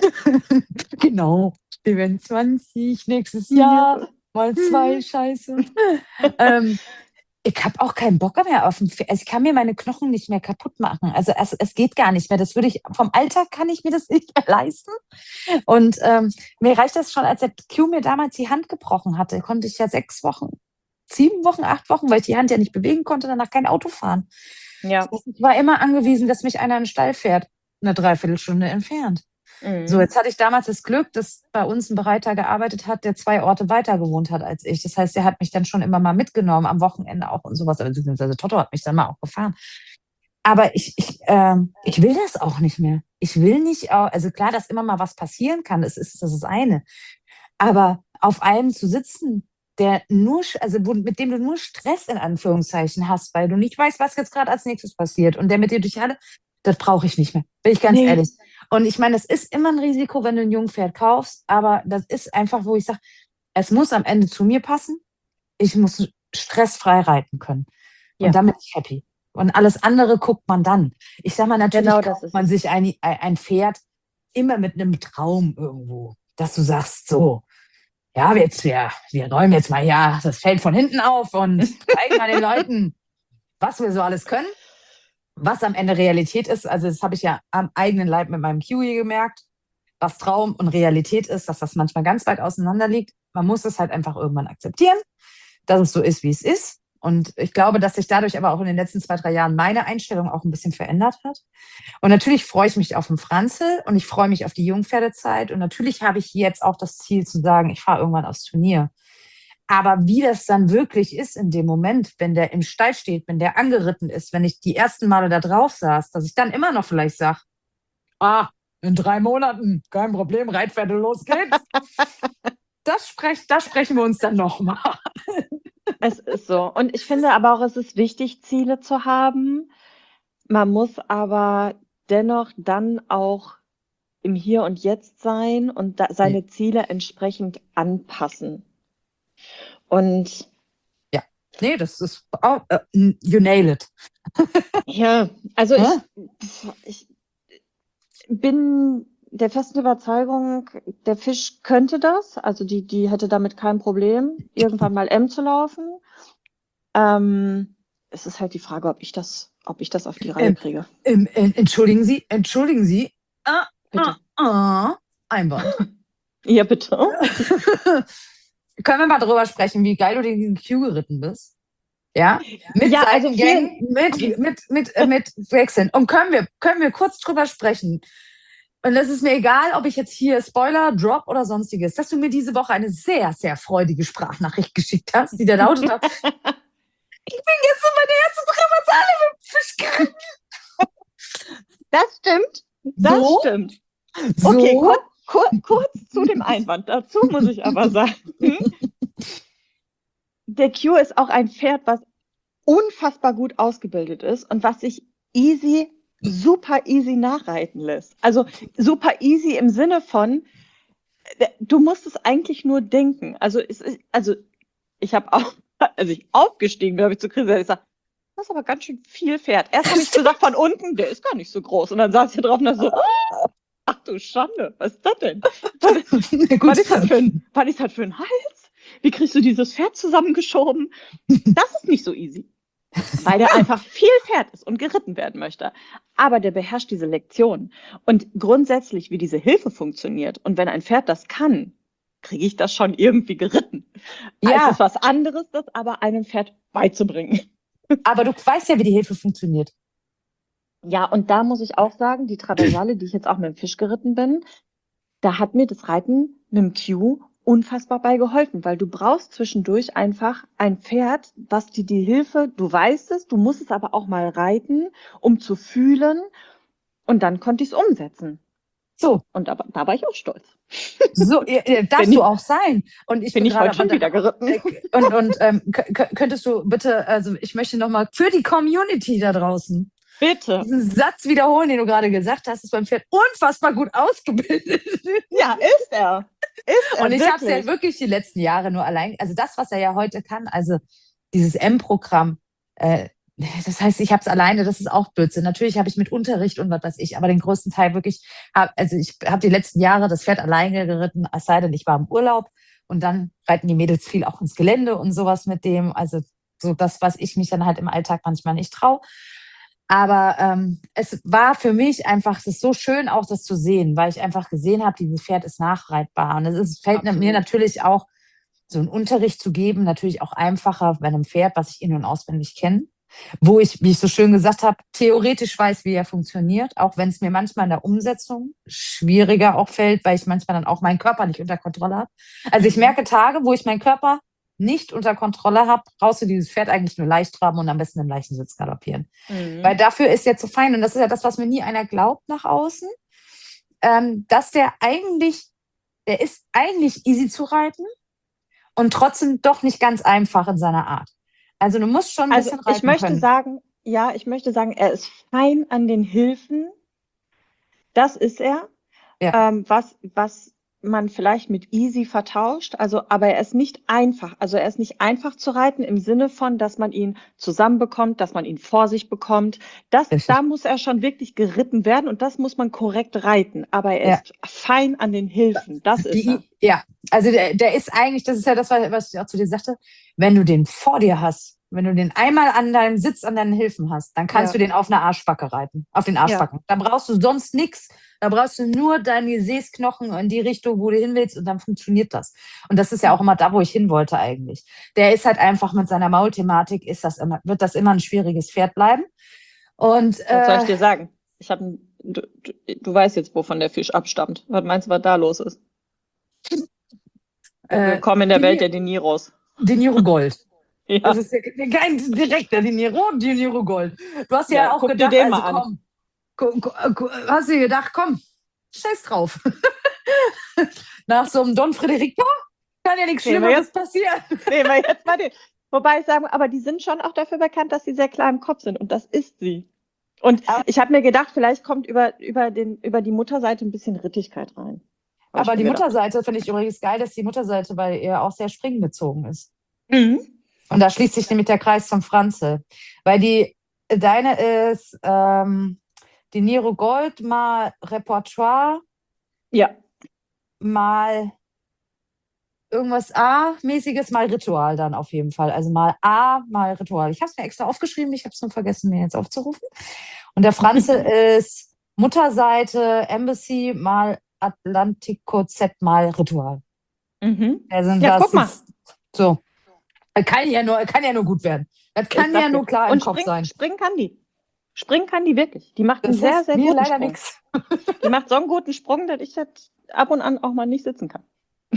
Genau. Wir werden zwanzig nächstes Jahr, Ja. mal zwei, scheiße. ähm, ich habe auch keinen Bock mehr auf ein Pferd. Also ich kann mir meine Knochen nicht mehr kaputt machen. Also es, es geht gar nicht mehr. Das würde ich, vom Alter kann ich mir das nicht mehr leisten. Und ähm, mir reicht das schon, als der Q mir damals die Hand gebrochen hatte, konnte ich ja sechs Wochen, sieben Wochen, acht Wochen, weil ich die Hand ja nicht bewegen konnte, danach kein Auto fahren. Ja. Ich war immer angewiesen, dass mich einer in den Stall fährt, eine Dreiviertelstunde entfernt. So, Mhm. jetzt hatte ich damals das Glück, dass bei uns ein Bereiter gearbeitet hat, der zwei Orte weiter gewohnt hat als ich. Das heißt, der hat mich dann schon immer mal mitgenommen, am Wochenende auch und sowas. Also Toto hat mich dann mal auch gefahren. Aber ich, ich, ähm, ich will das auch nicht mehr. Ich will nicht, au- also klar, dass immer mal was passieren kann, das ist das ist das eine. Aber auf einem zu sitzen, der nur, sch- also wo, mit dem du nur Stress in Anführungszeichen hast, weil du nicht weißt, was jetzt gerade als nächstes passiert und der mit dir durch alle, das brauche ich nicht mehr. Bin ich ganz Nee. ehrlich. Und ich meine, es ist immer ein Risiko, wenn du ein Jungpferd kaufst, aber das ist einfach, wo ich sage, es muss am Ende zu mir passen. Ich muss stressfrei reiten können. Und Ja, dann bin ich happy. Und alles andere guckt man dann. Ich sag mal, natürlich genau das kauft ist man es. sich ein, ein Pferd immer mit einem Traum irgendwo, dass du sagst, so, ja, jetzt, wir, wir räumen jetzt mal ja das Feld von hinten auf und zeigen mal den Leuten, was wir so alles können, was am Ende Realität ist. Also das habe ich ja am eigenen Leib mit meinem Kiwi gemerkt, was Traum und Realität ist, dass das manchmal ganz weit auseinander liegt. Man muss es halt einfach irgendwann akzeptieren, dass es so ist, wie es ist. Und ich glaube, dass sich dadurch aber auch in den letzten zwei, drei Jahren meine Einstellung auch ein bisschen verändert hat. Und natürlich freue ich mich auf den Franzl und ich freue mich auf die Jungpferdezeit. Und natürlich habe ich jetzt auch das Ziel zu sagen, ich fahre irgendwann aufs Turnier. Aber wie das dann wirklich ist in dem Moment, wenn der im Stall steht, wenn der angeritten ist, wenn ich die ersten Male da drauf saß, dass ich dann immer noch vielleicht sage, ah, in drei Monaten, kein Problem, Reitpferde, los geht's. Das, sprech, das sprechen wir uns dann nochmal. Es ist so. Und ich finde aber auch, es ist wichtig, Ziele zu haben. Man muss aber dennoch dann auch im Hier und Jetzt sein und da seine Ziele entsprechend anpassen. Und Ja, nee, das ist, oh, uh, you nail it. ja, also Hä? ich, ich bin der festen Überzeugung, der Fisch könnte das. Also die, die hätte damit kein Problem, irgendwann mal M zu laufen. Ähm, es ist halt die Frage, ob ich das, ob ich das auf die Reihe Ähm, kriege. ähm, äh, entschuldigen Sie, entschuldigen Sie. Ah, ah, Bitte. ah, Einwand. Ja, bitte. Können wir mal darüber sprechen, wie geil du den Q geritten bist? Ja, mit Ja, also Seitengängen, viel. mit, Okay. mit, mit, äh, mit Wechseln. Und können wir, können wir kurz drüber sprechen? Und es ist mir egal, ob ich jetzt hier Spoiler, Drop oder sonstiges, dass du mir diese Woche eine sehr, sehr freudige Sprachnachricht geschickt hast, die da lautet, ich bin gestern meine erste Traversale mit Fisch geritten. Das stimmt. Das So? stimmt. So? Okay, kur kur kurz zu dem Einwand. Dazu muss ich aber sagen, der Q ist auch ein Pferd, was unfassbar gut ausgebildet ist und was sich easy, super easy nachreiten lässt. Also super easy im Sinne von, äh, du musst es eigentlich nur denken. Also, es ist, also ich habe auch, als ich aufgestiegen bin, habe ich zu Chris gesagt, das ist aber ganz schön viel Pferd. Erst habe ich gesagt, von unten, der ist gar nicht so groß. Und dann saß ich drauf und dachte so, ach du Schande, was ist das denn? Was, was, ist, das für ein, was ist das für ein Hals? Wie kriegst du dieses Pferd zusammengeschoben? Das ist nicht so easy. Weil der einfach viel Pferd ist und geritten werden möchte. Aber der beherrscht diese Lektion. Und grundsätzlich, wie diese Hilfe funktioniert. Und wenn ein Pferd das kann, kriege ich das schon irgendwie geritten. Ja. Es ist was anderes, das aber einem Pferd beizubringen. Aber du weißt ja, wie die Hilfe funktioniert. Ja, und da muss ich auch sagen, die Traversale, die ich jetzt auch mit dem Fisch geritten bin, da hat mir das Reiten mit dem Q unfassbar bei geholfen, weil du brauchst zwischendurch einfach ein Pferd, was dir die Hilfe, du weißt es, du musst es aber auch mal reiten, um zu fühlen, und dann konnte ich es umsetzen. So. Und da, da war ich auch stolz. So, ja, darfst ich, du auch sein. Und ich bin, bin ich heute schon wieder geritten. Und, und ähm, könntest du bitte, also ich möchte nochmal für die Community da draußen bitte diesen Satz wiederholen, den du gerade gesagt hast, ist beim Pferd unfassbar gut ausgebildet. Ja, ist er. Ist er und ich habe es ja wirklich. wirklich die letzten Jahre nur allein, also das, was er ja heute kann, also dieses M-Programm, äh, das heißt, ich habe es alleine, das ist auch Blödsinn. Natürlich habe ich mit Unterricht und was weiß ich, aber den größten Teil wirklich, hab, also ich habe die letzten Jahre das Pferd alleine geritten, es sei denn, ich war im Urlaub und dann reiten die Mädels viel auch ins Gelände und sowas mit dem, also so das, was ich mich dann halt im Alltag manchmal nicht traue. Aber ähm, es war für mich einfach, es ist so schön auch das zu sehen, weil ich einfach gesehen habe, dieses Pferd ist nachreitbar. Und es ist, fällt Absolut. mir natürlich auch, so einen Unterricht zu geben, natürlich auch einfacher bei einem Pferd, was ich in- und auswendig kenne. Wo ich, wie ich so schön gesagt habe, theoretisch weiß, wie er funktioniert, auch wenn es mir manchmal in der Umsetzung schwieriger auch fällt, weil ich manchmal dann auch meinen Körper nicht unter Kontrolle habe. Also ich merke Tage, wo ich meinen Körper nicht unter Kontrolle habe, brauchst du dieses Pferd eigentlich nur leicht traben und am besten im Leichensitz galoppieren. Mhm. Weil dafür ist er zu fein. Und das ist ja das, was mir nie einer glaubt nach außen, ähm, dass der eigentlich, der ist eigentlich easy zu reiten und trotzdem doch nicht ganz einfach in seiner Art. Also du musst schon ein also bisschen reiten ich möchte können. sagen, ja, ich möchte sagen, er ist fein an den Hilfen. Das ist er. Ja. Ähm, was, was man vielleicht mit easy vertauscht, also, aber er ist nicht einfach. Also er ist nicht einfach zu reiten im Sinne von, dass man ihn zusammenbekommt, dass man ihn vor sich bekommt. Das, da muss er schon wirklich geritten werden und das muss man korrekt reiten. Aber er ja. ist fein an den Hilfen. Das ist er. Ja, also der, der ist eigentlich, das ist ja das, was ich auch zu dir sagte, wenn du den vor dir hast, wenn du den einmal an deinem Sitz, an deinen Hilfen hast, dann kannst ja. du den auf eine Arschbacke reiten, auf den Arschbacken. Ja. Da brauchst du sonst nichts. Da brauchst du nur deine Gesäßknochen in die Richtung, wo du hin willst, und dann funktioniert das. Und das ist ja auch immer da, wo ich hin wollte eigentlich. Der ist halt einfach mit seiner Maulthematik, ist das immer, wird das immer ein schwieriges Pferd bleiben. Und, was äh, soll ich dir sagen? Ich hab, du, du, du weißt jetzt, wovon der Fisch abstammt. Was meinst du, was da los ist? Äh, Willkommen in der Welt der Diniros. Diniro Gold. Ja. Das ist ja kein direkter Diniro, Diniro Gold. Du hast ja, ja auch guck gedacht, dir den also mal komm, komm, komm, hast du gedacht, komm, scheiß drauf. Nach so einem Don Frederic kann ja nichts Schlimmeres passieren. Nehmen wir jetzt mal den. Wobei ich sage, aber die sind schon auch dafür bekannt, dass sie sehr klar im Kopf sind. Und das ist sie. Und aber ich habe mir gedacht, vielleicht kommt über, über, den, über die Mutterseite ein bisschen Rittigkeit rein. Aber die gedacht. Mutterseite finde ich übrigens geil, dass die Mutterseite bei ihr auch sehr springbezogen ist. Mhm. Und da schließt sich nämlich der Kreis zum Franze. Weil die, deine ist ähm, die Niro Gold mal Repertoire. Ja. Mal irgendwas A-mäßiges, mal Ritual dann auf jeden Fall. Also mal A, mal Ritual. Ich habe es mir extra aufgeschrieben, ich habe es nur vergessen, mir jetzt aufzurufen. Und der Franze ist Mutterseite, Embassy, mal Atlantico Z, mal Ritual. Mhm. Also ja, guck mal. So. Kann ja, nur, kann ja nur gut werden. Das Ich kann sag ja dir. nur klar im Und Kopf springen, sein. springen kann die. Springen kann die wirklich. Die macht einen Das sehr, ist sehr mir guten leider Sprung. nichts. Die macht so einen guten Sprung, dass ich das ab und an auch mal nicht sitzen kann.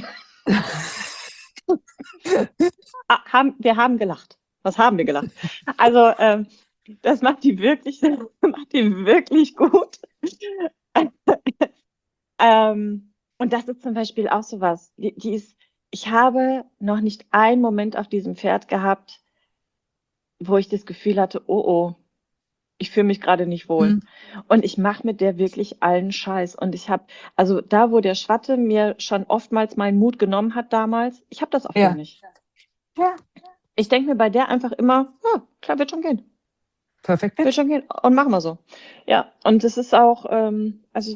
Ah, haben, wir haben gelacht. Was haben wir gelacht? Also, ähm, das macht die wirklich, macht die wirklich gut. ähm, und das ist zum Beispiel auch sowas. Die, die ist, ich habe noch nicht einen Moment auf diesem Pferd gehabt, wo ich das Gefühl hatte, oh oh, ich fühle mich gerade nicht wohl. Mhm. Und ich mache mit der wirklich allen Scheiß. Und ich habe, also da, wo der Schwatte mir schon oftmals meinen Mut genommen hat damals, ich habe das auf der Ja. nicht. Ja. Ich denke mir bei der einfach immer, ja, klar, wird schon gehen. Perfekt Wird Match. schon gehen. Und machen wir so. Ja, und es ist auch, ähm, also,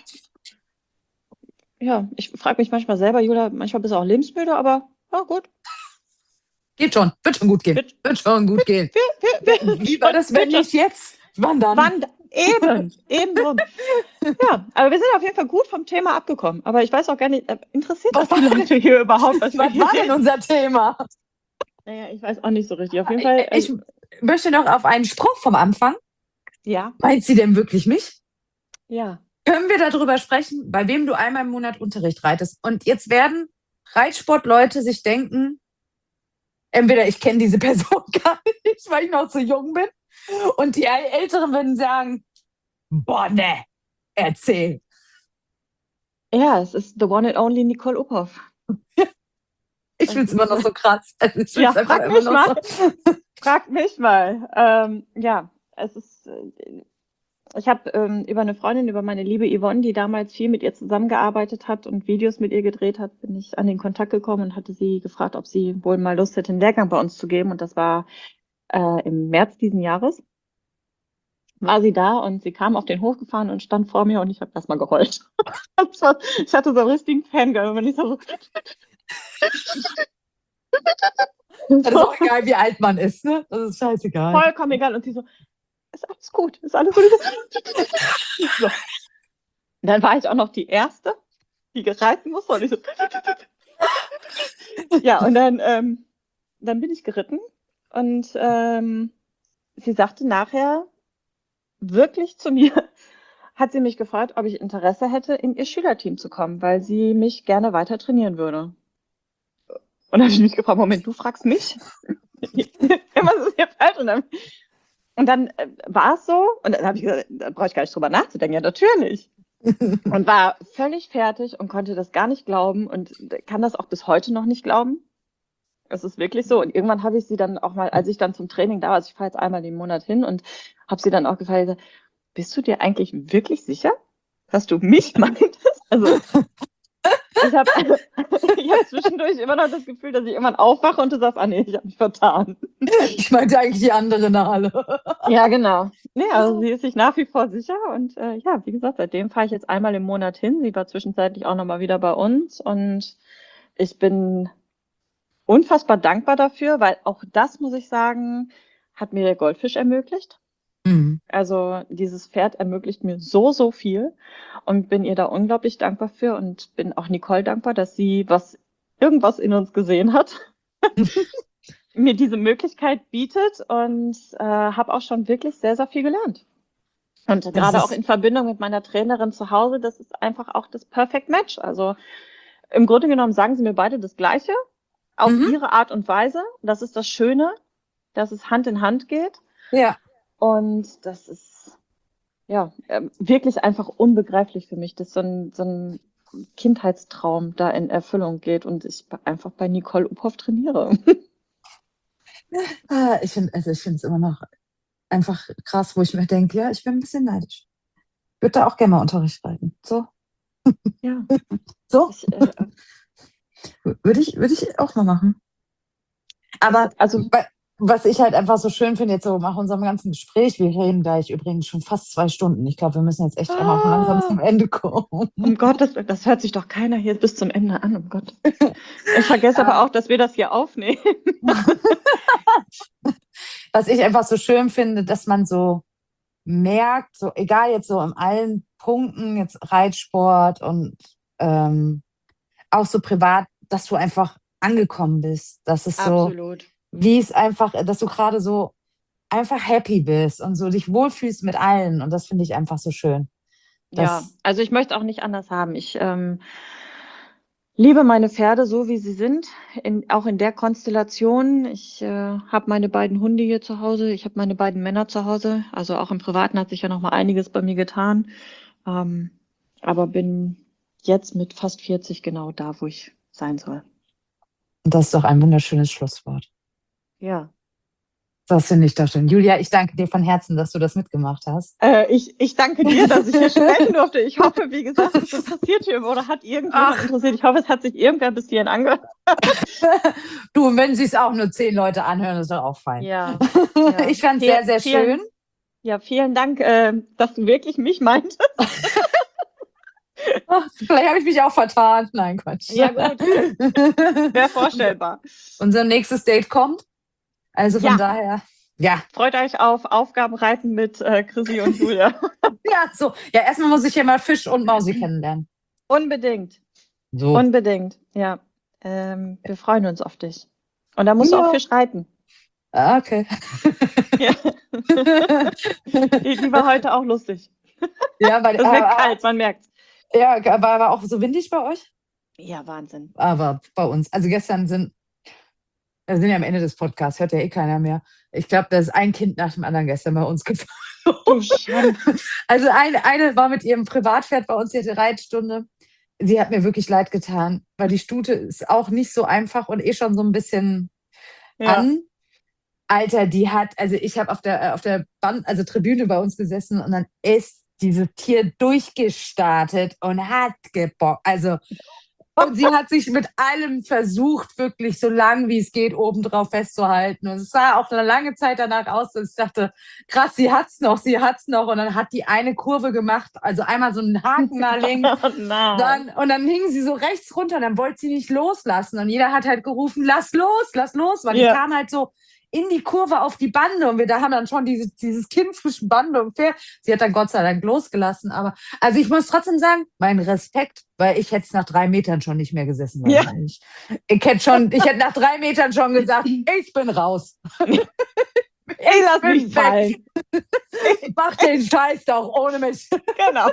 ja, ich frage mich manchmal selber, Julia, manchmal bist du auch lebensmüde, aber ja, gut. Geht schon. Wird schon gut gehen. Wird, Wird schon gut gehen. wir, wir, wir, Wie war das, wenn wird schon. nicht jetzt? Wann dann? Wann? Eben, eben drum. Ja, aber wir sind auf jeden Fall gut vom Thema abgekommen. Aber ich weiß auch gar nicht, äh, interessiert Was das die war Leute hier überhaupt, was wir Was hier war denn reden? unser Thema? Naja, ich weiß auch nicht so richtig. Auf jeden Fall, Ich äh, möchte noch auf einen Spruch vom Anfang. ja, Meint sie denn wirklich mich? ja. Können wir darüber sprechen, bei wem du einmal im Monat Unterricht reitest? Und jetzt werden Reitsportleute sich denken, entweder ich kenne diese Person gar nicht, weil ich noch zu jung bin, und die Älteren würden sagen, boah, ne, erzähl. Ja, es ist the one and only Nicole Uphoff. Ich finde es immer noch so krass. Also ich Ja, find's einfach frag immer mich noch mal. so. Frag mich mal. Ähm, ja, es ist, äh, ich habe ähm, über eine Freundin, über meine liebe Yvonne, die damals viel mit ihr zusammengearbeitet hat und Videos mit ihr gedreht hat, bin ich an den Kontakt gekommen und hatte sie gefragt, ob sie wohl mal Lust hätte, einen Lehrgang bei uns zu geben. Und das war äh, im März diesen Jahres. War sie da und sie kam auf den Hof gefahren und stand vor mir und ich habe erstmal geheult. Das war, ich hatte so einen richtigen Fangirl, wenn ich so, Das ist auch egal, wie alt man ist, ne? Das ist scheißegal. vollkommen egal. Und sie so, ist alles gut, ist alles gut. So. Dann war ich auch noch die Erste, die gereiten musste. Und ich so, ja, und dann, ähm, dann bin ich geritten und ähm, sie sagte nachher wirklich zu mir, hat sie mich gefragt, ob ich Interesse hätte, in ihr Schülerteam zu kommen, weil sie mich gerne weiter trainieren würde. Und dann habe ich mich gefragt, Moment, du fragst mich? Was ist hier falsch? Und dann, und dann äh, war es so, und dann habe ich gesagt, da brauche ich gar nicht drüber nachzudenken, ja, natürlich. Und war völlig fertig und konnte das gar nicht glauben und kann das auch bis heute noch nicht glauben. Es ist wirklich so. Und irgendwann habe ich sie dann auch mal, als ich dann zum Training da war, also ich fahre jetzt einmal im Monat hin und habe sie dann auch gefragt, bist du dir eigentlich wirklich sicher, dass du mich meintest? Also ich habe ich hab zwischendurch immer noch das Gefühl, dass ich irgendwann aufwache und du sagst, ah nee, ich habe mich vertan. Ich meinte eigentlich die andere Nale. Ja, genau. Nee, also sie ist sich nach wie vor sicher und äh, ja, wie gesagt, seitdem fahre ich jetzt einmal im Monat hin. Sie war zwischenzeitlich auch nochmal wieder bei uns und ich bin unfassbar dankbar dafür, weil auch das, muss ich sagen, hat mir der Goldfisch ermöglicht. Mhm. Also dieses Pferd ermöglicht mir so, so viel und bin ihr da unglaublich dankbar für und bin auch Nicole dankbar, dass sie was irgendwas in uns gesehen hat, mir diese Möglichkeit bietet und äh, habe auch schon wirklich sehr, sehr viel gelernt. Und Das gerade auch ist, in Verbindung mit meiner Trainerin zu Hause, das ist einfach auch das Perfect Match. Also im Grunde genommen sagen sie mir beide das Gleiche, auf mhm. ihre Art und Weise. Das ist das Schöne, dass es Hand in Hand geht. Ja. Und das ist ja ähm, wirklich einfach unbegreiflich für mich, dass so ein, so ein Kindheitstraum da in Erfüllung geht und ich einfach bei Nicole Uphoff trainiere. Ah, Ich finde also ich finde es immer noch einfach krass, wo ich mir denke, ja, ich bin ein bisschen neidisch. Ich würde da auch gerne mal Unterricht reiten. So, Ja, so ich, äh, würde ich, würde ich auch mal machen. Aber also wa- was ich halt einfach so schön finde, jetzt so nach unserem ganzen Gespräch, wir reden gleich übrigens schon fast zwei Stunden. Ich glaube, wir müssen jetzt echt auch mal langsam zum Ende kommen. um Gottes Willen, das hört sich doch keiner hier bis zum Ende an, um Gott. Ich vergesse aber auch, dass wir das hier aufnehmen. Was ich einfach so schön finde, dass man so merkt, so egal jetzt so in allen Punkten, jetzt Reitsport und ähm, auch so privat, dass du einfach angekommen bist. Dass es so, Absolut. wie es einfach, dass du gerade so einfach happy bist und so dich wohlfühlst mit allen. Und das finde ich einfach so schön. Ja, Das, also ich möchte auch nicht anders haben. Ich ähm, liebe meine Pferde so, wie sie sind, in, auch in der Konstellation. Ich äh, habe meine beiden Hunde hier zu Hause, ich habe meine beiden Männer zu Hause. Also auch im Privaten hat sich ja noch mal einiges bei mir getan. Ähm, aber bin jetzt mit fast vierzig genau da, wo ich sein soll. das ist doch ein wunderschönes Schlusswort. Ja. Das finde ich doch schön. Julia, ich danke dir von Herzen, dass du das mitgemacht hast. Äh, ich, ich danke dir, dass ich hier sprechen durfte. Ich hoffe, wie gesagt, es interessiert hier oder hat irgendjemand Ach. interessiert. Ich hoffe, es hat sich irgendwer bis hierhin angehört. Du, und wenn sich auch nur zehn Leute anhören, ist doch auch fein. Ja, ja. Ich fand es Viel- sehr, sehr vielen, schön. Ja, vielen Dank, äh, dass du wirklich mich meintest. Ach, vielleicht habe ich mich auch vertan. Nein, Quatsch. Ja, gut. Wäre vorstellbar. Unser nächstes Date kommt. Also von Ja. daher, ja. Freut euch auf Aufgabenreiten mit äh, Chrissy und Julia. Ja, so. Ja, erstmal muss ich ja mal Fisch und Mausi kennenlernen. Unbedingt. So. Unbedingt, ja. Ähm, wir freuen uns auf dich. Und da musst du Ja. auch Fisch reiten. Ah, okay. Ja. Die, die war heute auch lustig. Ja, weil Es wird äh, kalt, man merkt's. Ja, war, war auch so windig bei euch? Ja, Wahnsinn. Aber bei uns. Also gestern sind, wir sind ja am Ende des Podcasts, hört ja eh keiner mehr. Ich glaube, da ist ein Kind nach dem anderen gestern bei uns gefahren. Du Schande. Also eine, eine war mit ihrem Privatpferd bei uns, die hatte Reitstunde. Sie hat mir wirklich leid getan, weil die Stute ist auch nicht so einfach und eh schon so ein bisschen Ja. an. Alter, die hat, also ich habe auf der, äh, auf der Band, also Tribüne bei uns gesessen und dann ist dieses Tier durchgestartet und hat gebockt. Also, und sie hat sich mit allem versucht, wirklich so lang wie es geht, obendrauf festzuhalten. Und es sah auch eine lange Zeit danach aus, dass ich dachte, krass, sie hat's noch, sie hat's noch. Und dann hat die eine Kurve gemacht, also einmal so einen Haken nach links. Oh nein. Dann, und dann hing sie so rechts runter, dann wollte sie nicht loslassen. Und jeder hat halt gerufen, lass los, lass los, weil Ja. die kam halt so in die Kurve auf die Bande und wir da haben dann schon diese, dieses Kind zwischen Bande und Pferd. Sie hat dann Gott sei Dank losgelassen, aber also ich muss trotzdem sagen, mein Respekt, weil ich hätte es nach drei Metern schon nicht mehr gesessen. Ja. Ich, ich hätte schon, ich hätte nach drei Metern schon gesagt, ich bin raus. Ich lass bin mich fallen. Ich mach den Scheiß doch ohne mich. Genau.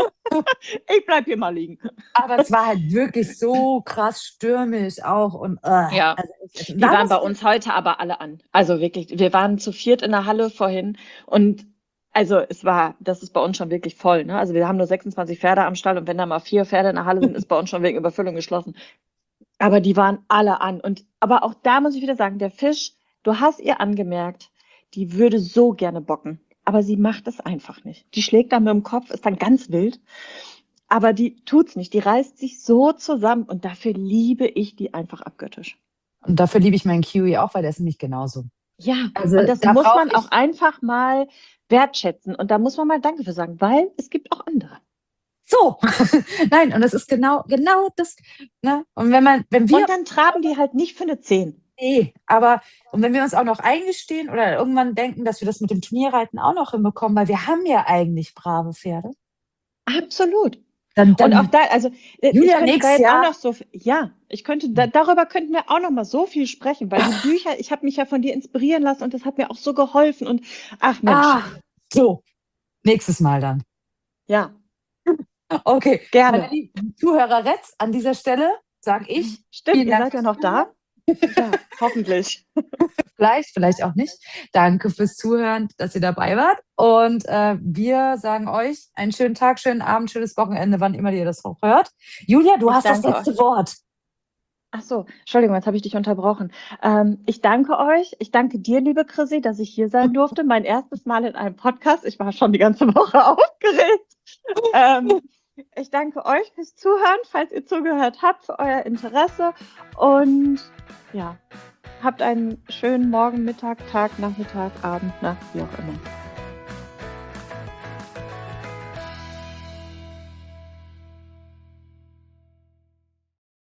Ich bleib hier mal liegen. Aber es war halt wirklich so krass stürmisch auch und äh, Ja. also ich, Die waren bei uns heute aber alle an. Also wirklich, wir waren zu viert in der Halle vorhin und also es war, das ist bei uns schon wirklich voll. Ne? Also wir haben nur sechsundzwanzig Pferde am Stall und wenn da mal vier Pferde in der Halle sind, ist bei uns schon wegen Überfüllung geschlossen. Aber die waren alle an. Und aber auch da muss ich wieder sagen, der Fisch, du hast ihr angemerkt, die würde so gerne bocken. Aber sie macht es einfach nicht. Die schlägt dann mit dem Kopf, ist dann ganz wild. Aber die tut's nicht. Die reißt sich so zusammen und dafür liebe ich die einfach abgöttisch. Und dafür liebe ich meinen Kiwi auch, weil der ist nämlich genauso. Ja, Also und das da muss brauch man ich- auch einfach mal wertschätzen. Und da muss man mal Danke für sagen, weil es gibt auch andere. So, nein, und das ist genau, genau das, ne? Und wenn man, wenn wir, Und dann traben die halt nicht für eine zehn. nee, aber, und wenn wir uns auch noch eingestehen oder irgendwann denken, dass wir das mit dem Turnierreiten auch noch hinbekommen, weil wir haben ja eigentlich brave Pferde, Absolut. dann, dann Und auch da, also äh, Julia, ich könnte nächstes da jetzt Jahr- auch noch so, viel- ja, ich könnte, da, darüber könnten wir auch noch mal so viel sprechen, weil die Bücher, ich habe mich ja von dir inspirieren lassen und das hat mir auch so geholfen und ach Mensch, ah, so, nächstes Mal dann. ja, Okay, Gerne. meine lieben Zuhörer Retz, an dieser Stelle sage ich, stimmt, Vielen ihr Dank seid ja fürs noch da. Ja, hoffentlich. vielleicht, vielleicht auch nicht. Danke fürs Zuhören, dass ihr dabei wart. Und äh, wir sagen euch einen schönen Tag, schönen Abend, schönes Wochenende, wann immer ihr das auch hört. Julia, du Ich hast das danke letzte Wort. Ach so, Entschuldigung, jetzt habe ich dich unterbrochen. Ähm, ich danke euch. Ich danke dir, liebe Chrissy, dass ich hier sein durfte. Mein erstes Mal in einem Podcast. Ich war schon die ganze Woche aufgeregt. Ähm, ich danke euch fürs Zuhören, falls ihr zugehört habt, für euer Interesse. Und ja, habt einen schönen Morgen, Mittag, Tag, Nachmittag, Abend, Nacht, wie auch immer.